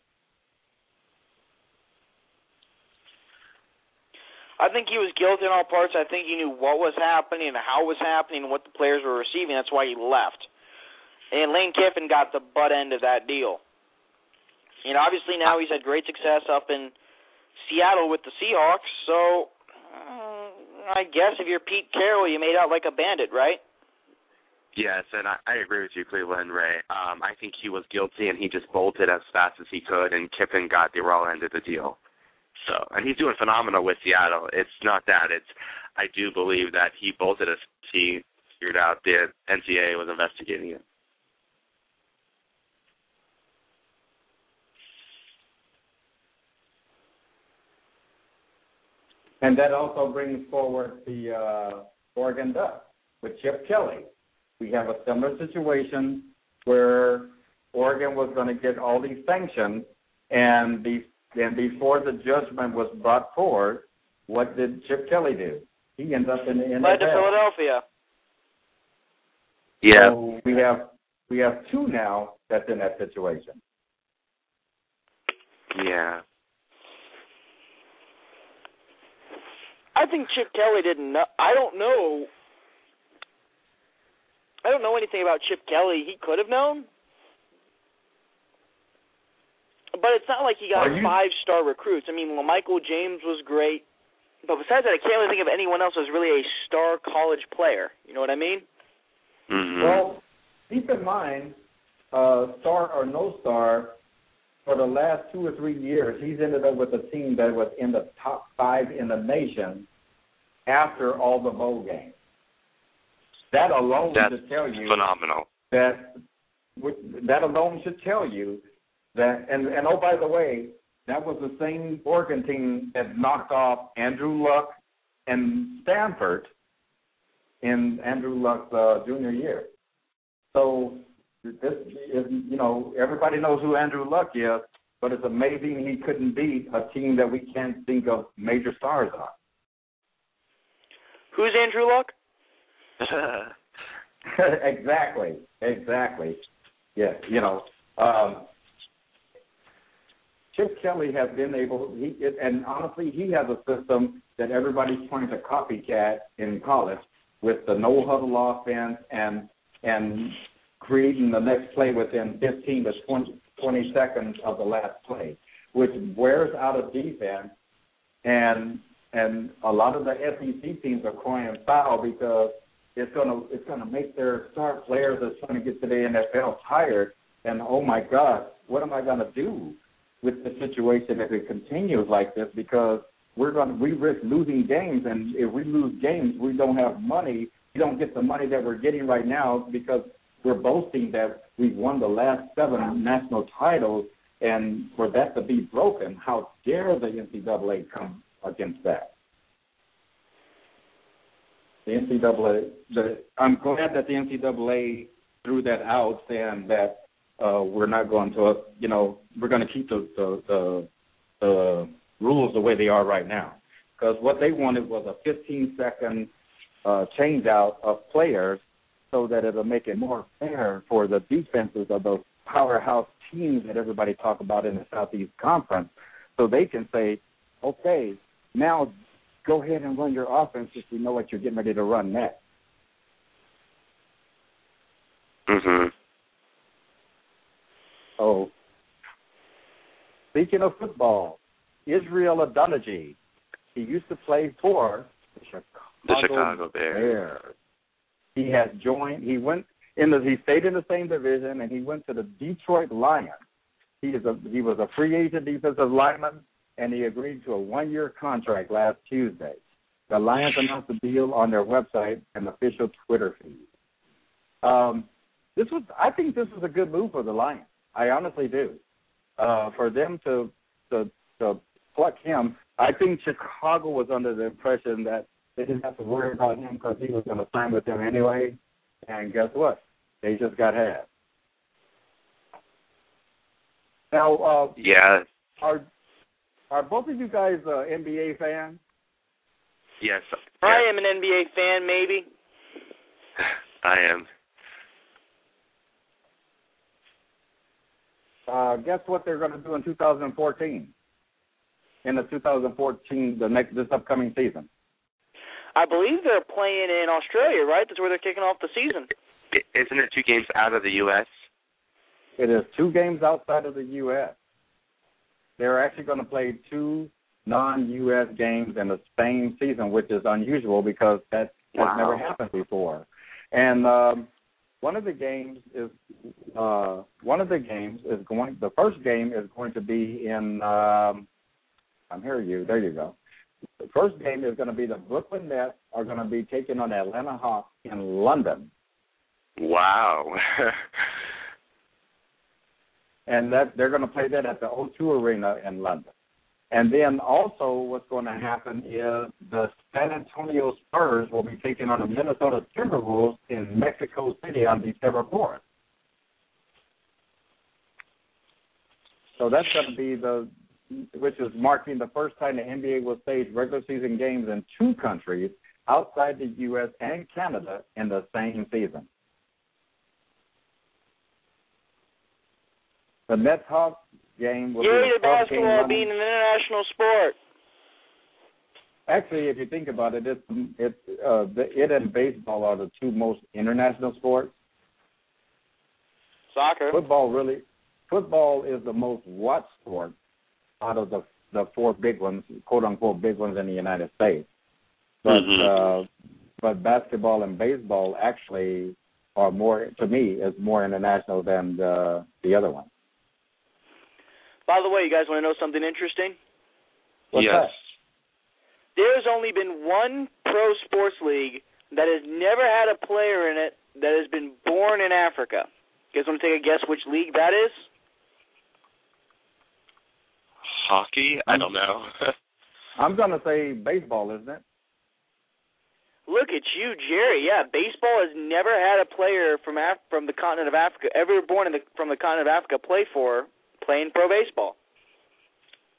I think he was guilty in all parts. I think he knew what was happening and how it was happening and what the players were receiving. That's why he left. And Lane Kiffin got the butt end of that deal. And obviously now he's had great success up in Seattle with the Seahawks. So uh, I guess if you're Pete Carroll, you made out like a bandit, right? Yes, and I, I agree with you, Cleveland Ray. Um, I think he was guilty, and he just bolted as fast as he could, and Kiffin got the raw end of the deal. So, and he's doing phenomenal with Seattle. It's not that. It's I do believe that he bolted as he figured out the N C A A was investigating it. And that also brings forward the uh, Oregon Ducks with Chip Kelly. We have a similar situation where Oregon was going to get all these sanctions, and the And before the judgment was brought forward, what did Chip Kelly do? He ended up in the N F L. Led to Philadelphia. Yeah. So we have we have two now that's in that situation. Yeah. I think Chip Kelly didn't know. I don't know. I don't know anything about Chip Kelly. He could have known. But it's not like he got five-star recruits. I mean, well, Michael James was great. But besides that, I can't really think of anyone else who's really a star college player. You know what I mean? Mm-hmm. Well, keep in mind, uh, star or no star, for the last two or three years, he's ended up with a team that was in the top five in the nation after all the bowl games. That alone That's should tell you phenomenal. That that alone should tell you that. And, and oh, by the way, that was the same Oregon team that knocked off Andrew Luck and Stanford in Andrew Luck's uh, junior year. So this is, you know, everybody knows who Andrew Luck is. but it's amazing he couldn't beat a team that we can't think of major stars on. Who's Andrew Luck? exactly, exactly. Yeah, you know, um, Chip Kelly has been able, he, and honestly, he has a system that everybody's trying to copycat in college with the no huddle offense and and creating the next play within fifteen to twenty, twenty seconds of the last play, which wears out a defense, and and a lot of the S E C teams are crying foul because it's gonna it's gonna make their star players that's trying to get to the N F L tired, and oh my God, what am I gonna do with the situation if it continues like this? Because we're going we risk losing games, and if we lose games, we don't have money. We don't get the money that we're getting right now because we're boasting that we've won the last seven national titles, and for that to be broken, how dare the N C double A come against that? The N C double A, the, I'm glad that the N C double A threw that out, saying that uh, we're not going to, uh, you know, we're going to keep the the, the the rules the way they are right now. Because what they wanted was a fifteen-second uh, change-out of players so that it'll make it more fair for the defenses of those powerhouse teams that everybody talk about in the Southeast Conference, so they can say, okay, now go ahead and run your offense if we know what you're getting ready to run next. Mm-hmm. So, speaking of football, Israel Adonijah, he used to play for the Chicago, the Chicago Bears. Bears. He has joined. He went in the. He stayed in the same division, and he went to the Detroit Lions. He is a. He was a free agent defensive lineman, and he agreed to a one-year contract last Tuesday. The Lions announced the deal on their website and official Twitter feed. Um, this was. I think this was a good move for the Lions. I honestly do. Uh, for them to to to pluck him, I think Chicago was under the impression that they didn't have to worry about him because he was going to sign with them anyway. And guess what? They just got had. Now, uh, yeah, are are both of you guys uh, N B A fans? Yes. I am an N B A fan, maybe. I am. Uh, guess what they're going to do in two thousand fourteen? In the two thousand fourteen, the next this upcoming season. I believe they're playing in Australia, right? That's where they're kicking off the season. Isn't it two games out of the U S? It is two games outside of the U S. They're actually going to play two non-U S games in the same season, which is unusual because that wow. has never happened before. And um, one of the games is uh, one of the games is going. The first game is going to be in. Um, I'm hearing you. There you go. The first game is going to be the Brooklyn Nets are going to be taking on the Atlanta Hawks in London. Wow. And that they're going to play that at the O two Arena in London. And then also what's going to happen is the San Antonio Spurs will be taking on the Minnesota Timberwolves in Mexico City on December fourth. So that's going to be the, which is marking the first time the N B A will stage regular season games in two countries outside the U S and Canada in the same season. The Nets Hawks game will Yay be to basketball being an international sport. Actually, if you think about it, it's, it's, uh, the, it and baseball are the two most international sports. Soccer. Football really, football is the most watched sport out of the the four big ones, quote unquote big ones in the United States. But mm-hmm. uh, but basketball and baseball actually are more, to me, is more international than the the other one. By the way, you guys want to know something interesting? What's yes. that? There's only been one pro sports league that has never had a player in it that has been born in Africa. You guys want to take a guess which league that is? Hockey? I don't know. I'm going to say baseball, isn't it? Look at you, Jerry. Yeah, baseball has never had a player from Af- from the continent of Africa, ever born in the, from the continent of Africa, play for, playing pro baseball.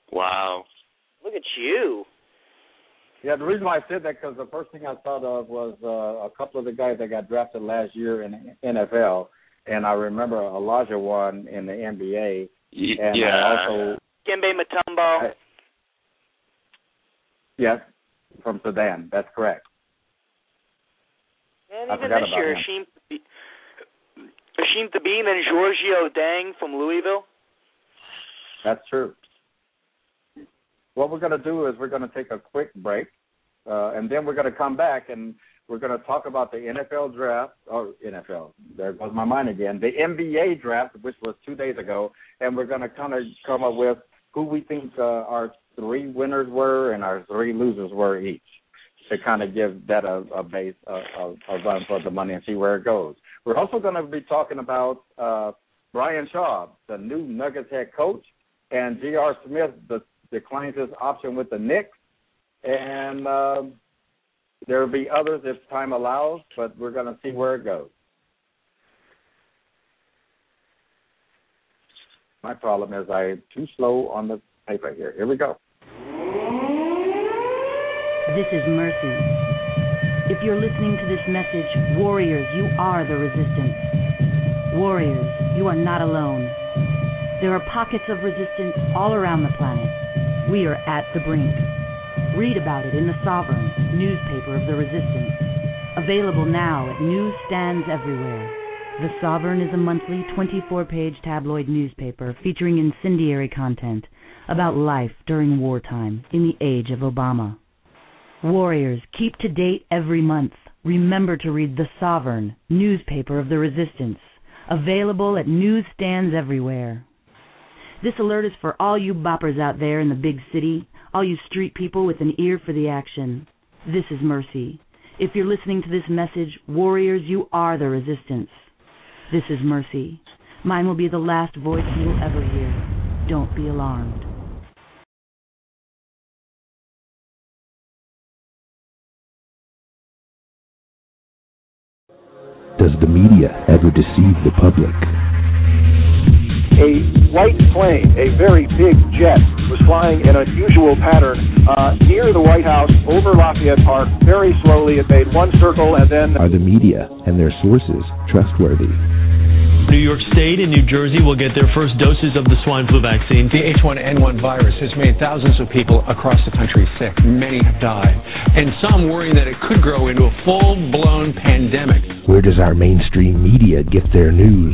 Wow. Look at you. Yeah, the reason why I said that because the first thing I thought of was uh, a couple of the guys that got drafted last year in the N F L, and I remember Elijah one in the N B A. And yeah. I also Dikembe Mutombo. I, yes, from Sudan. That's correct. And I even forgot this about year, him. Hasheem Hasheem Thabit and Giorgio Dang from Louisville. That's true. What we're going to do is we're going to take a quick break, uh, and then we're going to come back and we're going to talk about the N F L draft, or N F L, there goes my mind again, the N B A draft, which was two days ago, and we're going to kind of come up with who we think uh, our three winners were and our three losers were each, to kind of give that a, a base, a, a, a run for the money and see where it goes. We're also going to be talking about uh, Brian Shaw, the new Nuggets head coach, and J R. Smith the, declines his option with the Knicks, and uh, there will be others if time allows, but we're going to see where it goes. My problem is I'm too slow on the paper here. Here we go. This is Mercy. If you're listening to this message, warriors, you are the resistance. Warriors, you are not alone. There are pockets of resistance all around the planet. We are at the brink. Read about it in The Sovereign, newspaper of the resistance. Available now at newsstands everywhere. The Sovereign is a monthly twenty-four page tabloid newspaper featuring incendiary content about life during wartime in the age of Obama. Warriors, keep to date every month. Remember to read The Sovereign, newspaper of the resistance. Available at newsstands everywhere. This alert is for all you boppers out there in the big city, all you street people with an ear for the action. This is Mercy. If you're listening to this message, warriors, you are the resistance. This is Mercy. Mine will be the last voice you'll ever hear. Don't be alarmed. Does the media ever deceive the public? A white plane, a very big jet, was flying in an unusual pattern uh, near the White House over Lafayette Park. Very slowly, it made one circle and then... Are the media and their sources trustworthy? New York State and New Jersey will get their first doses of the swine flu vaccine. The H one N one virus has made thousands of people across the country sick. Many have died. And some worrying that it could grow into a full-blown pandemic. Where does our mainstream media get their news?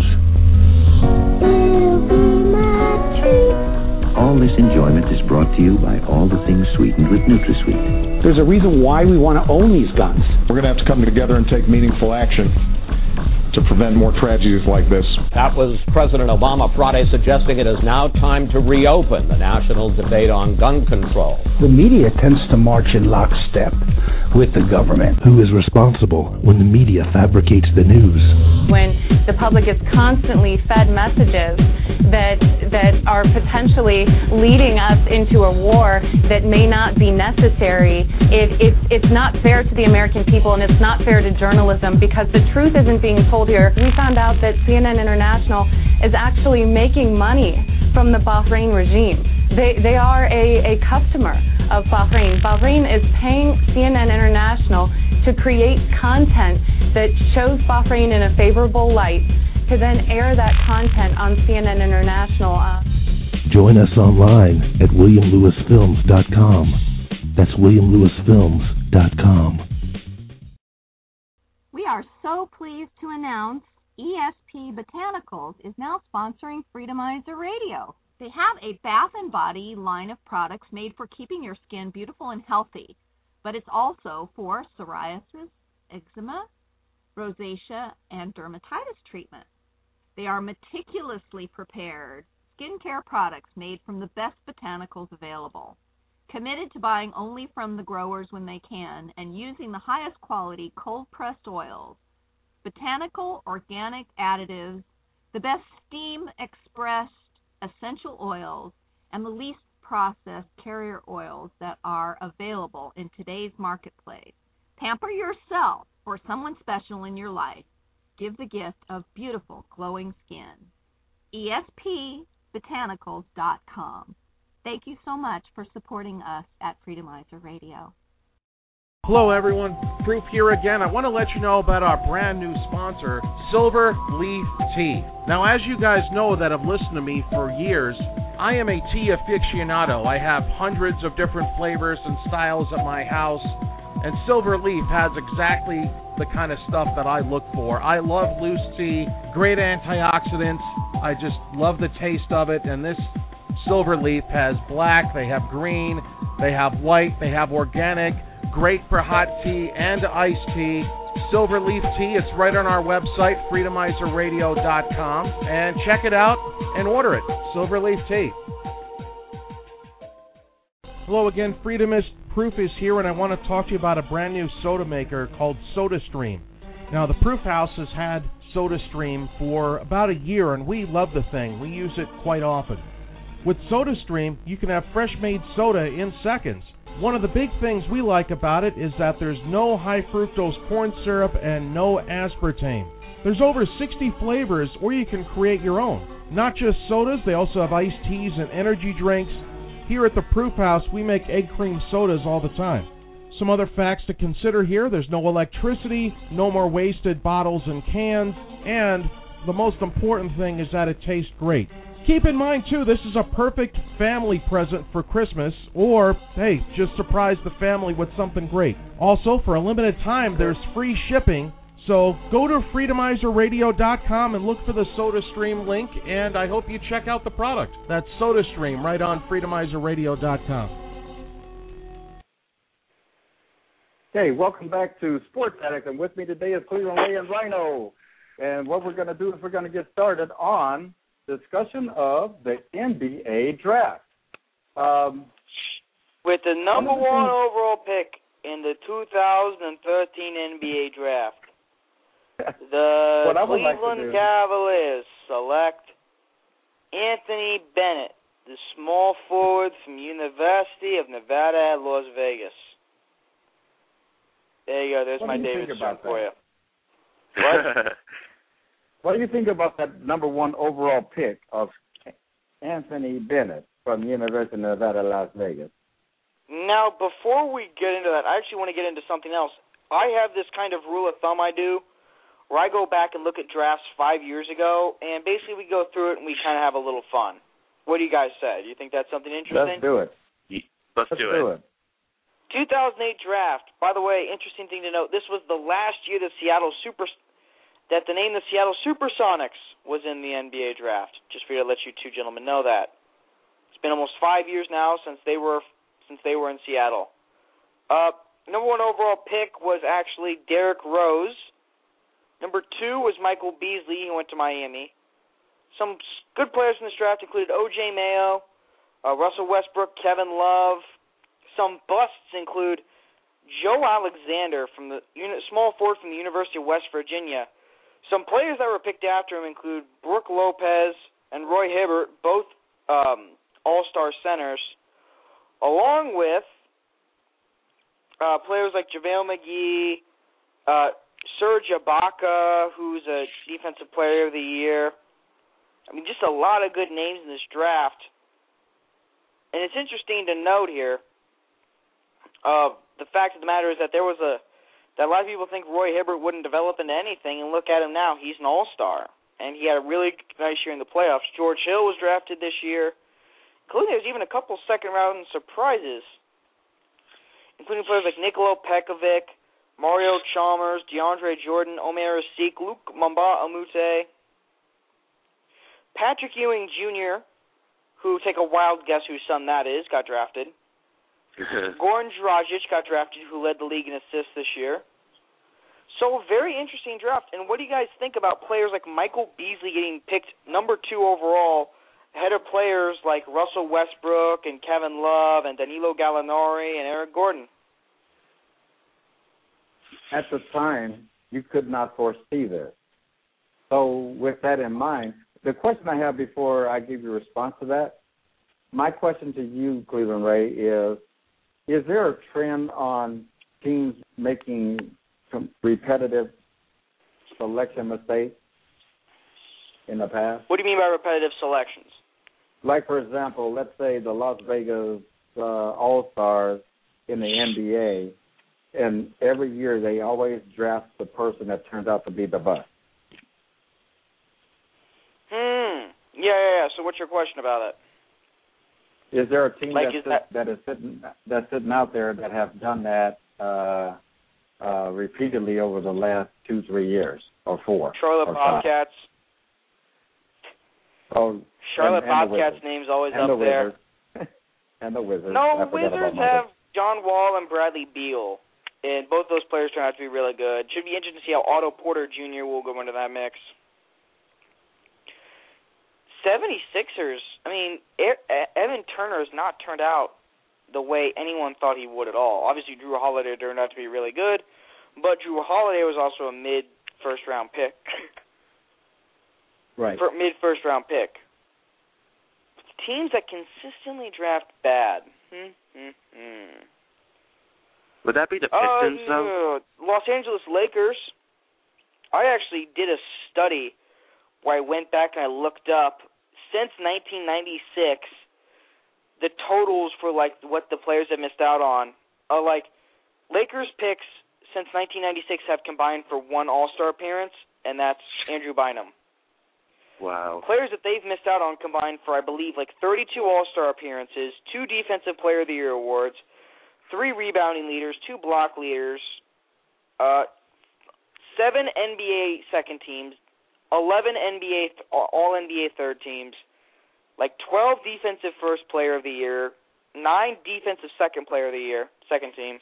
All this enjoyment is brought to you by All the Things Sweetened with NutraSweet. There's a reason why we want to own these guns. We're going to have to come together and take meaningful action to prevent more tragedies like this. That was President Obama Friday suggesting it is now time to reopen the national debate on gun control. The media tends to march in lockstep with the government. Who is responsible when the media fabricates the news? When the public is constantly fed messages that that are potentially leading us into a war that may not be necessary, it, it, it's not fair to the American people, and it's not fair to journalism, because the truth isn't being told here. We found out that C N N International is actually making money from the Bahrain regime. They they are a, a customer of Bahrain. Bahrain is paying C N N International to create content that shows Bahrain in a favorable light, to then air that content on C N N International. Uh, Join us online at william lewis films dot com. That's william lewis films dot com. We are so pleased to announce E S P Botanicals is now sponsoring Freedomizer Radio. They have a bath and body line of products made for keeping your skin beautiful and healthy, but it's also for psoriasis, eczema, rosacea, and dermatitis treatment. They are meticulously prepared skincare products made from the best botanicals available, committed to buying only from the growers when they can, and using the highest quality cold-pressed oils, botanical organic additives, the best steam-expressed essential oils, and the least processed carrier oils that are available in today's marketplace. Pamper yourself or someone special in your life. Give the gift of beautiful, glowing skin. E S P botanicals dot com. Thank you so much for supporting us at Freedomizer Radio. Hello everyone, Proof here again. I want to let you know about our brand new sponsor, Silver Leaf Tea. Now, as you guys know that have listened to me for years, I am a tea aficionado. I have hundreds of different flavors and styles at my house, and Silver Leaf has exactly the kind of stuff that I look for. I love loose tea, great antioxidants. I just love the taste of it, and this Silver Leaf has black, they have green, they have white, they have organic, great for hot tea and iced tea. Silver Leaf Tea, it's right on our website, freedomizer radio dot com, and check it out and order it. Silver Leaf Tea. Hello again, Freedomist Proof is here, and I want to talk to you about a brand new soda maker called SodaStream. Now, the Proof House has had SodaStream for about a year, and we love the thing. We use it quite often. With SodaStream, you can have fresh-made soda in seconds. One of the big things we like about it is that there's no high fructose corn syrup and no aspartame. There's over sixty flavors, or you can create your own. Not just sodas, they also have iced teas and energy drinks. Here at the Proof House, we make egg cream sodas all the time. Some other facts to consider here: there's no electricity, no more wasted bottles and cans, and the most important thing is that it tastes great. Keep in mind, too, this is a perfect family present for Christmas, or, hey, just surprise the family with something great. Also, for a limited time, there's free shipping, so go to freedomizer radio dot com and look for the SodaStream link, and I hope you check out the product. That's SodaStream right on freedomizer radio dot com. Hey, welcome back to Sports Addict, and with me today is Cleveland Ray and Rhino. And what we're going to do is we're going to get started on discussion of the N B A draft. Um, With the number one overall pick in the two thousand thirteen N B A draft, the Cleveland like Cavaliers select Anthony Bennett, the small forward from University of Nevada at Las Vegas. There you go. There's what my do you David think Stern about for you. What? What do you think about that number one overall pick of Anthony Bennett from University of Nevada, Las Vegas? Now, before we get into that, I actually want to get into something else. I have this kind of rule of thumb I do, where I go back and look at drafts five years ago, and basically we go through it and we kind of have a little fun. What do you guys say? Do you think that's something interesting? Let's do it. Let's, Let's do, do it. it. two thousand eight draft. By the way, interesting thing to note, this was the last year that Seattle Super that the name the Seattle Supersonics was in the N B A draft. Just for you to let you two gentlemen know that. It's been almost five years now since they were since they were in Seattle. Uh, number one overall pick was actually Derrick Rose. Number two was Michael Beasley. He went to Miami. Some good players in this draft included O J Mayo, uh, Russell Westbrook, Kevin Love. Some busts include Joe Alexander from the small forward from the University of West Virginia. Some players that were picked after him include Brooke Lopez and Roy Hibbert, both um, all-star centers, along with uh, players like JaVale McGee, uh, Serge Ibaka, who's a Defensive Player of the Year. I mean, just a lot of good names in this draft. And it's interesting to note here, uh, the fact of the matter is that there was a that a lot of people think Roy Hibbert wouldn't develop into anything, and look at him now. He's an all-star, and he had a really nice year in the playoffs. George Hill was drafted this year, including there's even a couple second-round surprises, including players like Nikola Pekovic, Mario Chalmers, DeAndre Jordan, Omer Asik, Luke Mamba Amute, Patrick Ewing Junior, who, take a wild guess whose son that is, got drafted. Goran Dragic got drafted, who led the league in assists this year. So, a very interesting draft. And what do you guys think about players like Michael Beasley getting picked number two overall, ahead of players like Russell Westbrook and Kevin Love and Danilo Gallinari and Eric Gordon? At the time, you could not foresee this. So, with that in mind, the question I have before I give you a response to that, my question to you, Cleveland Ray, is, is there a trend on teams making some repetitive selection mistakes in the past? What do you mean by repetitive selections? like for example, let's say the Las Vegas uh, All-Stars in the N B A, and every year they always draft the person that turns out to be the bust. Hmm. Yeah, yeah, yeah. So what's your question about it? Is there a team like, that's is that, that is sitting that's sitting out there that have done that uh, uh, repeatedly over the last two, three years or four? Charlotte or Bobcats. Five. Oh, Charlotte and, and Bobcats' the name's always and up the there. and the Wizards. No, I forgot Wizards about have John Wall and Bradley Beal, and both those players turn out to be really good. Should be interesting to see how Otto Porter Junior will go into that mix. seventy-sixers, I mean, Evan Turner has not turned out the way anyone thought he would at all. Obviously, Drew Holiday turned out to be really good, but Drew Holiday was also a mid-first-round pick. Right. For mid-first-round pick. Teams that consistently draft bad. Hmm, hmm, hmm. Would that be the Pistons, uh, though? Los Angeles Lakers. I actually did a study where I went back and I looked up, since nineteen ninety-six, the totals for, like, what the players have missed out on are, like, Lakers picks since nineteen ninety-six have combined for one All-Star appearance, and that's Andrew Bynum. Wow. Players that they've missed out on combined for, I believe, like thirty-two All-Star appearances, two Defensive Player of the Year awards, three rebounding leaders, two block leaders, uh, seven N B A second teams, eleven N B A th- all N B A third teams, like twelve Defensive First Player of the Year, nine Defensive Second Player of the Year, second team,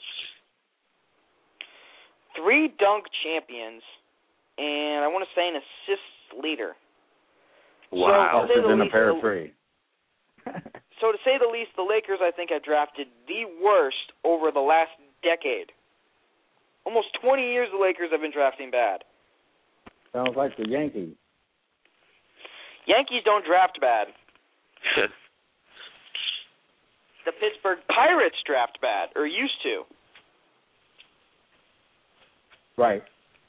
three dunk champions, and I want to say an assists leader. Wow. So, in a pair of three. So to say the least, the Lakers, I think, have drafted the worst over the last decade. Almost twenty years the Lakers have been drafting bad. Sounds like the Yankees. Yankees don't draft bad. The Pittsburgh Pirates draft bad, or used to. Right.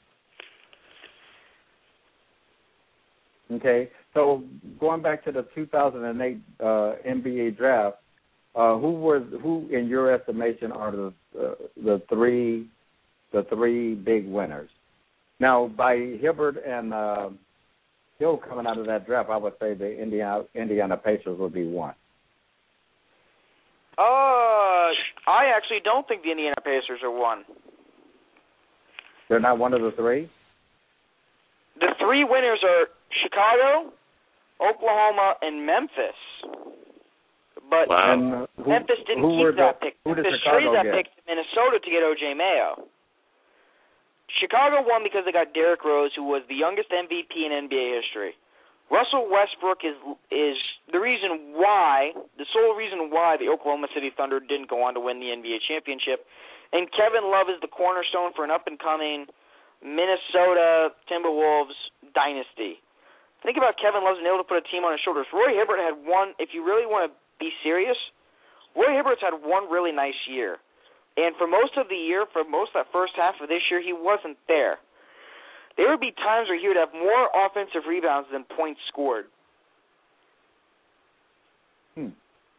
Okay, so going back to the two thousand eight uh, N B A draft, uh, who were who in your estimation are the uh, the three the three big winners? Now, by Hibbert and uh, Hill coming out of that draft, I would say the Indiana Indiana Pacers would be one. Uh, I actually don't think the Indiana Pacers are one. They're not one of the three? The three winners are Chicago, Oklahoma, and Memphis. But wow. and, uh, who, Memphis didn't who keep that the, pick. Who did Memphis Chicago traded that get? pick to Minnesota to get O J Mayo. Chicago won because they got Derrick Rose, who was the youngest M V P in N B A history. Russell Westbrook is is the reason why, the sole reason why the Oklahoma City Thunder didn't go on to win the N B A championship. And Kevin Love is the cornerstone for an up-and-coming Minnesota Timberwolves dynasty. Think about Kevin Love's been able to put a team on his shoulders. Roy Hibbert had one, if you really want to be serious, Roy Hibbert's had one really nice year. And for most of the year, for most of that first half of this year, he wasn't there. There would be times where he would have more offensive rebounds than points scored. Hmm.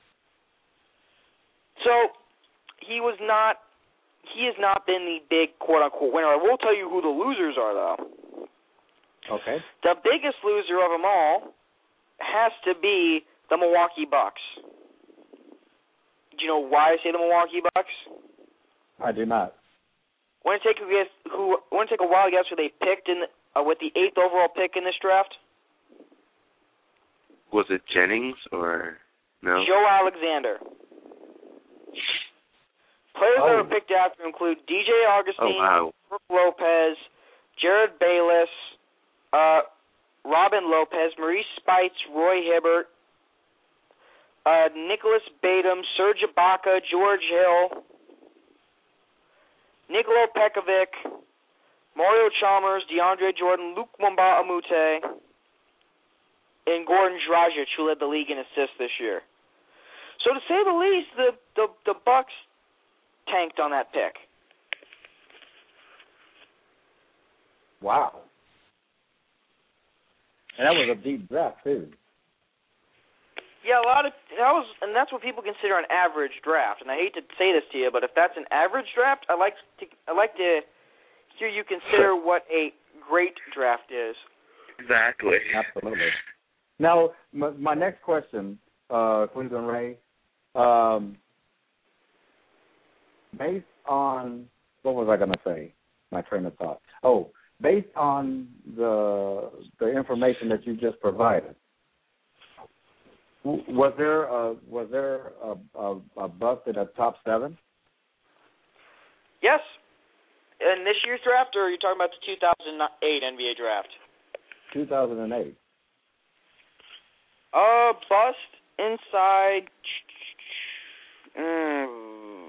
So he was not, he has not been the big quote-unquote winner. I will tell you who the losers are, though. Okay. The biggest loser of them all has to be the Milwaukee Bucks. Do you know why I say the Milwaukee Bucks? I do not. Want to take a guess? Who? Want to take a wild guess who they picked in the, uh, with the eighth overall pick in this draft? Was it Jennings or no? Joe Alexander. Players oh. that were picked after include D J Augustine, oh, wow. Brook Lopez, Jared Bayless, uh, Robin Lopez, Maurice Spites, Roy Hibbert, uh, Nicholas Batum, Serge Ibaka, George Hill, Nikola Pekovic, Mario Chalmers, DeAndre Jordan, Luke Mwamba Amute, and Gordon Dragic, who led the league in assists this year. So to say the least, the, the, the Bucks tanked on that pick. Wow. And that was a deep draft, too. Yeah, a lot of that was, and that's what people consider an average draft. And I hate to say this to you, but if that's an average draft, I like to I like to hear you consider what a great draft is. Exactly. Absolutely. Now, my, my next question, uh, Cleveland Ray, um, based on what was I going to say? My train of thought. Oh, based on the the information that you just provided. Was there a, was there a, a, a bust in the top seven? Yes. In this year's draft, or are you talking about the two thousand eight N B A draft? two thousand eight. Uh, bust inside. Mm.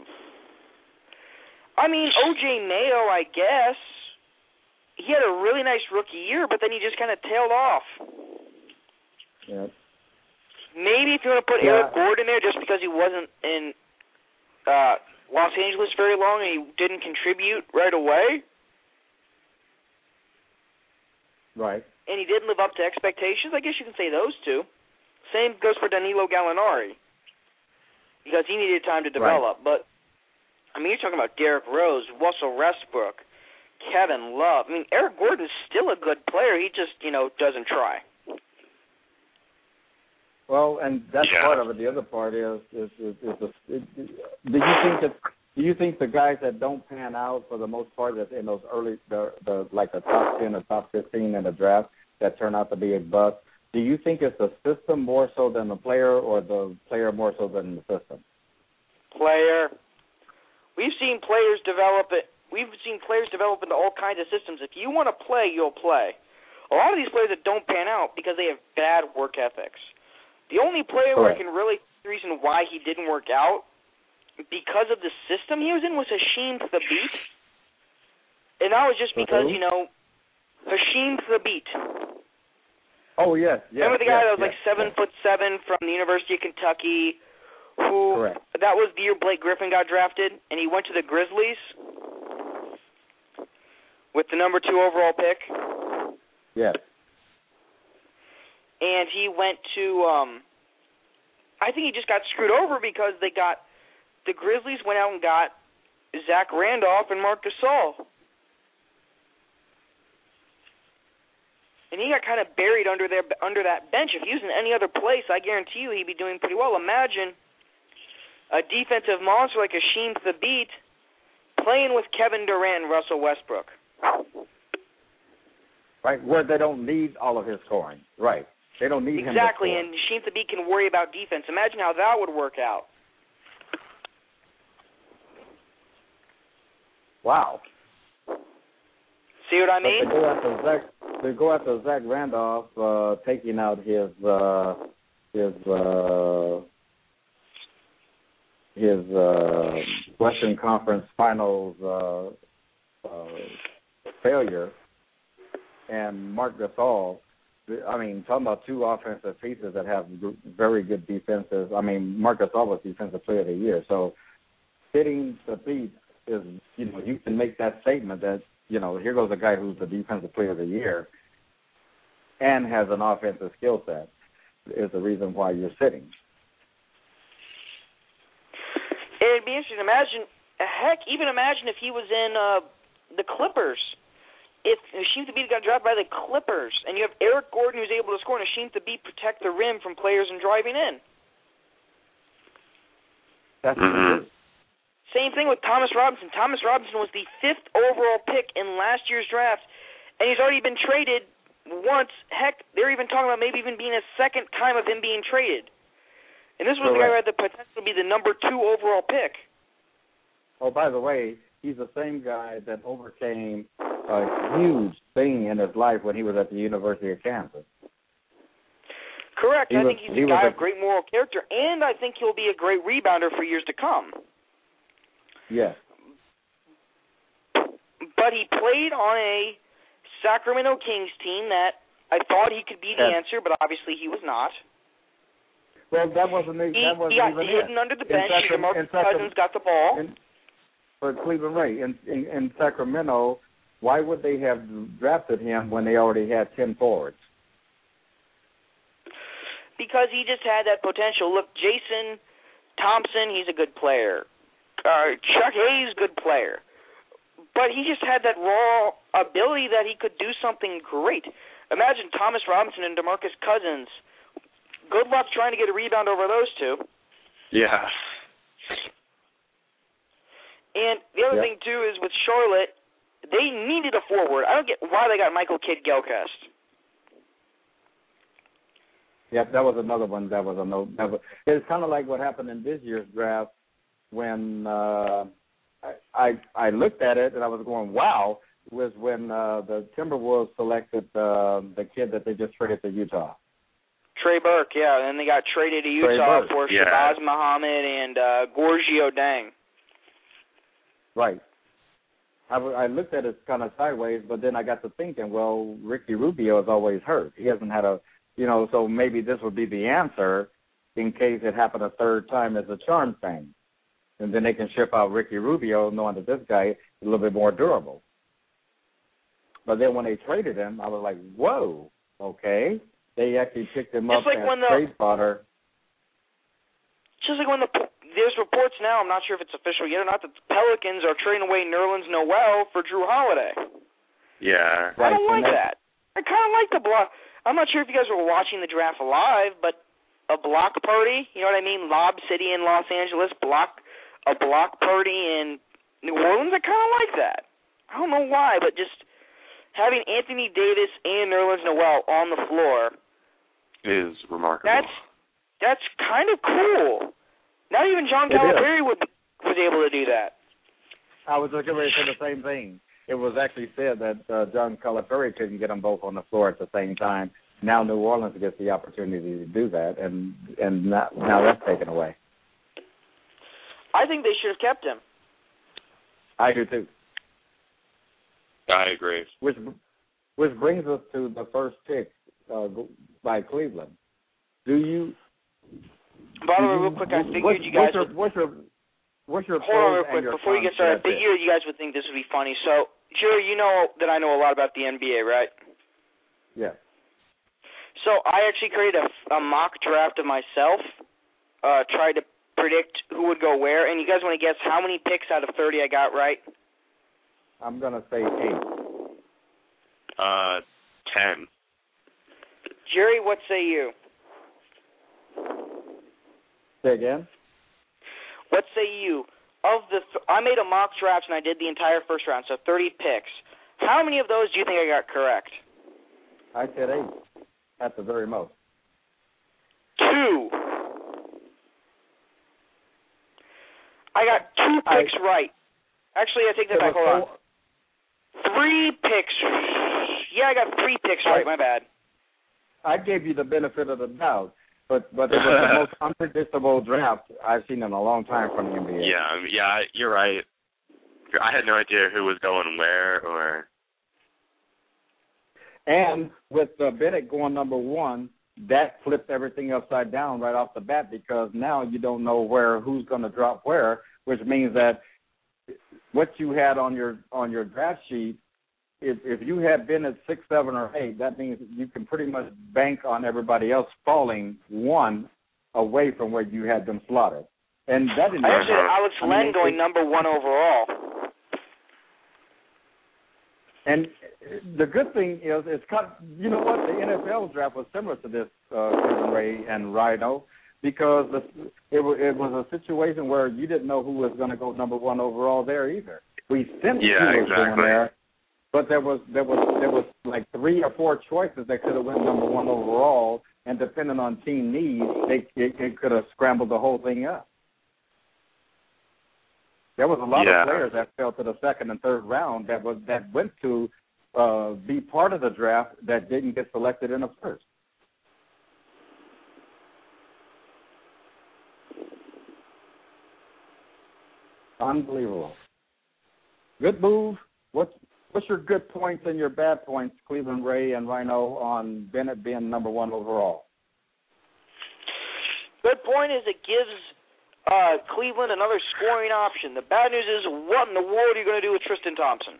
I mean, O J Mayo, I guess. He had a really nice rookie year, but then he just kind of tailed off. Yeah. Maybe if you want to put yeah. Eric Gordon there just because he wasn't in uh, Los Angeles very long and he didn't contribute right away. Right. And he didn't live up to expectations, I guess you can say those two. Same goes for Danilo Gallinari because he needed time to develop. Right. But, I mean, you're talking about Derrick Rose, Russell Westbrook, Kevin Love. I mean, Eric Gordon's still a good player. He just, you know, doesn't try. Well, and that's yeah. part of it. The other part is, is, is, is, is, is, is do you think that do you think the guys that don't pan out for the most part, that in those early, the, the like the top ten or top fifteen in the draft, that turn out to be a bust? Do you think it's the system more so than the player, or the player more so than the system? Player. We've seen players develop it. We've seen players develop into all kinds of systems. If you want to play, you'll play. A lot of these players that don't pan out because they have bad work ethics. The only player where I can really see the reason why he didn't work out because of the system he was in was Hasheem Thabeet. And that was just because, you know, Hasheem Thabeet. Oh, yes. yes Remember the guy yes, that was yes, like seven yes. foot seven from the University of Kentucky who, Correct. that was the year Blake Griffin got drafted, and he went to the Grizzlies with the number two overall pick. Yes. And he went to, um, I think he just got screwed over because they got, the Grizzlies went out and got Zach Randolph and Marc Gasol. And he got kind of buried under their under that bench. If he was in any other place, I guarantee you he'd be doing pretty well. Imagine a defensive monster like Hasheem Thabeet playing with Kevin Durant and Russell Westbrook. Right, where they don't need all of his scoring. Right. They don't need exactly, him. Exactly, and Hasheem Thabeet can worry about defense. Imagine how that would work out. Wow. See what I mean? But they go after Zach. They go after Zach Randolph, uh, taking out his uh, his uh, his uh, Western Conference Finals uh, uh, failure, and Marc Gasol. I mean, talking about two offensive pieces that have very good defenses. I mean, Marc Gasol was Defensive Player of the Year. So, hitting the beat is, you know, you can make that statement that, you know, here goes a guy who's the Defensive Player of the Year and has an offensive skill set is the reason why you're sitting. It'd be interesting. Imagine, heck, even imagine if he was in uh, the Clippers. If Hasheem Thabeet got drafted by the Clippers, and you have Eric Gordon who's able to score, and Hasheem Thabeet protect the rim from players and driving in. That's mm-hmm. Same thing with Thomas Robinson. Thomas Robinson was the fifth overall pick in last year's draft, and he's already been traded once. Heck, they're even talking about maybe even being a second time of him being traded. And this was Correct. the guy who had the potential to be the number two overall pick. Oh, by the way, he's the same guy that overcame a huge thing in his life when he was at the University of Kansas. Correct. He I was, think he's a guy a, of great moral character, and I think he'll be a great rebounder for years to come. Yes. But he played on a Sacramento Kings team that I thought he could be the yes. answer, but obviously he was not. Well, that wasn't the, he, that wasn't he got even hidden it. under the bench. Sacram- Marcus Cousins got the ball. In, for Cleveland Ray, in, in, in Sacramento, why would they have drafted him when they already had ten forwards? because he just had that potential. Look, Jason Thompson, he's a good player. Uh, Chuck Hayes, good player. But he just had that raw ability that he could do something great. Imagine Thomas Robinson and DeMarcus Cousins. Good luck trying to get a rebound over those two. Yeah. And the other yep. thing, too, is with Charlotte, they needed a forward. I don't get why they got Michael Kidd-Gilchrist. Yep, that was another one. That was a no. That was, it's kind of like what happened in this year's draft when uh, I, I I looked at it and I was going, wow, was when uh, the Timberwolves selected uh, the kid that they just traded to Utah. Trey Burke, yeah, and then they got traded to Utah for yeah. Shabazz Muhammad and uh, Gorgio Deng. Right. I, I looked at it kind of sideways, but then I got to thinking, well, Ricky Rubio is always hurt. He hasn't had a, you know, so maybe this would be the answer in case it happened a third time as a charm thing. And then they can ship out Ricky Rubio knowing that this guy is a little bit more durable. But then when they traded him, I was like, whoa, okay. They actually picked him just up like as when the, trade fodder. Just like when the there's reports now, I'm not sure if it's official yet or not, that the Pelicans are trading away Nerlens Noel for Drew Holiday. Yeah. I don't like that. I kind of like the block. I'm not sure if you guys were watching the draft live, but a block party, you know what I mean? Lob City in Los Angeles, block a block party in New Orleans, I kind of like that. I don't know why, but just having Anthony Davis and Nerlens Noel on the floor is remarkable. That's that's kind of cool. Not even John Calipari would, was able to do that. I was just going to say the same thing. It was actually said that uh, John Calipari couldn't get them both on the floor at the same time. Now New Orleans gets the opportunity to do that, and and not, now that's taken away. I think they should have kept him. I do too. I agree. Which which brings us to the first pick uh, by Cleveland. Do you? By the way, real quick, I figured you guys. What's your, what's your, what's your hold on real quick before you get started? I figured you guys would think this would be funny. So, Jerry, you know that I know a lot about the N B A, right? Yeah. So I actually created a, a mock draft of myself, uh, tried to predict who would go where, and you guys want to guess how many picks out of thirty I got right? I'm gonna say eight. Uh, ten. Jerry, what say you? Say again? What say you? Of the, th- I made a mock draft and I did the entire first round, so thirty picks. How many of those do you think I got correct? I said eight, at the very most. Two. I got two picks I, right. Actually, I take that back. Hold on. Three picks. Yeah, I got three picks right. My bad. I gave you the benefit of the doubt. But but it was the most unpredictable draft I've seen in a long time from the N B A. Yeah, yeah, you're right. I had no idea who was going where or. And with uh, Bennett going number one, that flipped everything upside down right off the bat because now you don't know where who's going to drop where, which means that what you had on your on your draft sheet. If if you had been at six, seven, or eight, that means you can pretty much bank on everybody else falling one away from where you had them slotted. And that didn't I actually had Alex I Len mean, going it, number one overall. And the good thing is, it's kind of, you know what, the N F L draft was similar to this, uh, Ray and Rhino, because the, it, it was a situation where you didn't know who was going to go number one overall there either. We sent yeah, who was exactly. going there. But there was there was there was like three or four choices that could have went number one overall, and depending on team needs, they it, it could have scrambled the whole thing up. There was a lot yeah. of players that fell to the second and third round that was that went to uh, be part of the draft that didn't get selected in the first. Unbelievable. Good move. What's What's your good points and your bad points, Cleveland Ray and Rhino, on Bennett being number one overall? Good point is it gives uh, Cleveland another scoring option. The bad news is, what in the world are you going to do with Tristan Thompson?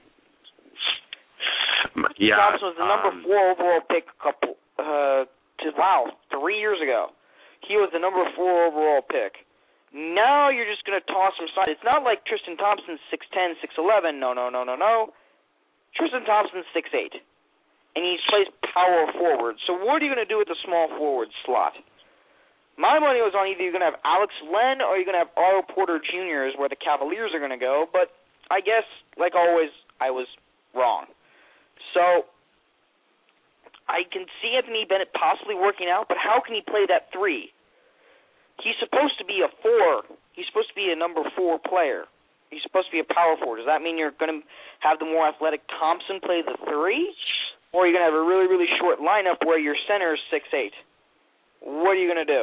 Yeah, Thompson was the number um, four overall pick a couple, uh, to, wow, three years ago. He was the number four overall pick. Now you're just going to toss him aside. It's not like Tristan Thompson's six ten, six eleven. No, no, no, no, no. Tristan Thompson's six eight, and he plays power forward. So what are you going to do with the small forward slot? My money was on either you're going to have Alex Len or you're going to have Otto Porter Junior is where the Cavaliers are going to go, but I guess, like always, I was wrong. So I can see Anthony Bennett possibly working out, but how can he play that three? He's supposed to be a four. He's supposed to be a number four player. He's supposed to be a power forward. Does that mean you're going to have the more athletic Thompson play the three? Or are you going to have a really, really short lineup where your center is six eight? What are you going to do?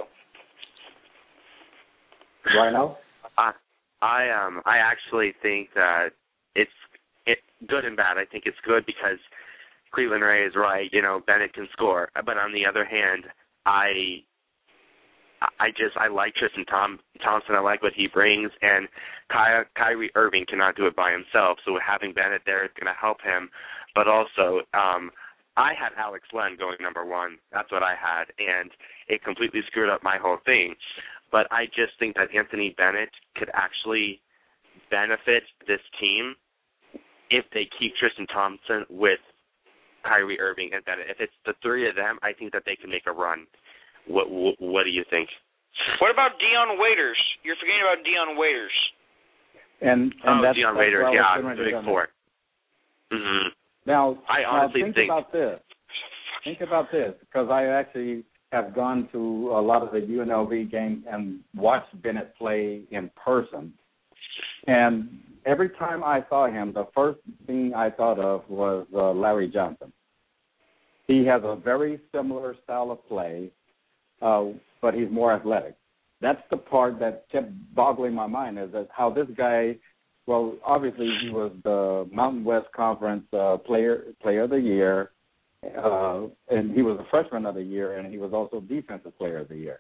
Rhino? I, I, um, I actually think that it's it, good and bad. I think it's good because Cleveland Ray is right. You know, Bennett can score. But on the other hand, I... I just, I like Tristan Tom, Thompson. I like what he brings, and Ky, Kyrie Irving cannot do it by himself, so having Bennett there is going to help him. But also, um, I had Alex Len going number one. That's what I had, and it completely screwed up my whole thing. But I just think that Anthony Bennett could actually benefit this team if they keep Tristan Thompson with Kyrie Irving and Bennett. If it's the three of them, I think that they can make a run. What, what what do you think? What about Dion Waiters? You're forgetting about Dion Waiters. And, and oh, that's, Dion that's Waiters, well yeah, the big four. Mm-hmm. Now, I honestly now think, think about this. Think about this, because I actually have gone to a lot of the U N L V games and watched Bennett play in person. And every time I saw him, the first thing I thought of was uh, Larry Johnson. He has a very similar style of play. Uh, but he's more athletic. That's the part that kept boggling my mind, is that how this guy, well, obviously he was the Mountain West Conference uh, player player of the year, uh, and he was the freshman of the year, and he was also defensive player of the year.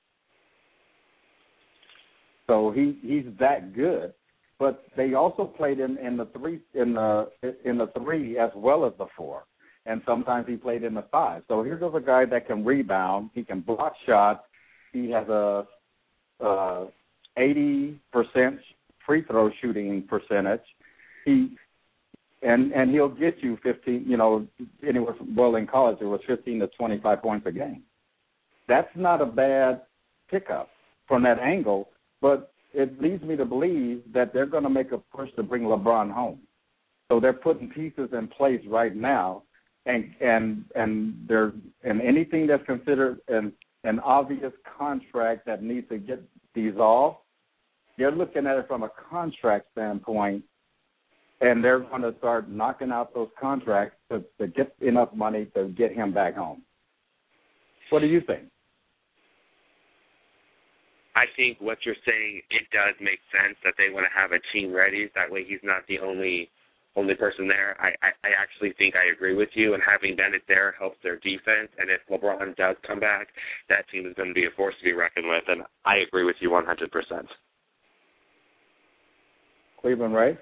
So he he's that good. But they also played in, in the three in the in the three as well as the four. And sometimes he played in the five. So here's a guy that can rebound. He can block shots. He has a uh, eighty percent free throw shooting percentage. He and and he'll get you fifteen. You know, anywhere from, well, in college it was fifteen to twenty-five points a game. That's not a bad pickup from that angle. But it leads me to believe that they're going to make a push to bring LeBron home. So they're putting pieces in place right now. And and and there and anything that's considered an an obvious contract that needs to get dissolved, they're looking at it from a contract standpoint, and they're going to start knocking out those contracts to, to get enough money to get him back home. What do you think? I think what you're saying, it does make sense that they want to have a team ready. That way he's not the only only person there. I, I, I actually think I agree with you, and having Bennett there helps their defense. And if LeBron does come back, that team is going to be a force to be reckoned with. And I agree with you one hundred percent. Cleveland Ray?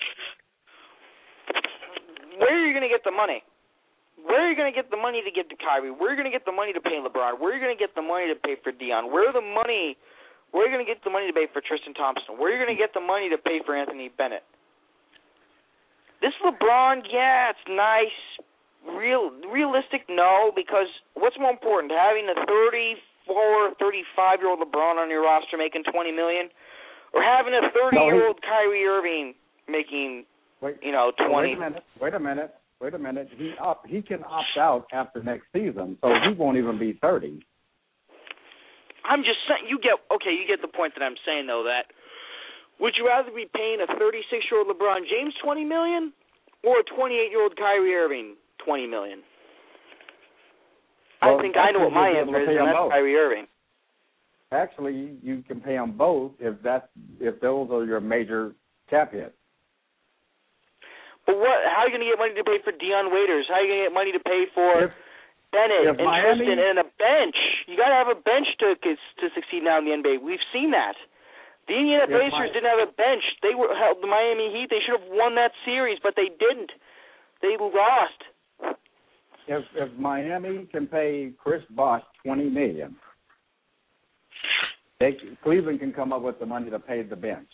Where are you going to get the money? Where are you going to get the money to get to Kyrie? Where are you going to get the money to pay LeBron? Where are you going to get the money to pay for Dion? Where are the money? Where are you going to get the money to pay for Tristan Thompson? Where are you going to get the money to pay for Anthony Bennett? This LeBron, yeah, it's nice. Real, realistic, no, because what's more important, having a thirty-four, thirty-five-year-old LeBron on your roster making twenty million dollars, or having a thirty-year-old Kyrie Irving making, wait, you know, twenty? Wait a minute. Wait a minute. Wait a minute. He opt, he can opt out after next season, so he won't even be thirty. I'm just saying, you get okay. You get the point that I'm saying, though. That would you rather be paying a thirty-six-year-old LeBron James twenty million dollars or a twenty-eight-year-old Kyrie Irving twenty million dollars? Well, I think I know what my answer is, and that's both. Kyrie Irving. Actually, you can pay them both if that's if those are your major cap hits. But what? How are you going to get money to pay for Dion Waiters? How are you going to get money to pay for if, Bennett if and Miami, Tristan and a bench? You got to have a bench to to succeed now in the N B A. We've seen that. The Indiana Pacers didn't have a bench. They were held the Miami Heat. They should have won that series, but they didn't. They lost. If if Miami can pay Chris Bosh twenty million They Cleveland can come up with the money to pay the bench.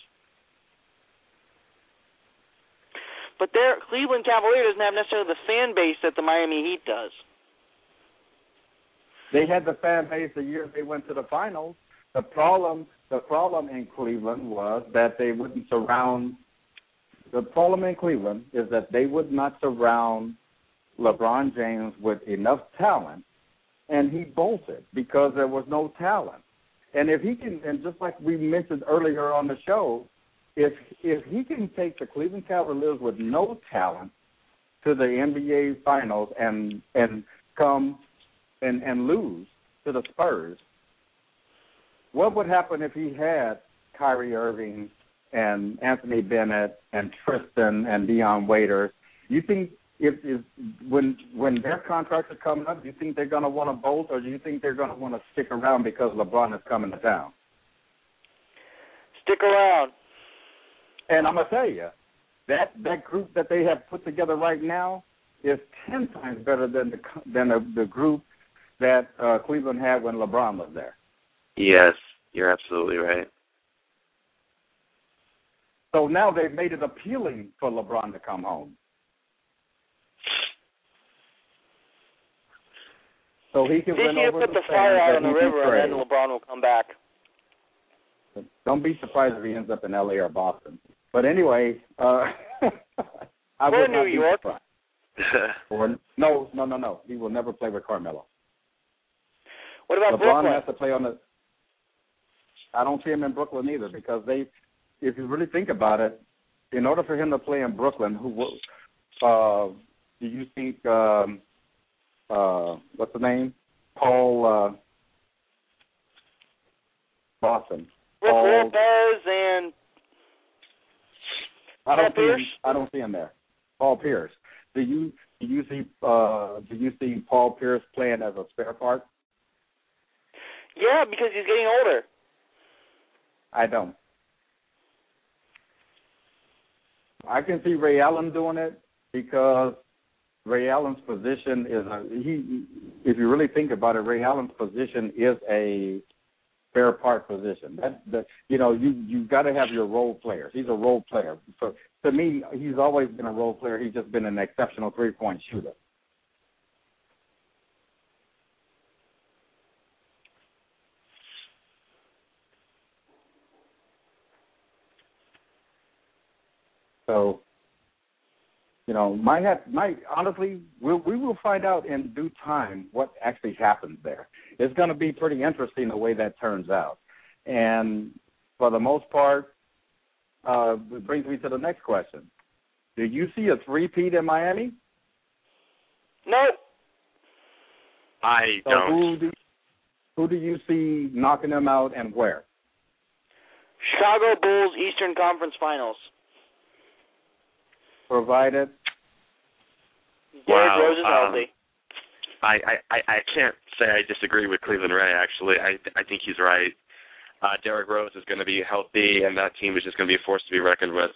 But their Cleveland Cavalier doesn't have necessarily the fan base that the Miami Heat does. They had the fan base the year they went to the finals. The problem, the problem in Cleveland was that they wouldn't surround. The problem in Cleveland is that they would not surround LeBron James with enough talent, and he bolted because there was no talent. And if he can, and just like we mentioned earlier on the show, if if he can take the Cleveland Cavaliers with no talent to the N B A Finals and and come and, and lose to the Spurs, what would happen if he had Kyrie Irving and Anthony Bennett and Tristan and Dion Waiters? You think if, if when when their contracts are coming up, do you think they're going to want to bolt, or do you think they're going to want to stick around because LeBron is coming to town? Stick around. And I'm gonna tell you, that that group that they have put together right now is ten times better than the than the, the group that uh, Cleveland had when LeBron was there. Yes, you're absolutely right. So now they've made it appealing for LeBron to come home. So he can This win year over put the, the fire out on fans the that he river, betrayed. and then LeBron will come back. Don't be surprised if he ends up in L A or Boston. But anyway, uh, I Or would New not be York. surprised. Or, no, no, no, no. He will never play with Carmelo. What about LeBron Brooklyn? has to play on the. I don't see him in Brooklyn either, because they, if you really think about it, in order for him to play in Brooklyn, who, uh, do you think, um, uh, what's the name? Paul uh, Boston. Brook Paul, Lopez and I don't Paul see him, Pierce? I don't see him there. Paul Pierce. Do you do you see uh, do you see Paul Pierce playing as a spare part? Yeah, because he's getting older. I don't. I can see Ray Allen doing it because Ray Allen's position is a, he. If you really think about it, Ray Allen's position is a spare part position. That, that you know, you you got to have your role players. He's a role player. So to me, he's always been a role player. He's just been an exceptional three point shooter. So, you know, my my honestly, we'll, we will find out in due time what actually happens there. It's going to be pretty interesting the way that turns out. And for the most part, uh, it brings me to the next question. Do you see a three-peat in Miami? No. I So don't. who do, who do you see knocking them out and where? Chicago Bulls Eastern Conference Finals. Provided. Derrick Wow, Rose is um, healthy. I, I, I I can't say I disagree with Cleveland Ray, actually. I I think he's right. Uh, Derrick Rose is going to be healthy, and that team is just going to be a force to be reckoned with.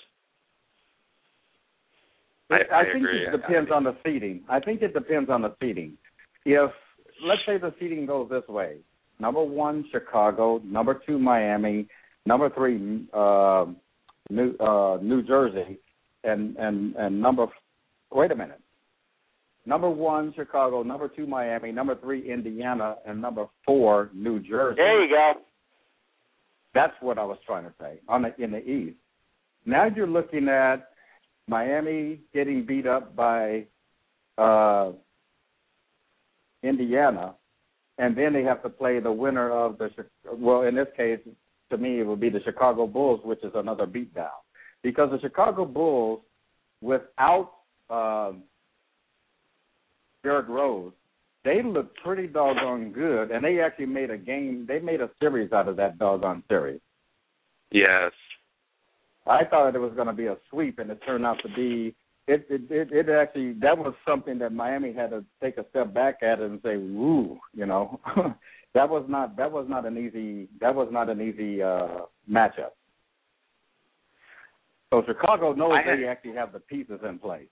I, I, I think agree. it depends on the seeding. I think it depends on the seeding. If, let's say the seeding goes this way, number one, Chicago, number two, Miami, number three, uh, New, uh, New Jersey, and, and, and number, wait a minute, number one, Chicago, number two, Miami, number three, Indiana, and number four, New Jersey. There you go. That's what I was trying to say, on the, in the East. Now you're looking at Miami getting beat up by uh, Indiana, and then they have to play the winner of the, well, in this case, to me, it would be the Chicago Bulls, which is another beatdown. Because the Chicago Bulls, without um, Derrick Rose, they looked pretty doggone good, and they actually made a game, they made a series out of that doggone series. Yes. I thought it was going to be a sweep, and it turned out to be, it, it, it, it actually, that was something that Miami had to take a step back at it and say, woo, you know. that was not, that was not an easy, that was not an easy uh, matchup. So Chicago knows I they actually have the pieces in place.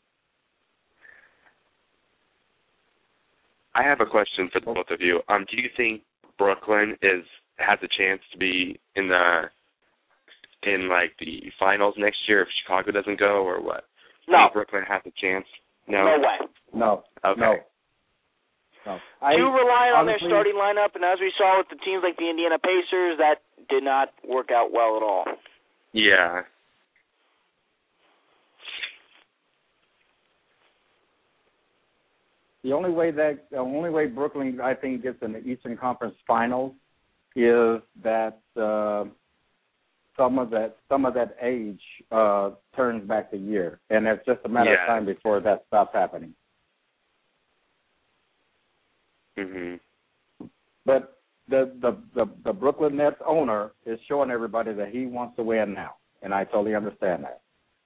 I have a question for the both of you. Um, do you think Brooklyn is has a chance to be in the in like the finals next year if Chicago doesn't go, or what? No. I think Brooklyn has a chance. No. No way. No. Okay. No. No. I, Too reliant on their honestly, starting lineup, and as we saw with the teams like the Indiana Pacers, that did not work out well at all. Yeah. The only way that the only way Brooklyn, I think, gets in the Eastern Conference Finals is that uh, some of that some of that age uh, turns back the year, and it's just a matter yeah. of time before that stops happening. Mhm. But the, the the the Brooklyn Nets owner is showing everybody that he wants to win now, and I totally understand that.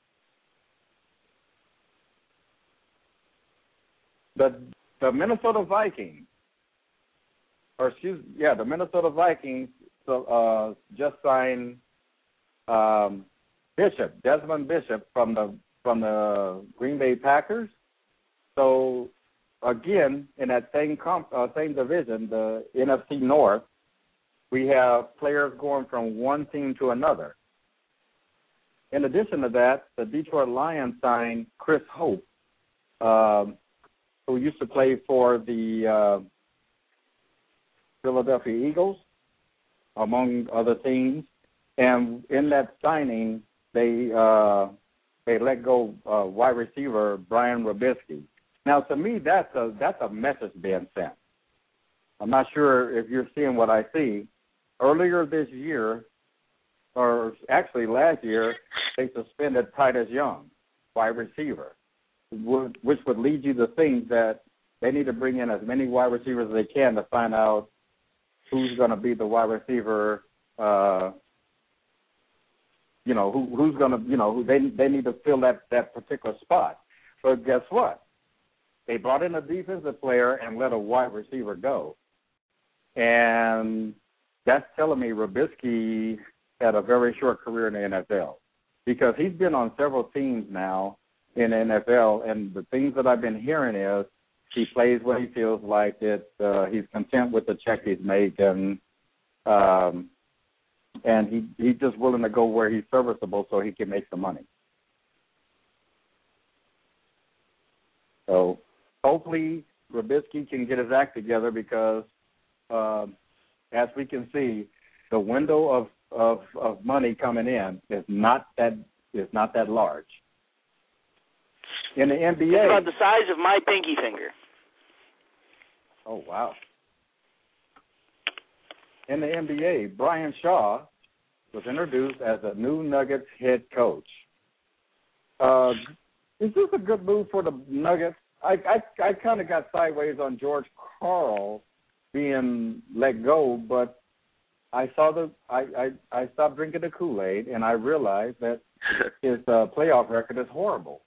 The the Minnesota Vikings, or excuse yeah, the Minnesota Vikings uh, just signed um, Bishop, Desmond Bishop from the from the Green Bay Packers. So again, in that same comp, uh, same division, the N F C North, we have players going from one team to another. In addition to that, the Detroit Lions signed Chris Hope, um, who used to play for the uh, Philadelphia Eagles, among other teams. And in that signing, they uh, they let go uh, wide receiver Brian Robisky. Now, to me, that's a that's a message being sent. I'm not sure if you're seeing what I see. Earlier this year, or actually last year, they suspended Titus Young, wide receiver, which would lead you to think that they need to bring in as many wide receivers as they can to find out who's going to be the wide receiver. Uh, you know, who, who's going to, you know, who they they need to fill that, that particular spot. But guess what? They brought in a defensive player and let a wide receiver go. And that's telling me Robisky had a very short career in the N F L, because he's been on several teams now in the N F L, and the things that I've been hearing is he plays what he feels like it. Uh, he's content with the check he's making, um, and he he's just willing to go where he's serviceable so he can make some money. So hopefully Robisky can get his act together, because uh, as we can see, the window of, of, of money coming in is not that is not that large. In the N B A, it's about the size of my pinky finger. Oh wow! In the N B A, Brian Shaw was introduced as a new Nuggets head coach. Uh, is this a good move for the Nuggets? I I, I kind of got sideways on George Karl being let go, but I saw the I, I, I stopped drinking the Kool-Aid, and I realized that his uh, playoff record is horrible.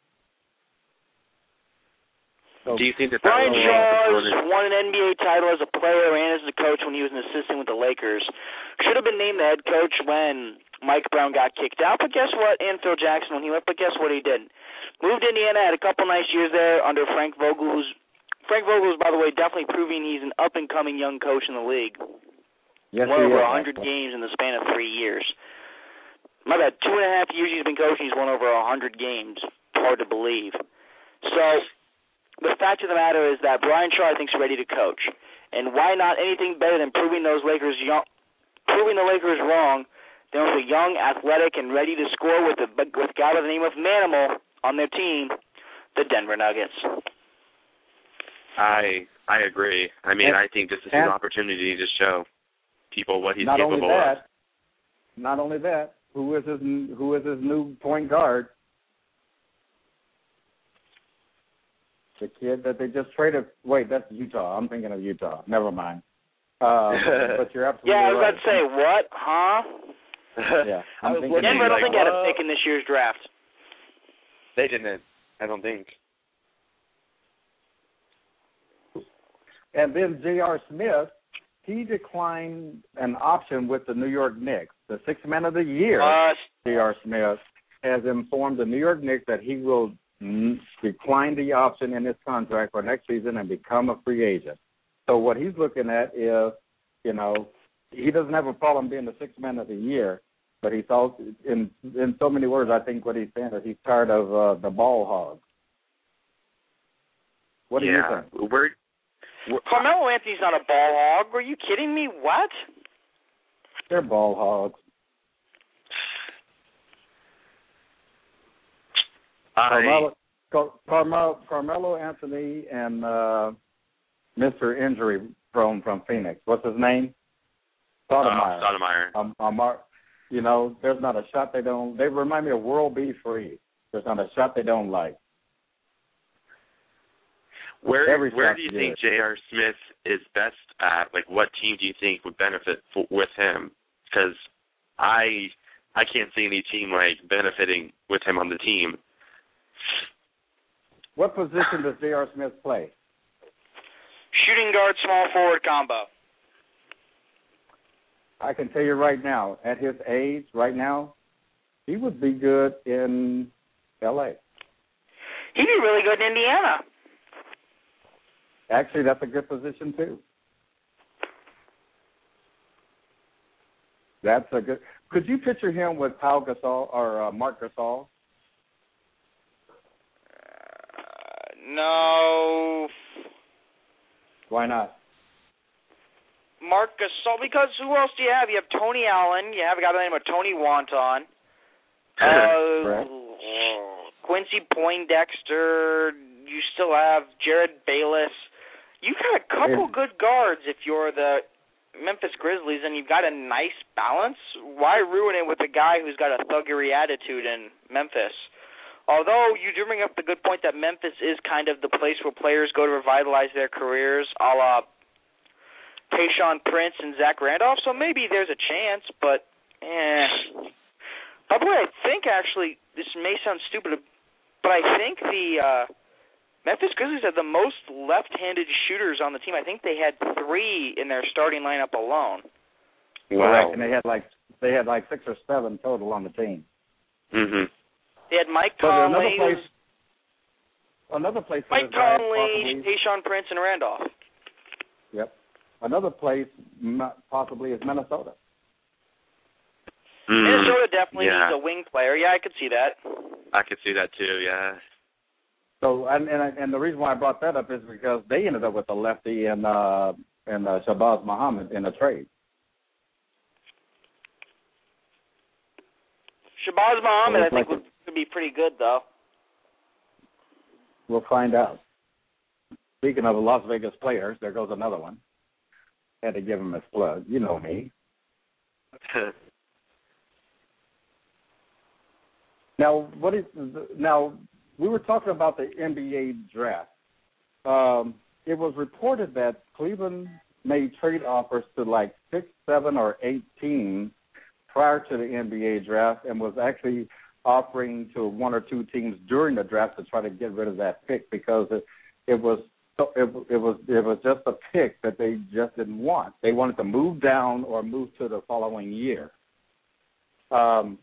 So, do you think that Brian Shaw won an N B A title as a player and as a coach when he was an assistant with the Lakers? Should have been named the head coach when Mike Brown got kicked out, but guess what? And Phil Jackson when he left, but guess what? He didn't. Moved to Indiana, had a couple nice years there under Frank Vogel, who's Frank Vogel is, by the way, definitely proving he's an up-and-coming young coach in the league. Yes, won over one hundred games in the span of three years. My bad, two and a half years he's been coaching, he's won over one hundred games. Hard to believe. So the fact of the matter is that Brian Shaw, I think, is ready to coach. And why not anything better than proving those Lakers young, proving the Lakers wrong than with a young, athletic, and ready to score with a, with a guy by the name of Manimal on their team, the Denver Nuggets. I I agree. I mean, and, I think this is an opportunity to show people what he's not capable only that, of. Not only that, who is his who is his new point guard? The kid that they just traded. Wait, that's Utah. I'm thinking of Utah. Never mind. Uh, but you're absolutely yeah, I was right. about to say, what? Huh? Yeah. I was Denver, I don't like, think had a pick in this year's draft. They didn't. I don't think. And then J R. Smith, he declined an option with the New York Knicks. The sixth man of the year, uh, J R. Smith, has informed the New York Knicks that he will decline the option in his contract for next season and become a free agent. So what he's looking at is, you know, he doesn't have a problem being the sixth man of the year, but he's also, in in so many words, I think what he's saying is he's tired of uh, the ball hogs. What do yeah. you think? We're, we're, Carmelo Anthony's not a ball hog. Are you kidding me? What? They're ball hogs. I, Carmelo, Car- Carmelo, Carmelo Anthony and uh, Mister Injury Prone from Phoenix. What's his name? Sotomayor. Uh, Sotomayor. Um, um, you know, there's not a shot they don't. They remind me of World B. Free. There's not a shot they don't like. Where Every where do you think J R. Smith is best at? Like, what team do you think would benefit for, with him? Because I I can't see any team like benefiting with him on the team. What position does J R. Smith play? Shooting guard, small forward combo. I can tell you right now, at his age, right now, he would be good in L A. He'd be really good in Indiana. Actually, that's a good position, too. That's a good... Could you picture him with Pau Gasol or uh, Marc Gasol? Uh, no. Why not? Marc Gasol, because who else do you have? You have Tony Allen. You have a guy by the name of Tony Wonton. Uh, Quincy Poindexter. You still have Jared Bayless. You've got a couple yeah. good guards if you're the Memphis Grizzlies, and you've got a nice balance. Why ruin it with a guy who's got a thuggery attitude in Memphis? Although you do bring up the good point that Memphis is kind of the place where players go to revitalize their careers, a la Tayshaun Prince and Zach Randolph, so maybe there's a chance, but eh. By the way, I think actually, this may sound stupid, but I think the uh, Memphis Grizzlies have the most left-handed shooters on the team. I think they had three in their starting lineup alone. Wow. Correct, and they had like they had like six or seven total on the team. Mm-hmm. They had Mike so Conley. Another place, another place Mike Conley, Tayshaun Prince, and Randolph. Yep. Another place possibly is Minnesota. Mm, Minnesota definitely yeah. needs a wing player. Yeah, I could see that. I could see that too, yeah. So, and and, and the reason why I brought that up is because they ended up with a lefty and uh, and uh, Shabazz Muhammad in a trade. Shabazz Muhammad, so I think, like would, would be pretty good, though. We'll find out. Speaking of Las Vegas players, there goes another one. Had to give him his plug. You know me. Now, what is now? We were talking about the N B A draft. Um, it was reported that Cleveland made trade offers to like six, seven, or eight teams prior to the N B A draft, and was actually offering to one or two teams during the draft to try to get rid of that pick because it, it was it, it was it was just a pick that they just didn't want. They wanted to move down or move to the following year. Um,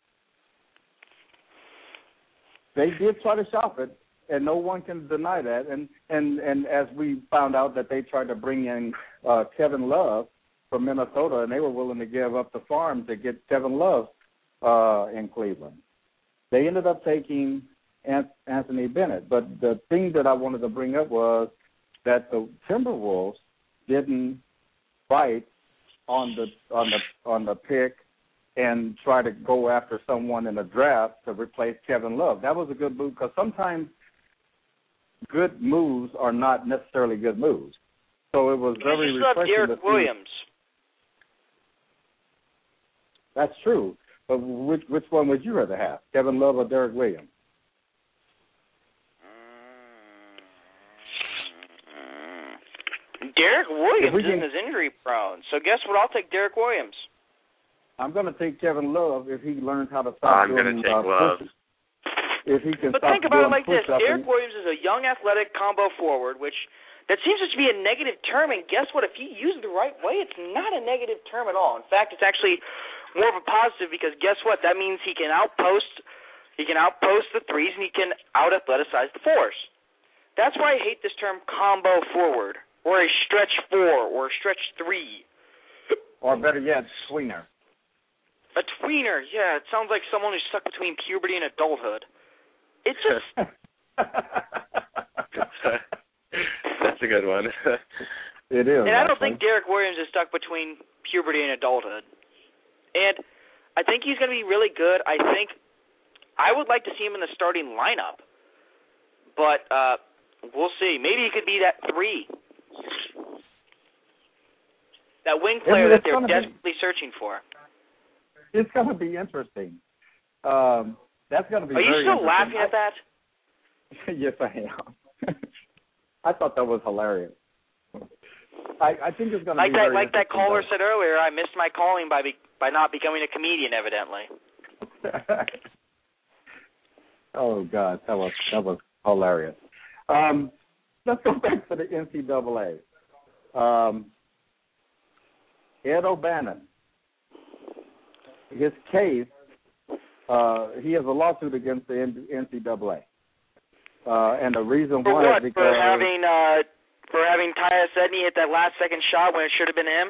They did try to shop it, and no one can deny that. And and, and as we found out that they tried to bring in uh, Kevin Love from Minnesota, and they were willing to give up the farm to get Kevin Love uh, in Cleveland. They ended up taking Anthony Bennett. But the thing that I wanted to bring up was that the Timberwolves didn't fight on the on the on the pick and try to go after someone in the draft to replace Kevin Love. That was a good move because sometimes good moves are not necessarily good moves. So it was very you just refreshing love to Derek see. Williams. That's true. But which which one would you rather have, Kevin Love or Derek Williams? Derek Williams can, isn't as injury prone. So guess what? I'll take Derek Williams. I'm going to take Kevin Love if he learns how to stop I'm doing going to take uh, Love. push, if he can but stop think about it doing like this. push-up Derek and, Williams is a young, athletic combo forward, which that seems to be a negative term. And guess what? If you use it the right way, it's not a negative term at all. In fact, it's actually more of a positive because guess what? That means he can outpost, he can outpost the threes and he can out-athleticize the fours. That's why I hate this term combo forward or a stretch four or a stretch three. Or better yet, tweener. A tweener, yeah. It sounds like someone who's stuck between puberty and adulthood. It just... That's a good one. It is. And I don't actually. think Derek Williams is stuck between puberty and adulthood. And I think he's going to be really good. I think I would like to see him in the starting lineup. But uh, we'll see. Maybe he could be that three. That wing player that they're desperately be, searching for. It's going to be interesting. Um, that's going to be Are very you still interesting. laughing at that? Yes, I am. I thought that was hilarious. I, I think it's going to like be that, very like that caller though. said earlier. I missed my calling by be, by not becoming a comedian, evidently. Oh God, that was that was hilarious. Um, let's go back to the N C double A. Um, Ed O'Bannon, his case, uh, he has a lawsuit against the N C double A, uh, and the reason for why what? is because for having uh, for having Tyus Edney hit that last second shot when it should have been him.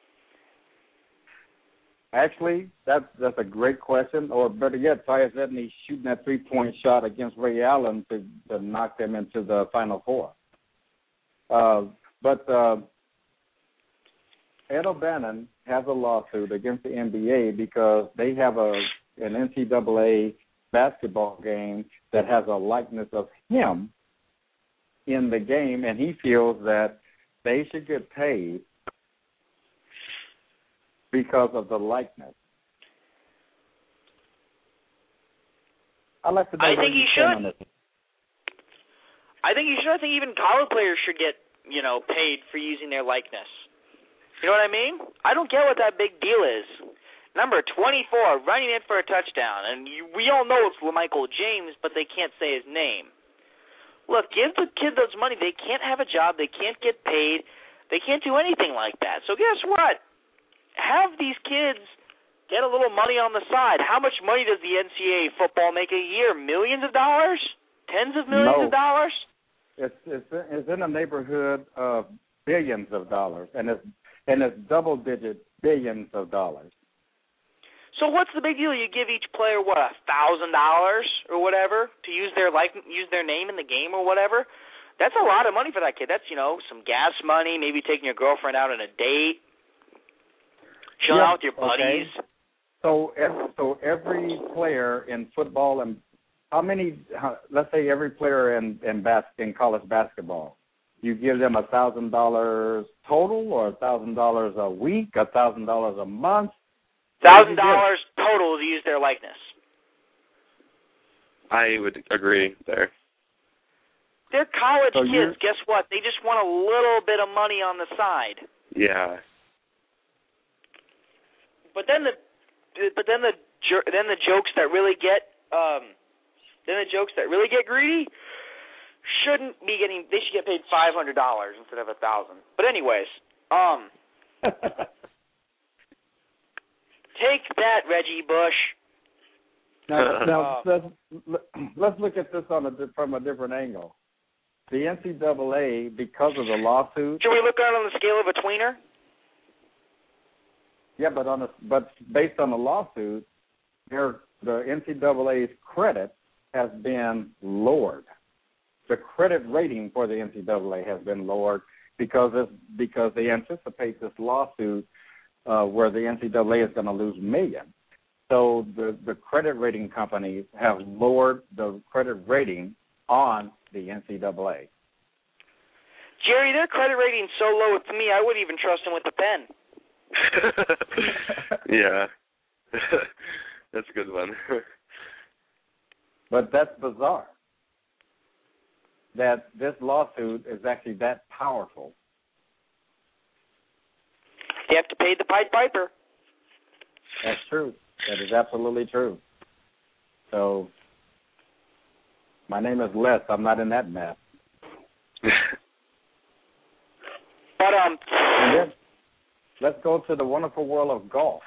Actually, that's that's a great question. Or better yet, Tyus Edney shooting that three-point shot against Ray Allen to, to knock them into the Final Four. Uh, but uh, Ed O'Bannon has a lawsuit against the N B A because they have a an N C double A basketball game that has a likeness of him in the game, and he feels that they should get paid because of the likeness. I'd like to know I think he should. On this. I think he should. I think even college players should get, you know, paid for using their likeness. You know what I mean? I don't get what that big deal is. Number twenty-four, running in for a touchdown. And you, we all know it's LaMichael James, but they can't say his name. Look, give the kid those money. They can't have a job. They can't get paid. They can't do anything like that. So guess what? Have these kids get a little money on the side. How much money does the N C double A football make a year? Millions of dollars? Tens of millions no. of dollars? It's, it's it's in the neighborhood of billions of dollars, and it's and it's double-digit billions of dollars. So what's the big deal? You give each player what, a thousand dollars or whatever to use their like use their name in the game or whatever? That's a lot of money for that kid. That's, you know, some gas money, maybe taking your girlfriend out on a date. Chill yeah, out with your buddies. Okay. So, every, so every player in football and how many? How, let's say every player in in, bas- in college basketball, you give them a thousand dollars total, or a thousand dollars a week, a thousand dollars a month. Thousand dollars total to use their likeness. I would agree there. They're college so kids. Guess what? They just want a little bit of money on the side. Yeah. But then the, but then the, then the jokes that really get, um, then the jokes that really get greedy shouldn't be getting. They should get paid five hundred dollars instead of a thousand. But anyways, um, take that, Reggie Bush. Now, now let's, let's look at this on a, from a different angle. The N C double A, because of the lawsuit. Should we look at it on the scale of a tweener? Yeah, but on a, but based on the lawsuit, their the N C double A's credit has been lowered. The credit rating for the N C double A has been lowered because it's, because they anticipate this lawsuit uh, where the N C double A is going to lose millions. So the, the credit rating companies have lowered the credit rating on the N C double A. Jerry, their credit rating's so low to me, I wouldn't even trust them with the pen. Yeah. That's a good one. But that's bizarre that this lawsuit is actually that powerful. You have to pay the Pied Piper. That's true. That is absolutely true. So, my name is Les. I'm not in that mess. But, um... And then, let's go to the wonderful world of golf.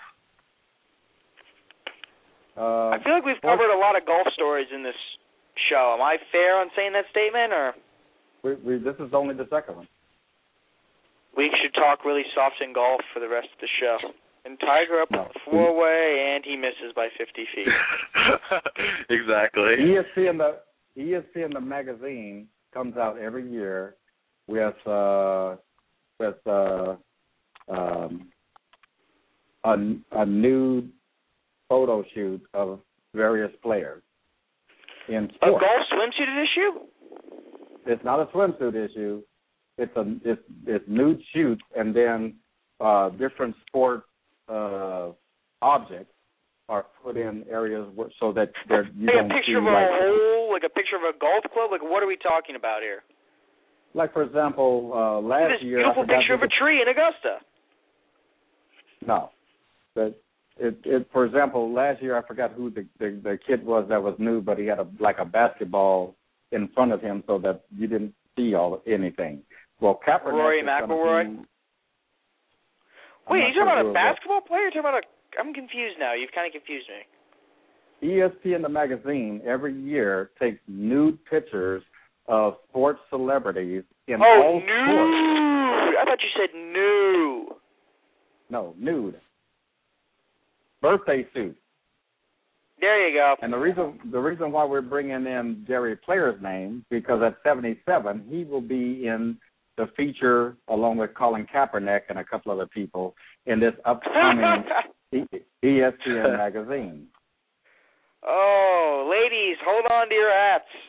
Uh, I feel like we've covered a lot of golf stories in this show. Am I fair on saying that statement, or? We, we, this is only the second one. We should talk really soft in golf for the rest of the show. And Tiger up no. the four-way, and he misses by fifty feet. Exactly. E S P N the E S P N the magazine comes out every year with uh, with uh, um, a, a nude photo shoot of various players in A sports. golf swimsuit issue? It's not a swimsuit issue. It's a it's it's nude shoots, and then uh, different sport uh, objects are put in areas where, so that they're you like don't a picture see of a like, hole, like a picture of a golf club. Like, what are we talking about here? like for example, uh, last this year beautiful I forgot picture of who a tree in Augusta. the, no, but it, it for example last year I forgot who the, the the kid was that was nude, but he had a like a basketball in front of him so that you didn't see all anything. Well, Kaepernick. Rory is McIlroy. Be, Wait, you talking sure about who a it was. basketball player? You're talking about a? I'm confused now. You've kind of confused me. E S P N the magazine every year takes nude pictures of sports celebrities in oh, all nude! sports. I thought you said new. No, nude. Birthday suit. There you go. And the reason the reason why we're bringing in Gary Player's name, because at seventy-seven he will be in the feature along with Colin Kaepernick and a couple other people in this upcoming E S P N magazine. Oh, ladies, hold on to your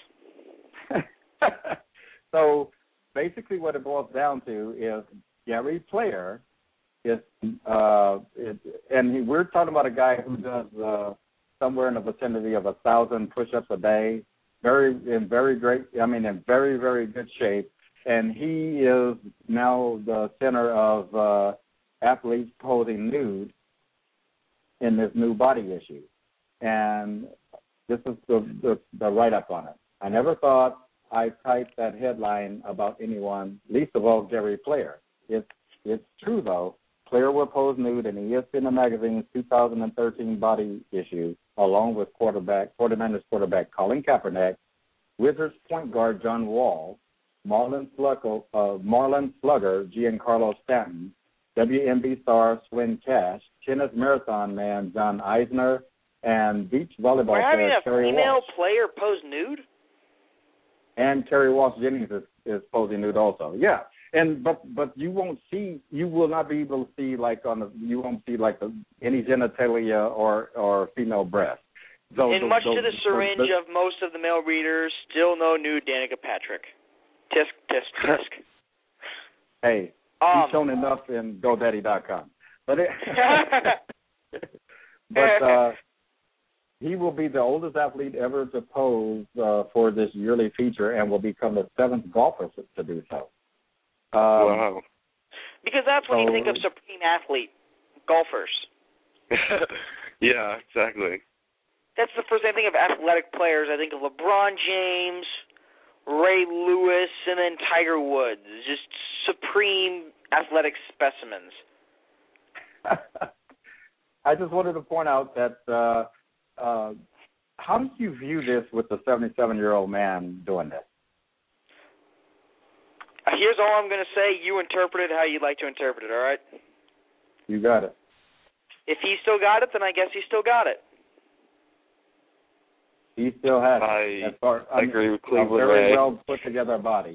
hats. So basically what it boils down to is Gary Player is, uh, it, and he, we're talking about a guy who does uh, somewhere in the vicinity of a thousand push-ups a day, very in very great, I mean in very, very good shape. And he is now the center of uh, athletes posing nude in this new body issue. And this is the, the, the write-up on it. I never thought I typed that headline about anyone, least of all Gary Player. It's, it's true, though. Player will pose nude in E S P N Magazine's two thousand thirteen body issue, along with quarterback, forty-niners quarterback Colin Kaepernick, Wizards point guard John Wall, Marlin Slugger, uh, Marlin Slugger Giancarlo Stanton, W N B star Swin Cash, tennis marathon man John Eisner, and beach volleyball We're having player a Terry female Walsh. player pose nude? And Terry Walsh Jennings is, is posing nude also. Yeah. And but but you won't see, you will not be able to see like on the, you won't see like the, any genitalia or or female breast. So and the, much the, to the syringe the, of most of the male readers, still no nude Danica Patrick. Tisk, tisk, tisk. Hey, Um, he's shown enough in GoDaddy dot com. But it, but uh, he will be the oldest athlete ever to pose uh, for this yearly feature, and will become the seventh golfer to, to do so. Um, wow. Because that's when so, you think of supreme athlete, golfers. Yeah, exactly. That's the first thing I think of athletic players. I think of LeBron James, Ray Lewis, and then Tiger Woods. Just supreme athletic specimens. I just wanted to point out that uh, uh, how do you view this with the seventy-seven-year-old man doing this? Uh, here's all I'm going to say. You interpret it how you'd like to interpret it, all right? You got it. If he still got it, then I guess he still got it. He still has I, it. As far, I I mean, agree with a Cleveland very Ray. well put together body.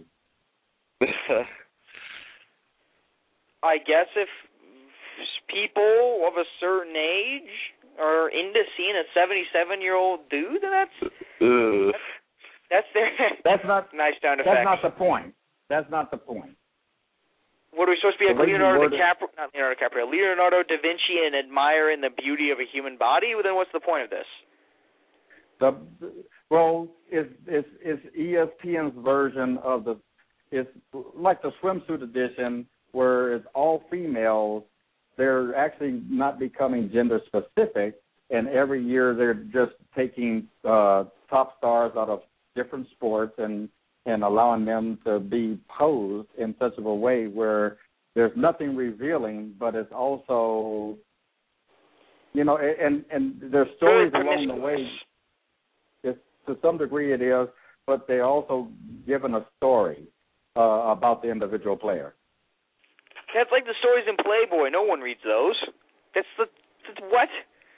I guess if people of a certain age are into seeing a seventy-seven-year-old dude, then that's that's, that's their That's not nice sound That's effect. not the point. That's not the point. What are we supposed to be like The way you Leonardo word it- DiCaprio? Not Leonardo DiCaprio. Leonardo da Vinci and admiring the beauty of a human body? Well, then what's the point of this? The well, it's it's it's E S P N's version of the it's like the swimsuit edition where it's all females. They're actually not becoming gender specific, and every year they're just taking uh, top stars out of different sports and and allowing them to be posed in such of a way where there's nothing revealing, but it's also, you know, and and there's stories along the way. It's, to some degree it is, but they also given a story uh, about the individual player. That's like the stories in Playboy. No one reads those. That's the that's what?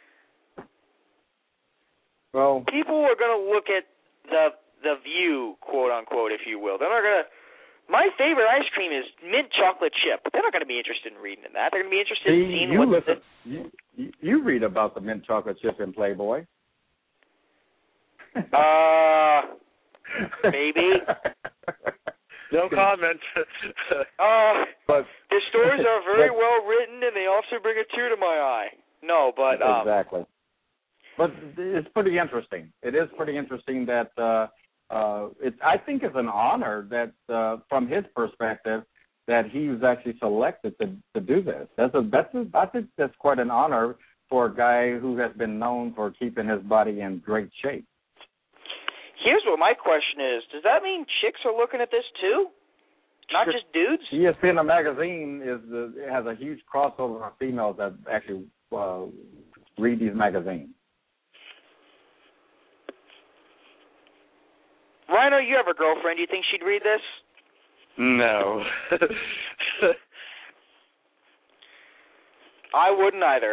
Well, people are going to look at the the view, quote unquote, if you will. They're not going to. My favorite ice cream is mint chocolate chip. They're not going to be interested in reading in that. They're going to be interested See, in seeing you what's listen, you, you you read about the mint chocolate chip in Playboy. Uh, maybe. No comment. uh, but the stories are very but, well written, and they also bring a tear to my eye. No, but um, exactly. But it's pretty interesting. It is pretty interesting that uh, uh, it's. I think it's an honor that, uh, from his perspective, that he was actually selected to, to do this. That's a. That's a, I think that's quite an honor for a guy who has been known for keeping his body in great shape. Here's what my question is: does that mean chicks are looking at this too, not just dudes? E S P N magazine is the, has a huge crossover of females that actually uh, read these magazines. Rhino, you have a girlfriend. Do you think she'd read this? No. I wouldn't either.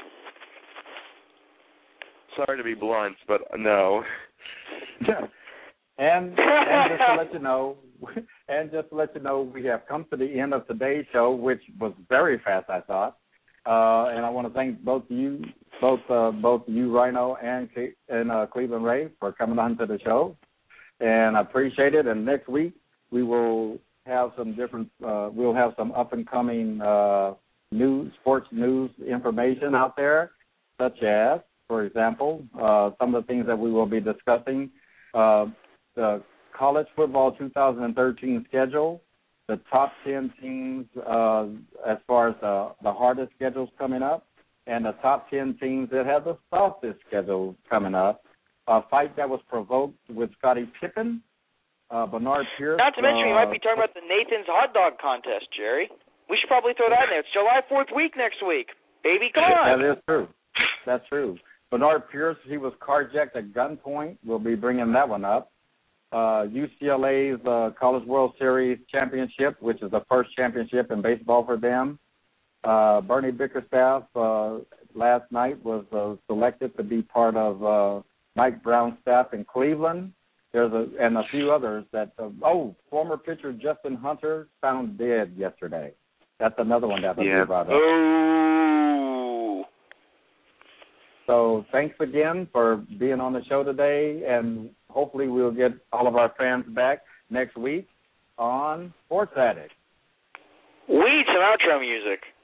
Sorry to be blunt, but no. Yeah. And, and just to let you know, and just to let you know, we have come to the end of today's show, which was very fast, I thought. Uh, and I want to thank both you, both uh, both you, Rhino, and and uh, Cleveland Ray for coming on to the show. And I appreciate it. And next week we will have some different. Uh, we'll have some up and coming uh, news, sports news information out there, such as, for example, uh, some of the things that we will be discussing: uh, the college football two thousand thirteen schedule, the top ten teams uh, as far as the, the hardest schedules coming up, and the top ten teams that have the softest schedule coming up. A fight that was provoked with Scottie Pippen, uh, Bernard Pierce. Not to mention, uh, we might be talking about the Nathan's Hot Dog Contest, Jerry. We should probably throw that in there. It's July fourth week next week. Baby, come on. That is true. That's true. Bernard Pierce, he was carjacked at gunpoint. We'll be bringing that one up. Uh, U C L A's uh, College World Series championship, which is the first championship in baseball for them. Uh, Bernie Bickerstaff uh, last night was uh, selected to be part of uh, Mike Brown's staff in Cleveland. There's a and a few others that. Uh, oh, former pitcher Justin Hunter found dead yesterday. That's another one that was yeah. brought up. Oh. So thanks again for being on the show today, and hopefully we'll get all of our fans back next week on Sports Addict. We need some outro music.